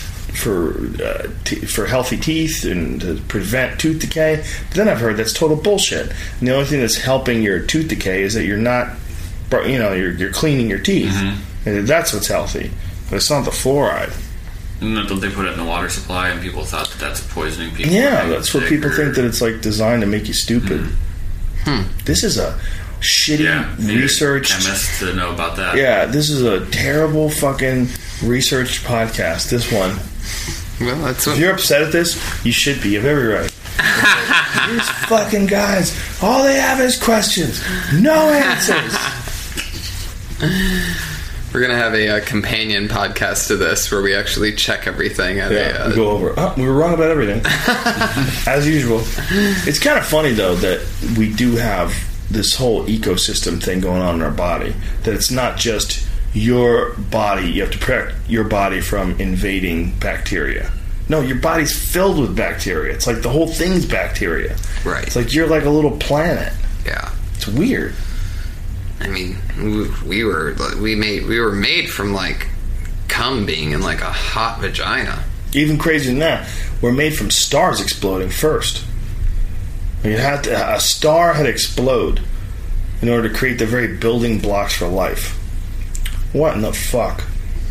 Speaker 3: for uh, t- for healthy teeth and to prevent tooth decay. But then I've heard that's total bullshit. And the only thing that's helping your tooth decay is that you're not, you know, you're, you're cleaning your teeth. Mm-hmm. And that's what's healthy. But it's not the fluoride.
Speaker 5: And don't they put it in the water supply, and people thought that that's poisoning people?
Speaker 3: Yeah, that's what people
Speaker 5: or,
Speaker 3: think, that it's like designed to make you stupid.
Speaker 6: Hmm.
Speaker 3: This is a shitty
Speaker 5: yeah,
Speaker 3: research
Speaker 5: chemist to know about that.
Speaker 3: Yeah, this is a terrible fucking researched podcast. This one.
Speaker 6: Well, that's what...
Speaker 3: If you're upset at this, you should be. You have every right. These fucking guys, all they have is questions, no answers.
Speaker 6: We're gonna have a, uh companion podcast to this where we actually check everything. At
Speaker 3: Yeah,
Speaker 6: a, uh,
Speaker 3: we go over. Oh, we were wrong about everything, as usual. It's kind of funny though that we do have this whole ecosystem thing going on in our body. That it's not just your body. You have to protect your body from invading bacteria. No, your body's filled with bacteria. It's like the whole thing's bacteria.
Speaker 6: Right.
Speaker 3: It's like you're like a little planet.
Speaker 6: Yeah.
Speaker 3: It's weird.
Speaker 6: I mean, we, we were we made we were made from like cum being in like a hot vagina.
Speaker 3: Even crazier than that, we're made from stars exploding first. It had to, a star had to explode in order to create the very building blocks for life. What in the fuck?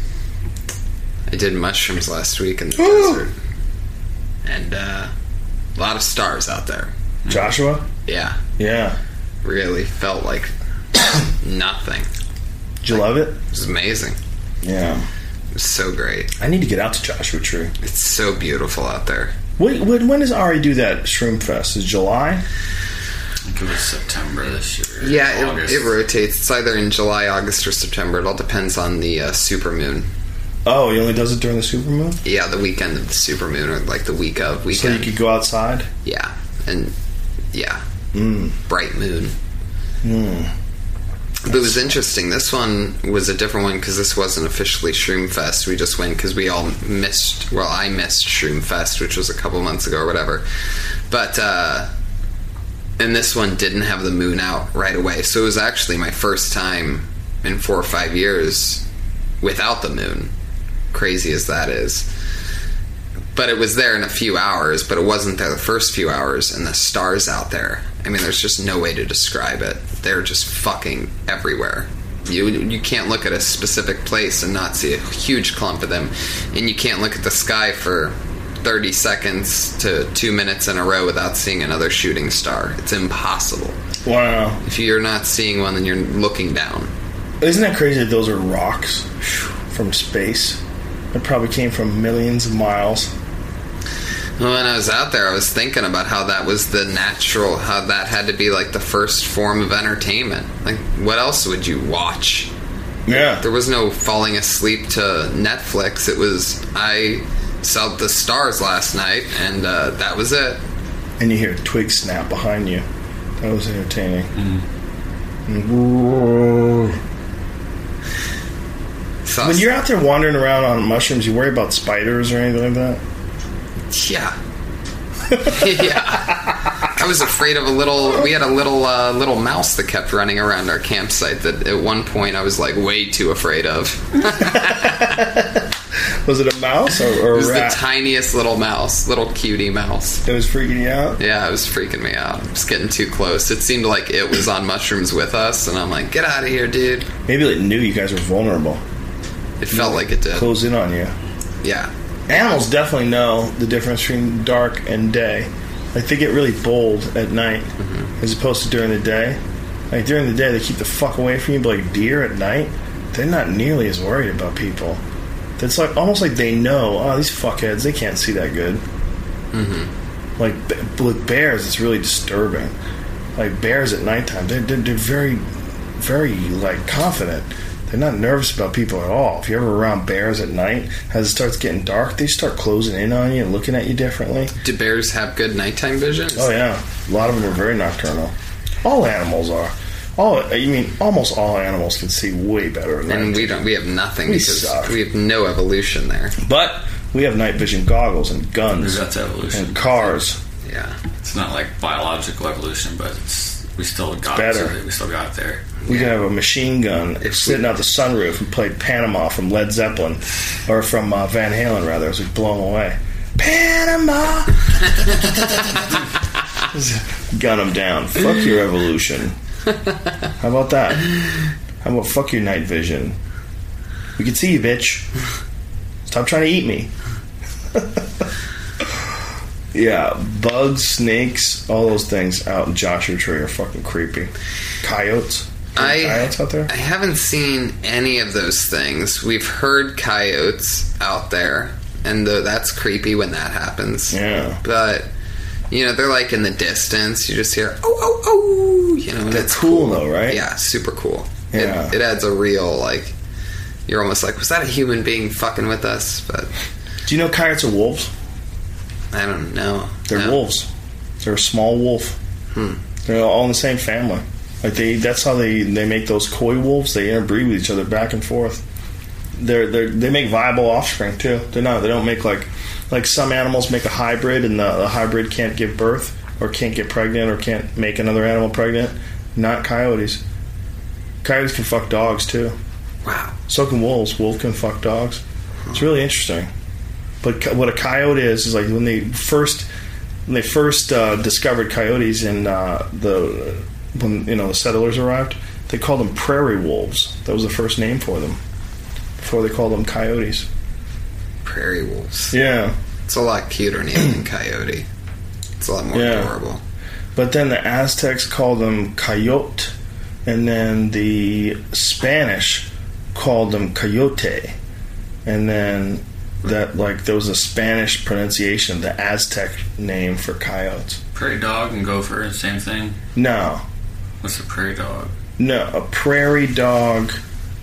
Speaker 6: I did mushrooms last week in the
Speaker 3: Ooh.
Speaker 6: desert, and uh, a lot of stars out there.
Speaker 3: Joshua?
Speaker 6: Yeah,
Speaker 3: Yeah.
Speaker 6: really felt like nothing.
Speaker 3: Did you love it?
Speaker 6: It was amazing.
Speaker 3: Yeah.
Speaker 6: It was so great.
Speaker 3: I need to get out to Joshua Tree.
Speaker 6: It's so beautiful out there.
Speaker 3: When, when, when does Ari do that Shroom Fest? Is it July?
Speaker 5: I think it was September this year.
Speaker 6: Yeah, it,
Speaker 5: August.
Speaker 6: it rotates. It's either in July, August, or September. It all depends on the uh, supermoon.
Speaker 3: Oh, he only does it during the supermoon?
Speaker 6: Yeah, the weekend of the supermoon, or like the week of
Speaker 3: So
Speaker 6: weekend.
Speaker 3: you could go outside?
Speaker 6: Yeah, and yeah,
Speaker 3: Mm.
Speaker 6: bright moon.
Speaker 3: Mm.
Speaker 6: But it was interesting. This one was a different one because this wasn't officially Shroom Fest. We just went because we all missed. Well, I missed Shroom Fest, which was a couple months ago or whatever. But uh, and this one didn't have the moon out right away, so it was actually my first time in four or five years without the moon. Crazy as that is. But it was there in a few hours, but it wasn't there the first few hours, and the stars out there. I mean, there's just no way to describe it. They're just fucking everywhere. You you can't look at a specific place and not see a huge clump of them, and you can't look at the sky for thirty seconds to two minutes in a row without seeing another shooting star. It's impossible.
Speaker 3: Wow.
Speaker 6: If you're not seeing one, then you're looking down.
Speaker 3: Isn't that crazy that those are rocks from space? It probably came from millions of miles.
Speaker 6: Well, when I was out there, I was thinking about how that was the natural, how that had to be like the first form of entertainment. Like, what else would you watch?
Speaker 3: Yeah.
Speaker 6: There was no falling asleep to Netflix. It was, I saw the stars last night, and uh, that was it.
Speaker 3: And you hear a twig snap behind you. That was entertaining. Mm.
Speaker 6: Saw
Speaker 3: When you're out there wandering around on mushrooms, you worry about spiders or anything like that?
Speaker 6: Yeah. Yeah. I was afraid of a little. We had a little uh, little mouse that kept running around our campsite. That at one point I was like way too afraid of.
Speaker 3: Was it a mouse or, or
Speaker 6: It was
Speaker 3: a rat?
Speaker 6: the tiniest little mouse, little cutie mouse.
Speaker 3: It was freaking you out?
Speaker 6: Yeah, it was freaking me out. It was getting too close. It seemed like it was on mushrooms with us, and I'm like, get out of here, dude.
Speaker 3: Maybe it knew you guys were vulnerable.
Speaker 6: It felt like it did.
Speaker 3: Close in on you.
Speaker 6: Yeah.
Speaker 3: Animals definitely know the difference between dark and day. Like, they get really bold at night
Speaker 6: Mm-hmm.
Speaker 3: as opposed to during the day. Like, during the day, they keep the fuck away from you, but like deer at night, they're not nearly as worried about people. It's like almost like they know, oh, these fuckheads, they can't see that good. Mm-hmm. Like, b- with bears, it's really disturbing. Like, bears at nighttime, they're, they're, they're very, very, like, confident. They're not nervous about people at all. If you're ever around bears at night, as it starts getting dark, they start closing in on you and looking at you differently.
Speaker 6: Do bears have good nighttime vision?
Speaker 3: Oh, yeah. A lot of them are very nocturnal. All animals are. All, I mean, almost all animals can see way better at night.
Speaker 6: And we don't. We have nothing
Speaker 3: We
Speaker 6: because
Speaker 3: suck.
Speaker 6: we have no evolution there.
Speaker 3: But we have night vision goggles and guns
Speaker 5: That's evolution.
Speaker 3: and cars.
Speaker 6: Yeah.
Speaker 5: It's not like biological evolution, but it's we still got
Speaker 3: better.
Speaker 5: it. We still got it there.
Speaker 3: We can have a machine gun
Speaker 6: If
Speaker 3: sitting
Speaker 6: we-
Speaker 3: out the sunroof and play Panama from Led Zeppelin, or from uh, Van Halen, rather, as we blow them away. Panama! Just gun them down. Fuck your evolution. How about that? How about fuck your night vision? We can see you, bitch. Stop trying to eat me. Yeah, bugs, snakes, all those things out in Joshua Tree are fucking creepy. Coyotes.
Speaker 6: I,
Speaker 3: Coyotes out there?
Speaker 6: I haven't seen any of those things. We've heard coyotes out there, and the, that's creepy when that happens.
Speaker 3: Yeah.
Speaker 6: But You know, they're like in the distance. You just hear, oh, oh, oh. You know, and
Speaker 3: That's
Speaker 6: it's
Speaker 3: cool, though, right?
Speaker 6: Yeah, super cool.
Speaker 3: Yeah.
Speaker 6: It, it adds a real, like, you're almost like, was that a human being fucking with us? But
Speaker 3: Do you know coyotes are wolves?
Speaker 6: I don't know.
Speaker 3: They're
Speaker 6: No.
Speaker 3: wolves. They're a small wolf.
Speaker 6: Hmm.
Speaker 3: They're all in the same family. Like they, that's how they, they make those coy wolves. They interbreed with each other back and forth. They're they they make viable offspring too. They're not. They don't make like like some animals make a hybrid and the, the hybrid can't give birth or can't get pregnant or can't make another animal pregnant. Not coyotes. Coyotes can fuck dogs too.
Speaker 6: Wow.
Speaker 3: So can wolves. Wolves can fuck dogs. It's really interesting. But co- what a coyote is is like when they first when they first uh, discovered coyotes in uh, the when you know the settlers arrived, they called them prairie wolves. That was the first name for them before they called them coyotes.
Speaker 6: Prairie wolves.
Speaker 3: Yeah,
Speaker 6: It's a lot cuter name than coyote. It's a lot more
Speaker 3: Yeah.
Speaker 6: adorable.
Speaker 3: but then the Aztecs called them coyote, and then the Spanish called them coyote, and then that like there was a Spanish pronunciation of the Aztec name for coyotes.
Speaker 5: Prairie dog and gopher, same thing.
Speaker 3: No,
Speaker 5: What's a prairie dog?
Speaker 3: no, a prairie dog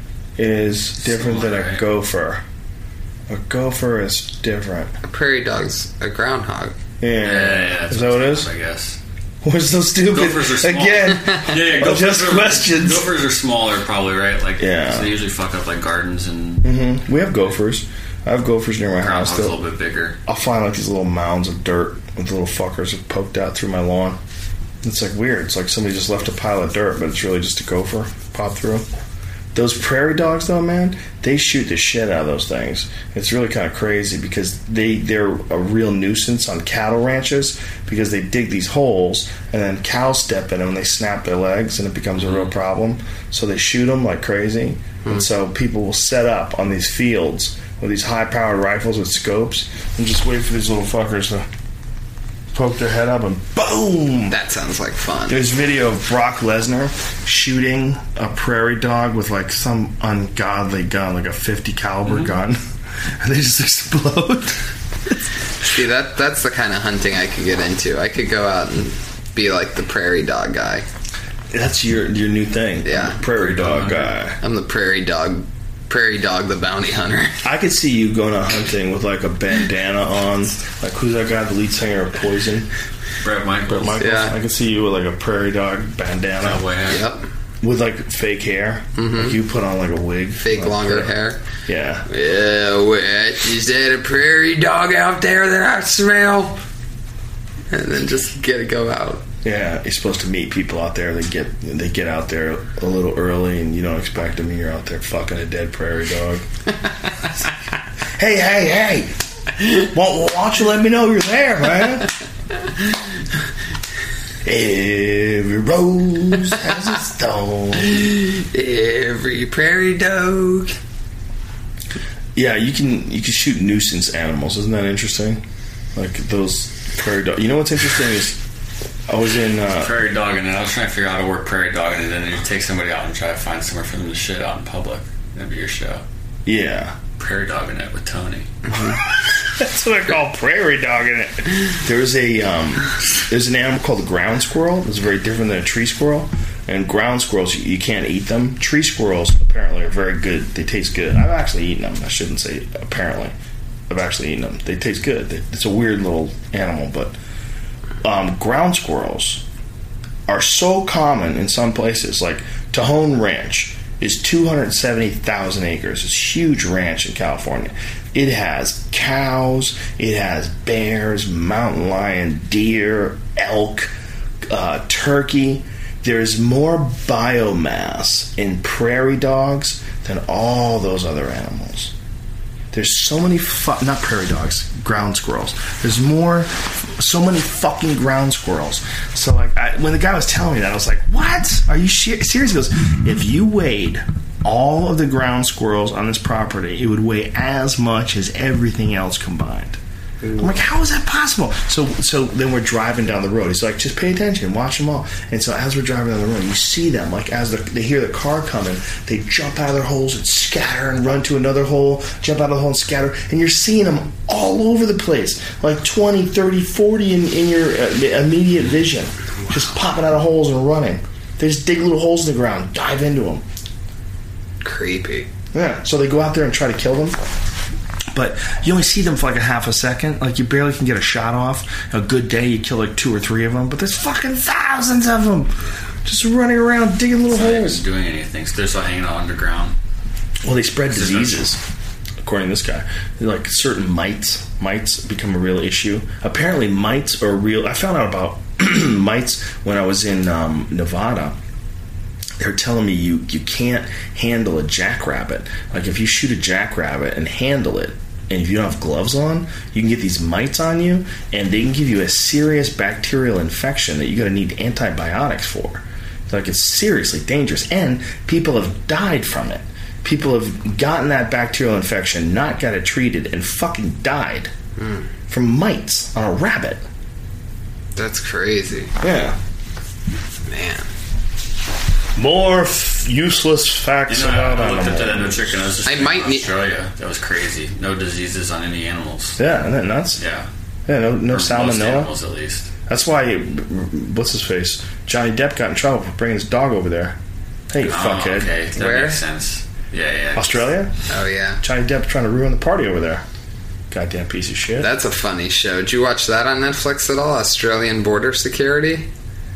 Speaker 3: is different than
Speaker 5: Similar,
Speaker 3: a
Speaker 5: right?
Speaker 3: gopher. A gopher is different.
Speaker 6: A prairie dog's a groundhog.
Speaker 3: Yeah,
Speaker 5: Yeah, yeah, that's
Speaker 3: is that what it
Speaker 5: it's
Speaker 3: is?
Speaker 5: called, I guess.
Speaker 3: What's so stupid?
Speaker 5: Gophers are small.
Speaker 3: Again,
Speaker 5: Yeah, yeah.
Speaker 3: Oh,
Speaker 5: Gophers
Speaker 3: just
Speaker 5: are,
Speaker 3: questions.
Speaker 5: Gophers are smaller, probably, right? Like,
Speaker 3: Yeah.
Speaker 5: so they usually fuck up like gardens, and
Speaker 3: hmm we have gophers. I have gophers near my house.
Speaker 5: groundhog's a
Speaker 3: They'll-
Speaker 5: little bit bigger.
Speaker 3: I'll find like these little mounds of dirt with little fuckers have poked out through my lawn. It's like weird. It's like somebody just left a pile of dirt, but it's really just a gopher popped through. Those prairie dogs, though, man, they shoot the shit out of those things. It's really kind of crazy because they they're a real nuisance on cattle ranches because they dig these holes and then cows step in them and they snap their legs and it becomes a real problem. So they shoot them like crazy, and so people will set up on these fields with these high-powered rifles with scopes and just wait for these little fuckers to poke their head up and boom!
Speaker 6: That sounds like fun.
Speaker 3: There's video of Brock Lesnar shooting a prairie dog with like some ungodly gun, like a fifty caliber gun, and they just explode.
Speaker 6: See, that that's the kind of hunting I could get into. I could go out and be like the prairie dog guy.
Speaker 3: That's your your new thing,
Speaker 6: Yeah.
Speaker 3: prairie dog
Speaker 5: Prairie dog
Speaker 3: guy.
Speaker 6: I'm the prairie dog, prairie dog, the bounty hunter.
Speaker 3: I could see you going out hunting with like a bandana on, like who's that guy, the lead singer of Poison,
Speaker 5: Brett Michaels.
Speaker 3: Bret Michaels.
Speaker 6: Yeah.
Speaker 3: I could see you with like a prairie dog bandana
Speaker 5: Cowboy hat.
Speaker 6: Yep.
Speaker 3: with like fake hair. Like you put on like a wig,
Speaker 6: Fake
Speaker 3: like,
Speaker 6: longer
Speaker 3: uh,
Speaker 6: hair.
Speaker 3: Yeah.
Speaker 6: Yeah, what? Is that a prairie dog out there that I smell? And then just get it go out.
Speaker 3: Yeah, you're supposed to meet people out there. They get they get out there a little early, and you don't expect them. And you're out there fucking a dead prairie dog. hey, hey, hey! Why, why don't you let me know you're there, man? Every rose has its thorn.
Speaker 6: Every prairie dog.
Speaker 3: Yeah, you can you can shoot nuisance animals. Isn't that interesting? Like those prairie dogs. You know what's interesting is I was in. Uh,
Speaker 5: Prairie dog, and I was trying to figure out how to work prairie dog, and then you take somebody out and try to find somewhere for them to shit out in public. That'd be your show.
Speaker 3: yeah.
Speaker 5: Prairie dogging it with Tony.
Speaker 3: That's what I call prairie dogging it. There's a um, there's an animal called the ground squirrel. It's very different than a tree squirrel. And ground squirrels, you, you can't eat them. Tree squirrels apparently are very good. They taste good. I've actually eaten them. I shouldn't say apparently. I've actually eaten them. They taste good. They, it's a weird little animal, but um, ground squirrels are so common in some places. Like Tejon Ranch is two hundred seventy thousand acres. It's a huge ranch in California. It has cows, it has bears, mountain lion, deer, elk, uh, turkey. There's more biomass in prairie dogs than all those other animals. There's so many fu- not prairie dogs, ground squirrels. There's more, so many fucking ground squirrels. So like, I, when the guy was telling me that, I was like, "What? Are you she- serious?" He goes, "If you weighed all of the ground squirrels on this property, it would weigh as much as everything else combined." I'm like, how is that possible? So so then we're driving down the road. He's like, just pay attention, watch them all. And so as we're driving down the road, you see them, like as the, they hear the car coming, they jump out of their holes and scatter and run to another hole, jump out of the hole and scatter. And you're seeing them all over the place, like twenty, thirty, forty in, in your uh, immediate vision, just popping out of holes and running. They just dig little holes in the ground, dive into them.
Speaker 6: Creepy.
Speaker 3: Yeah, so they go out there and try to kill them. But you only see them for like a half a second. Like you barely can get a shot off. A good day, you kill like two or three of them. But there's fucking thousands of them just running around digging little
Speaker 5: It's not even
Speaker 3: holes.
Speaker 5: doing anything. So they're still hanging out underground.
Speaker 3: Well, they spread diseases, according to this guy. Like certain mites, mites become a real issue. Apparently, mites are real. I found out about mites when I was in um, Nevada. They're telling me you, you can't handle a jackrabbit. Like if you shoot a jackrabbit and handle it, and if you don't have gloves on, you can get these mites on you, and they can give you a serious bacterial infection that you're going to need antibiotics for. Like it's seriously dangerous, and people have died from it. People have gotten that bacterial infection, not got it treated, and fucking died
Speaker 6: Mm.
Speaker 3: from mites on a rabbit.
Speaker 6: That's crazy.
Speaker 3: Yeah.
Speaker 6: Man.
Speaker 3: More f- useless facts
Speaker 5: You know,
Speaker 3: about
Speaker 5: I looked
Speaker 3: animals.
Speaker 5: up that no chicken. I was just
Speaker 6: I
Speaker 5: reading
Speaker 6: might
Speaker 5: about
Speaker 6: need-
Speaker 5: Australia. That was crazy. No diseases on any animals.
Speaker 3: Yeah, isn't that nuts?
Speaker 5: Yeah.
Speaker 3: Yeah, no, no
Speaker 5: Or most
Speaker 3: salmonella.
Speaker 5: animals, at least.
Speaker 3: That's why, what's his face? Johnny Depp got in trouble for bringing his dog over there. Hey, you
Speaker 5: Oh,
Speaker 3: fuckhead.
Speaker 5: okay. That
Speaker 6: Where?
Speaker 5: makes sense. Yeah, yeah.
Speaker 3: Australia?
Speaker 6: Oh, yeah.
Speaker 3: Johnny Depp's trying to ruin the party over there. Goddamn piece of shit.
Speaker 6: That's a funny show. Did you watch that on Netflix at all? Australian Border Security?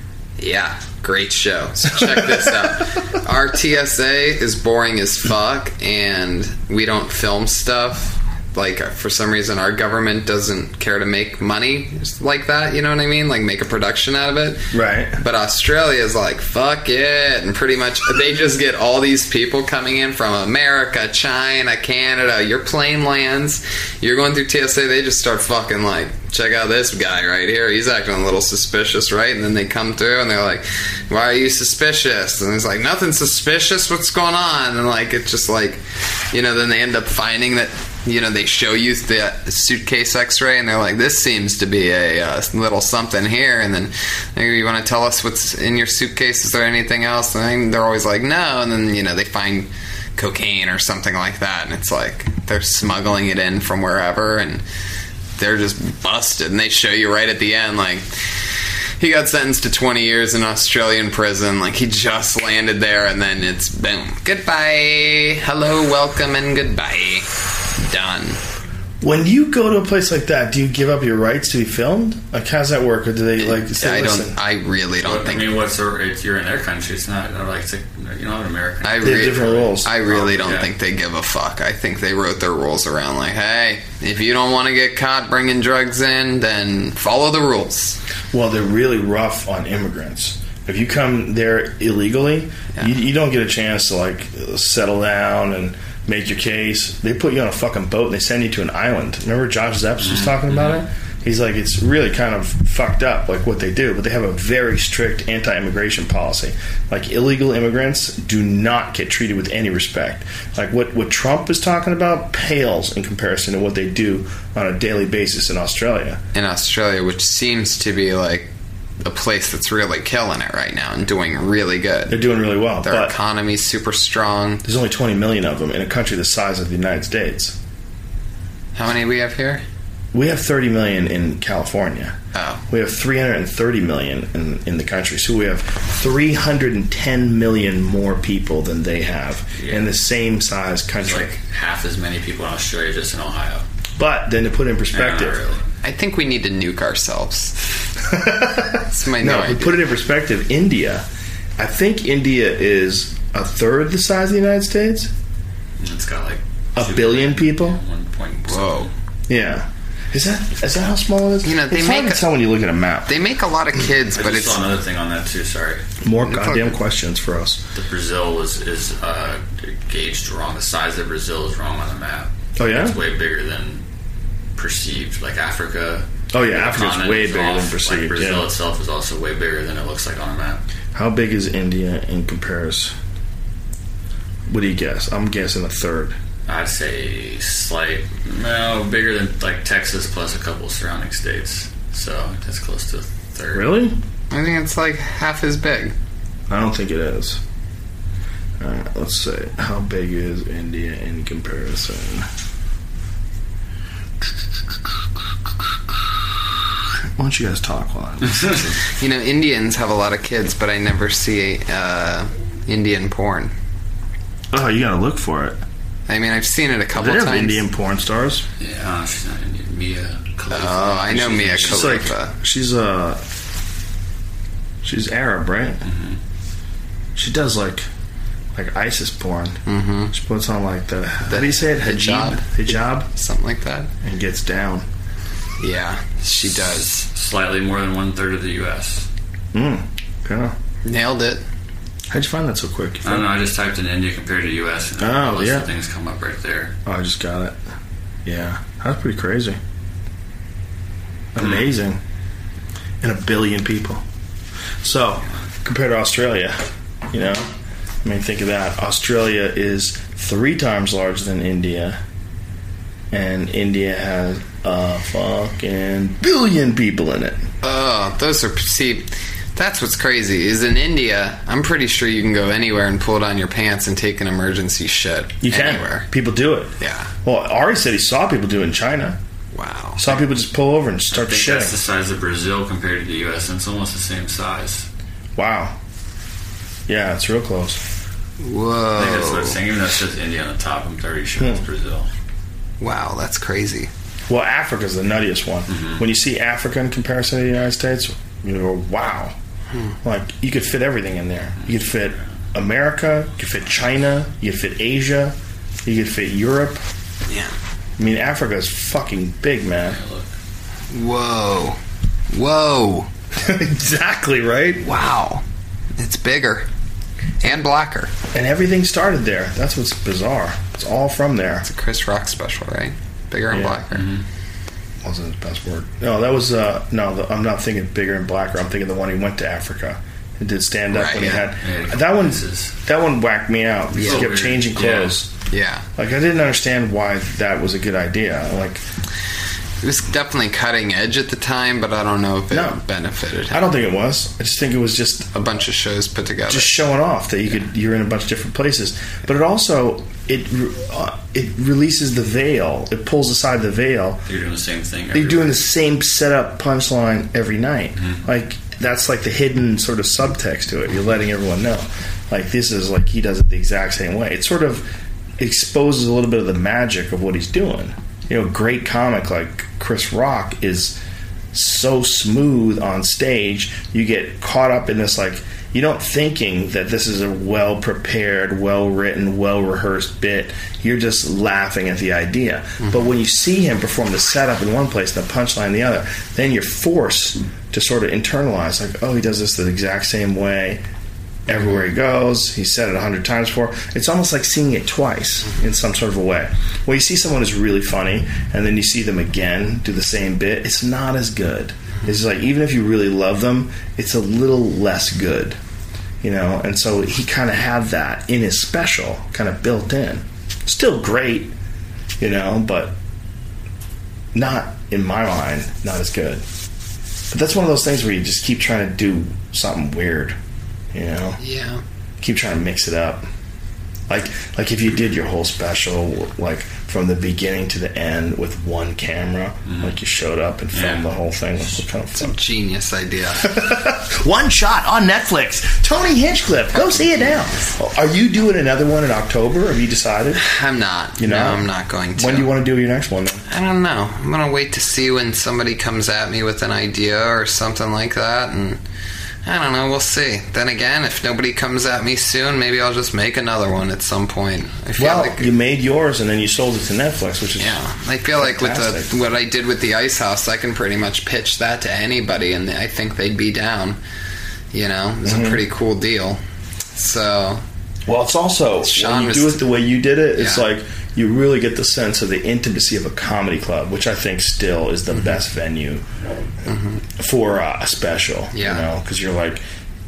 Speaker 6: Yeah, great show. So check this out. Our T S A is boring as fuck, and we don't film stuff. Like, for some reason, our government doesn't care to make money like that, you know what I mean? Like, make a production out of it.
Speaker 3: Right.
Speaker 6: But Australia's like, fuck it. And pretty much, they just get all these people coming in from America, China, Canada. Your plane lands. You're going through T S A. They just start fucking like, check out this guy right here. He's acting a little suspicious, right? And then they come through and they're like, why are you suspicious? And it's like, nothing suspicious. What's going on? And like, it's just like, you know, then they end up finding that, you know, they show you the suitcase x-ray and they're like, this seems to be a uh, little something here. And then maybe you want to tell us what's in your suitcase? Is there anything else? And they're always like, no. And then, you know, they find cocaine or something like that. And it's like they're smuggling it in from wherever and they're just busted. And they show you right at the end, like, he got sentenced to twenty years in Australian prison. Like, he just landed there, and then it's boom. Goodbye. Hello, welcome, and goodbye. Done.
Speaker 3: When you go to a place like that, do you give up your rights to be filmed? Like, how's that work? Or do they, like, say,
Speaker 6: I
Speaker 3: listen?
Speaker 6: don't. I really don't
Speaker 5: But,
Speaker 6: think.
Speaker 5: I mean, what's the, it's, you're in their country. It's not like it's like, you know, an American.
Speaker 6: I
Speaker 3: They have
Speaker 6: re-
Speaker 3: different rules.
Speaker 6: I really don't
Speaker 5: Yeah.
Speaker 6: think they give a fuck. I think they wrote their rules around like, hey, if you don't want to get caught bringing drugs in, then follow the rules.
Speaker 3: Well, they're really rough on immigrants. If you come there illegally,
Speaker 6: Yeah.
Speaker 3: you, you don't get a chance to, like, settle down and make your case. They put you on a fucking boat and they send you to an island. Remember Josh Zepps was talking about it? He's like, it's really kind of fucked up, like, what they do. But they have a very strict anti-immigration policy. Like, illegal immigrants do not get treated with any respect. Like, what, what Trump is talking about pales in comparison to what they do on a daily basis in Australia.
Speaker 6: In Australia, which seems to be like a place that's really killing it right now and doing really good.
Speaker 3: They're doing really well.
Speaker 6: Their
Speaker 3: but
Speaker 6: economy's super strong.
Speaker 3: there's only twenty million of them in a country the size of the United States.
Speaker 6: How many we have here?
Speaker 3: We have thirty million in California.
Speaker 6: Oh,
Speaker 3: We have three hundred thirty million in, in the country. So we have three hundred ten million more people than they have
Speaker 5: Yeah.
Speaker 3: in the same size
Speaker 5: It's
Speaker 3: country.
Speaker 5: like half as many people in Australia just in Ohio.
Speaker 3: But then to put it in
Speaker 5: Yeah,
Speaker 3: perspective,
Speaker 5: not really.
Speaker 6: I think we need to nuke ourselves. That's my
Speaker 3: no,
Speaker 6: no
Speaker 3: to
Speaker 6: idea.
Speaker 3: put it in perspective, India, I think India is a third the size of the United States.
Speaker 5: It's got like
Speaker 3: A
Speaker 5: two
Speaker 3: billion people?
Speaker 5: One point.
Speaker 6: Whoa.
Speaker 3: Yeah. Is that is that how small it is?
Speaker 6: You know, they
Speaker 3: it's hard
Speaker 6: make
Speaker 3: to
Speaker 6: a-
Speaker 3: tell when you look at a map.
Speaker 6: They make a lot of kids,
Speaker 5: I
Speaker 6: but
Speaker 5: just
Speaker 6: it's
Speaker 5: saw another thing on that too. Sorry,
Speaker 3: More
Speaker 6: It's
Speaker 3: goddamn
Speaker 6: okay.
Speaker 3: questions for us.
Speaker 5: the Brazil was is uh, gauged wrong. The size of Brazil is wrong on the map.
Speaker 3: Oh, yeah?
Speaker 5: It's way bigger than perceived. Like Africa.
Speaker 3: Oh, yeah,
Speaker 5: the
Speaker 3: Africa's
Speaker 5: continent
Speaker 3: way
Speaker 5: is
Speaker 3: bigger
Speaker 5: off.
Speaker 3: than perceived,
Speaker 5: Like Brazil
Speaker 3: yeah.
Speaker 5: itself is also way bigger than it looks like on a map.
Speaker 3: How big is India in comparison? What do you guess? I'm guessing a third.
Speaker 5: I'd say slight, no, bigger than like Texas plus a couple surrounding states. So that's close to a third.
Speaker 3: Really?
Speaker 6: I think it's like half as big.
Speaker 3: I don't think it is. Alright, let's see. How big is India in comparison? Why don't you guys talk while I'm
Speaker 6: You know, Indians have a lot of kids, but I never see uh, Indian porn.
Speaker 3: Oh, you gotta look for it.
Speaker 6: I mean, I've seen it a couple
Speaker 3: They have
Speaker 6: times.
Speaker 3: Indian porn stars.
Speaker 5: Yeah, she's not Indian. Mia Khalifa.
Speaker 6: Oh, I know Mia
Speaker 3: She's
Speaker 6: Khalifa.
Speaker 3: like, she's uh, she's Arab, right?
Speaker 5: Mm-hmm.
Speaker 3: She does like, like ISIS porn.
Speaker 6: Mm-hmm.
Speaker 3: She puts on like the, how do you say it?
Speaker 6: Hijab.
Speaker 3: Hijab. Hijab.
Speaker 6: Something like that.
Speaker 3: And gets down.
Speaker 6: Yeah, she does.
Speaker 5: Slightly more than one third of the U S.
Speaker 3: Mm. Yeah.
Speaker 6: Nailed it.
Speaker 3: How'd you find that so quick?
Speaker 5: I don't know. I just typed in India compared to U S. And
Speaker 3: Oh,
Speaker 5: a list
Speaker 3: yeah.
Speaker 5: of things come up right there.
Speaker 3: Oh, I just got it. Yeah. That's pretty crazy. Amazing. And a billion people. So, compared to Australia, you know, I mean, think of that. Australia is three times larger than India, and India has a fucking billion people in it.
Speaker 6: Oh, those are see. That's what's crazy. Is in India, I'm pretty sure you can go anywhere and pull down your pants and take an emergency shit.
Speaker 3: You can.
Speaker 6: Anywhere.
Speaker 3: People do it.
Speaker 6: Yeah.
Speaker 3: Well, Ari said he saw people do it in China.
Speaker 6: Wow.
Speaker 3: Saw people just pull over and
Speaker 5: I
Speaker 3: start
Speaker 5: think that's the
Speaker 3: shitting.
Speaker 5: size of Brazil compared to the U S. And it's almost the same size.
Speaker 3: Wow. Yeah, it's real close.
Speaker 6: Whoa.
Speaker 5: I think that's what it's saying. Even though it says India on the top, I'm pretty sure it's
Speaker 3: Hmm.
Speaker 5: Brazil.
Speaker 6: Wow, that's crazy.
Speaker 3: Well, Africa's the nuttiest one.
Speaker 5: Mm-hmm.
Speaker 3: When you see Africa in comparison to the United States, you go, wow. Like, you could fit everything in there. You could fit America, you could fit China, you could fit Asia, you could fit Europe.
Speaker 6: Yeah.
Speaker 3: I mean, Africa is fucking big, man.
Speaker 5: Look.
Speaker 6: Whoa. Whoa.
Speaker 3: Exactly, right?
Speaker 6: Wow. It's bigger. And blacker.
Speaker 3: And everything started there. That's what's bizarre. It's all from there.
Speaker 6: It's a Chris Rock special, right? Bigger and
Speaker 3: Yeah.
Speaker 6: blacker.
Speaker 5: Mm-hmm.
Speaker 3: Wasn't his best word. No, that was, uh, no, the, I'm not thinking bigger and blacker. I'm thinking the one he went to Africa and did stand up
Speaker 6: Right,
Speaker 3: when
Speaker 6: yeah.
Speaker 3: he
Speaker 5: Yeah,
Speaker 3: had. That one,
Speaker 5: pieces.
Speaker 3: that one whacked me out because
Speaker 6: Yeah.
Speaker 3: he kept
Speaker 5: Weird.
Speaker 3: changing clothes.
Speaker 6: Yeah.
Speaker 3: Like, I didn't understand why that was a good idea. Like,
Speaker 6: It was definitely cutting edge at the time, but I don't know if it
Speaker 3: No.
Speaker 6: benefited him.
Speaker 3: I don't think it was. I just think it was just
Speaker 6: A bunch of shows put together.
Speaker 3: just showing off that you could you're in a bunch of different places. But it also it uh, it releases the veil. It pulls aside the veil.
Speaker 5: You're doing the same thing.
Speaker 3: They're doing the
Speaker 5: everywhere.
Speaker 3: same setup punchline every night.
Speaker 5: Mm-hmm.
Speaker 3: Like that's like the hidden sort of subtext to it. You're letting everyone know. Like this is like he does it the exact same way. It sort of exposes a little bit of the magic of what he's doing. You know, great comic like Chris Rock is so smooth on stage. You get caught up in this, like, you don't thinking that this is a well prepared, well written, well rehearsed bit. You're just laughing at the idea. Mm-hmm. But when you see him perform the setup in one place and the punchline in the other, then you're forced to sort of internalize, like, oh, he does this the exact same way everywhere he goes. He said it a hundred times before. It's almost like seeing it twice in some sort of a way. When you see someone who's really funny and then you see them again do the same bit, it's not as good. It's like, even if you really love them, it's a little less good, you know. And so he kind of had that in his special, kind of built in. Still great, you know, but not, in my mind, not as good. But that's one of those things where you just keep trying to do something weird. You know,
Speaker 6: Yeah.
Speaker 3: keep trying to mix it up. Like, like if you did your whole special, like from the beginning to the end with one camera, mm-hmm. like you showed up and filmed
Speaker 5: Yeah.
Speaker 3: the whole thing. That's kind of
Speaker 6: It's a
Speaker 3: fun.
Speaker 6: genius idea.
Speaker 3: One shot on Netflix. Tony Hinchcliffe. Go see it now. Are you doing another one in October? Have you decided?
Speaker 6: I'm not.
Speaker 3: You know,
Speaker 6: No, I'm not going to.
Speaker 3: When do you want to do your next one? Then?
Speaker 6: I don't know. I'm going to wait to see when somebody comes at me with an idea or something like that, and I don't know. We'll see. Then again, if nobody comes at me soon, maybe I'll just make another one at some point. I feel
Speaker 3: Well,
Speaker 6: like
Speaker 3: you made yours and then you sold it to Netflix, which is
Speaker 6: yeah. I feel like with
Speaker 3: fantastic.
Speaker 6: the what I did with the Ice House, I can pretty much pitch that to anybody, and I think they'd be down. You know, it's
Speaker 3: Mm-hmm.
Speaker 6: a pretty cool deal. So
Speaker 3: Well, it's also
Speaker 6: Sean
Speaker 3: when you
Speaker 6: was-
Speaker 3: do it the way you did it, it's
Speaker 6: Yeah.
Speaker 3: like you really get the sense of the intimacy of a comedy club, which I think still is the
Speaker 6: Mm-hmm.
Speaker 3: best venue for uh, a special.
Speaker 6: Yeah.
Speaker 3: You know, because you're like,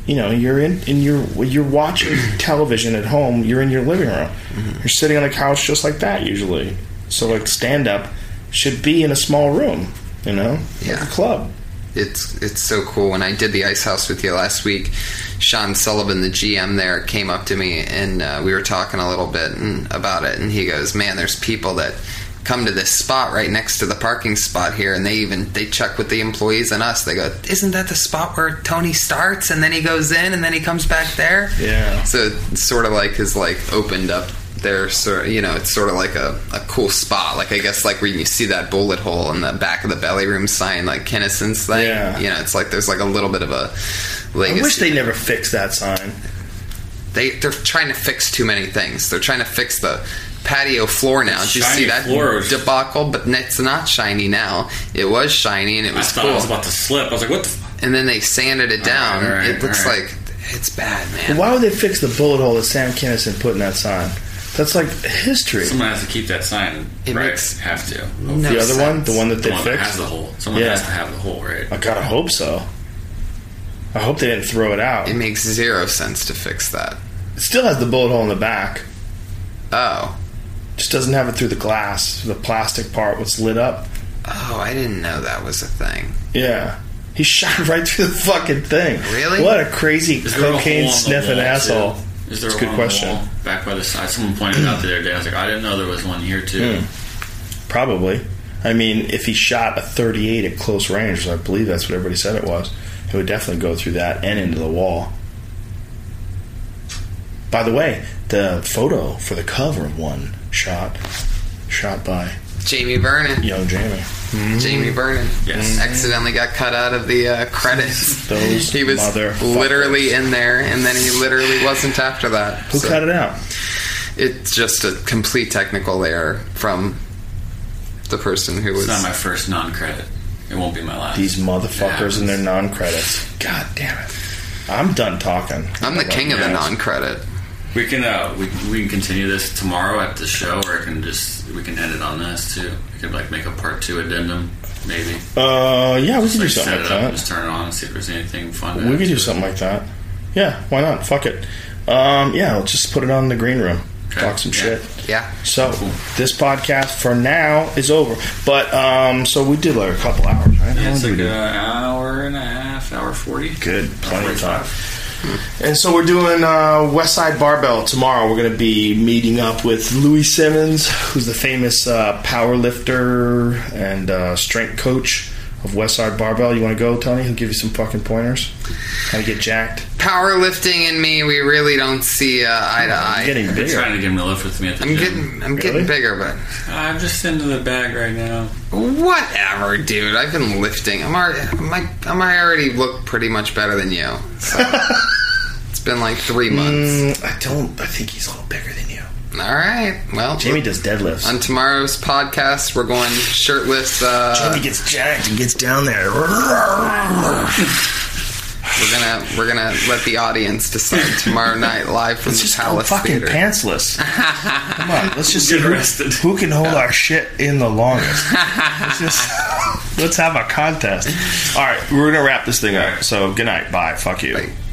Speaker 3: you know, you're in, in your you're watching television at home. You're in your living room. Mm-hmm. You're sitting on a couch just like that usually. So like stand up should be in a small room, you know,
Speaker 6: yeah.
Speaker 3: like a club.
Speaker 6: It's it's so cool. When I did the Ice House with you last week, Sean Sullivan, the G M there, came up to me and uh, we were talking a little bit and, about it. And he goes, "Man, there's people that come to this spot right next to the parking spot here, and they even they check with the employees and us. They go, isn't that the spot where Tony starts and then he goes in and then he comes back there?"
Speaker 3: Yeah.
Speaker 6: So it's sort of like has like opened up there. So you know, it's sort of like a, a cool spot. Like I guess like where you see that bullet hole in the back of the belly room sign, like Kinnison's thing.
Speaker 3: Yeah.
Speaker 6: You know, it's like there's like a little bit of a legacy.
Speaker 3: I wish they never fixed that sign.
Speaker 6: They they're trying to fix too many things. They're trying to fix the patio floor now. Did you see that
Speaker 5: floors.
Speaker 6: debacle? But it's not shiny now. It was shiny and it was
Speaker 5: I thought
Speaker 6: cool.
Speaker 5: I was about to slip. I was like, what the f-?
Speaker 6: And then they sanded it down.
Speaker 5: All right, all right,
Speaker 6: it looks
Speaker 5: all right.
Speaker 6: like it's bad, man.
Speaker 3: Why would they fix the bullet hole that Sam Kinison put in that sign? That's like history.
Speaker 5: Someone has to keep that sign,
Speaker 6: It
Speaker 5: right?
Speaker 6: makes
Speaker 5: have to.
Speaker 6: no
Speaker 3: the other one, the one that
Speaker 5: The
Speaker 3: they
Speaker 5: one that
Speaker 3: fixed.
Speaker 5: has the hole. Someone
Speaker 3: Yeah.
Speaker 5: has to have the hole, right?
Speaker 3: I gotta hope so. I hope they didn't throw it out.
Speaker 6: It makes zero sense to fix that.
Speaker 3: It still has the bullet hole in the back.
Speaker 6: Oh.
Speaker 3: Just doesn't have it through the glass. The plastic part was lit up.
Speaker 6: Oh, I didn't know that was a thing.
Speaker 3: Yeah. He shot right through the fucking thing.
Speaker 6: Really?
Speaker 3: What a crazy
Speaker 5: Is there a hole
Speaker 3: cocaine
Speaker 5: on the
Speaker 3: sniffing
Speaker 5: wall,
Speaker 3: asshole.
Speaker 5: too? Is there
Speaker 3: That's
Speaker 5: a
Speaker 3: a good
Speaker 5: hole on the
Speaker 3: question.
Speaker 5: wall back by the side? Someone pointed out the other day. I was like, I didn't know there was one here too.
Speaker 3: Hmm. Probably. I mean, if he shot a thirty-eight at close range, I believe that's what everybody said it was, it would definitely go through that and into the wall. By the way, the photo for the cover of one shot, shot by
Speaker 6: Jamie Vernon.
Speaker 3: young Jamie.
Speaker 6: Jamie Vernon.
Speaker 5: Yes.
Speaker 6: Accidentally got cut out of the uh, credits.
Speaker 3: Those
Speaker 6: He was
Speaker 3: motherfuckers.
Speaker 6: literally in there, and then he literally wasn't after that.
Speaker 3: Who
Speaker 6: So
Speaker 3: cut it out?
Speaker 6: It's just a complete technical error from the person who was.
Speaker 5: It's not my first non-credit. It won't be my last.
Speaker 3: These motherfuckers
Speaker 5: It
Speaker 3: and their
Speaker 5: happens.
Speaker 3: non-credits. God damn it. I'm done talking.
Speaker 6: I'm the king of the
Speaker 3: Yes.
Speaker 6: non-credit.
Speaker 5: We can uh, we we can continue this tomorrow at the show, or I can just we can end it on this too. We could like make a part two addendum, maybe.
Speaker 3: Uh, yeah, we
Speaker 5: Just
Speaker 3: can do
Speaker 5: like
Speaker 3: something
Speaker 5: set
Speaker 3: like
Speaker 5: it up and
Speaker 3: that.
Speaker 5: just turn it on and see if there's anything fun. to
Speaker 3: We
Speaker 5: add
Speaker 3: could do
Speaker 5: to
Speaker 3: something
Speaker 5: it.
Speaker 3: like that. Yeah, why not? Fuck it. Um, yeah, let's just put it on in the green room.
Speaker 5: Okay.
Speaker 3: Talk some
Speaker 5: Yeah.
Speaker 3: shit.
Speaker 6: Yeah.
Speaker 3: So
Speaker 5: Cool.
Speaker 3: this podcast for now is over. But um, so we did like a couple hours, right? How
Speaker 5: Yeah,
Speaker 3: long
Speaker 5: it's
Speaker 3: did
Speaker 5: like
Speaker 3: we
Speaker 5: an
Speaker 3: do?
Speaker 5: hour and a half, hour forty.
Speaker 3: Good, plenty of time.
Speaker 5: forty-five.
Speaker 3: And so we're doing uh, West Side Barbell tomorrow. We're going to be meeting up with Louis Simmons, who's the famous uh, power lifter and uh, strength coach of West Side Barbell. You want to go, Tony? He'll give you some fucking pointers. How to get jacked.
Speaker 6: Powerlifting and me, we really don't see uh, eye to eye.
Speaker 3: I'm getting
Speaker 5: They're
Speaker 3: bigger.
Speaker 5: trying to get him to lift with me at the
Speaker 6: I'm
Speaker 5: gym.
Speaker 6: getting, I'm getting
Speaker 3: Really?
Speaker 6: bigger, but
Speaker 5: I'm just into the bag right now.
Speaker 6: whatever, dude. I've been lifting. I'm already, my, I'm I already look pretty much better than you. So it's been like three months.
Speaker 3: Mm, I don't. I think he's a little bigger than you.
Speaker 6: All right. Well,
Speaker 3: Jamie does deadlifts.
Speaker 6: on tomorrow's podcast, we're going shirtless. Uh,
Speaker 3: Jamie gets jacked and gets down there.
Speaker 6: we're gonna we're gonna let the audience decide tomorrow night live from
Speaker 3: Let's
Speaker 6: the
Speaker 3: just go
Speaker 6: Palace
Speaker 3: fucking
Speaker 6: Theater.
Speaker 3: pantsless. Come on, let's just
Speaker 5: Get
Speaker 3: see who,
Speaker 5: arrested.
Speaker 3: who can hold our shit in the longest. Let's just let's have a contest. All right, we're gonna wrap this thing up. So good night, bye, fuck you.
Speaker 6: Bye.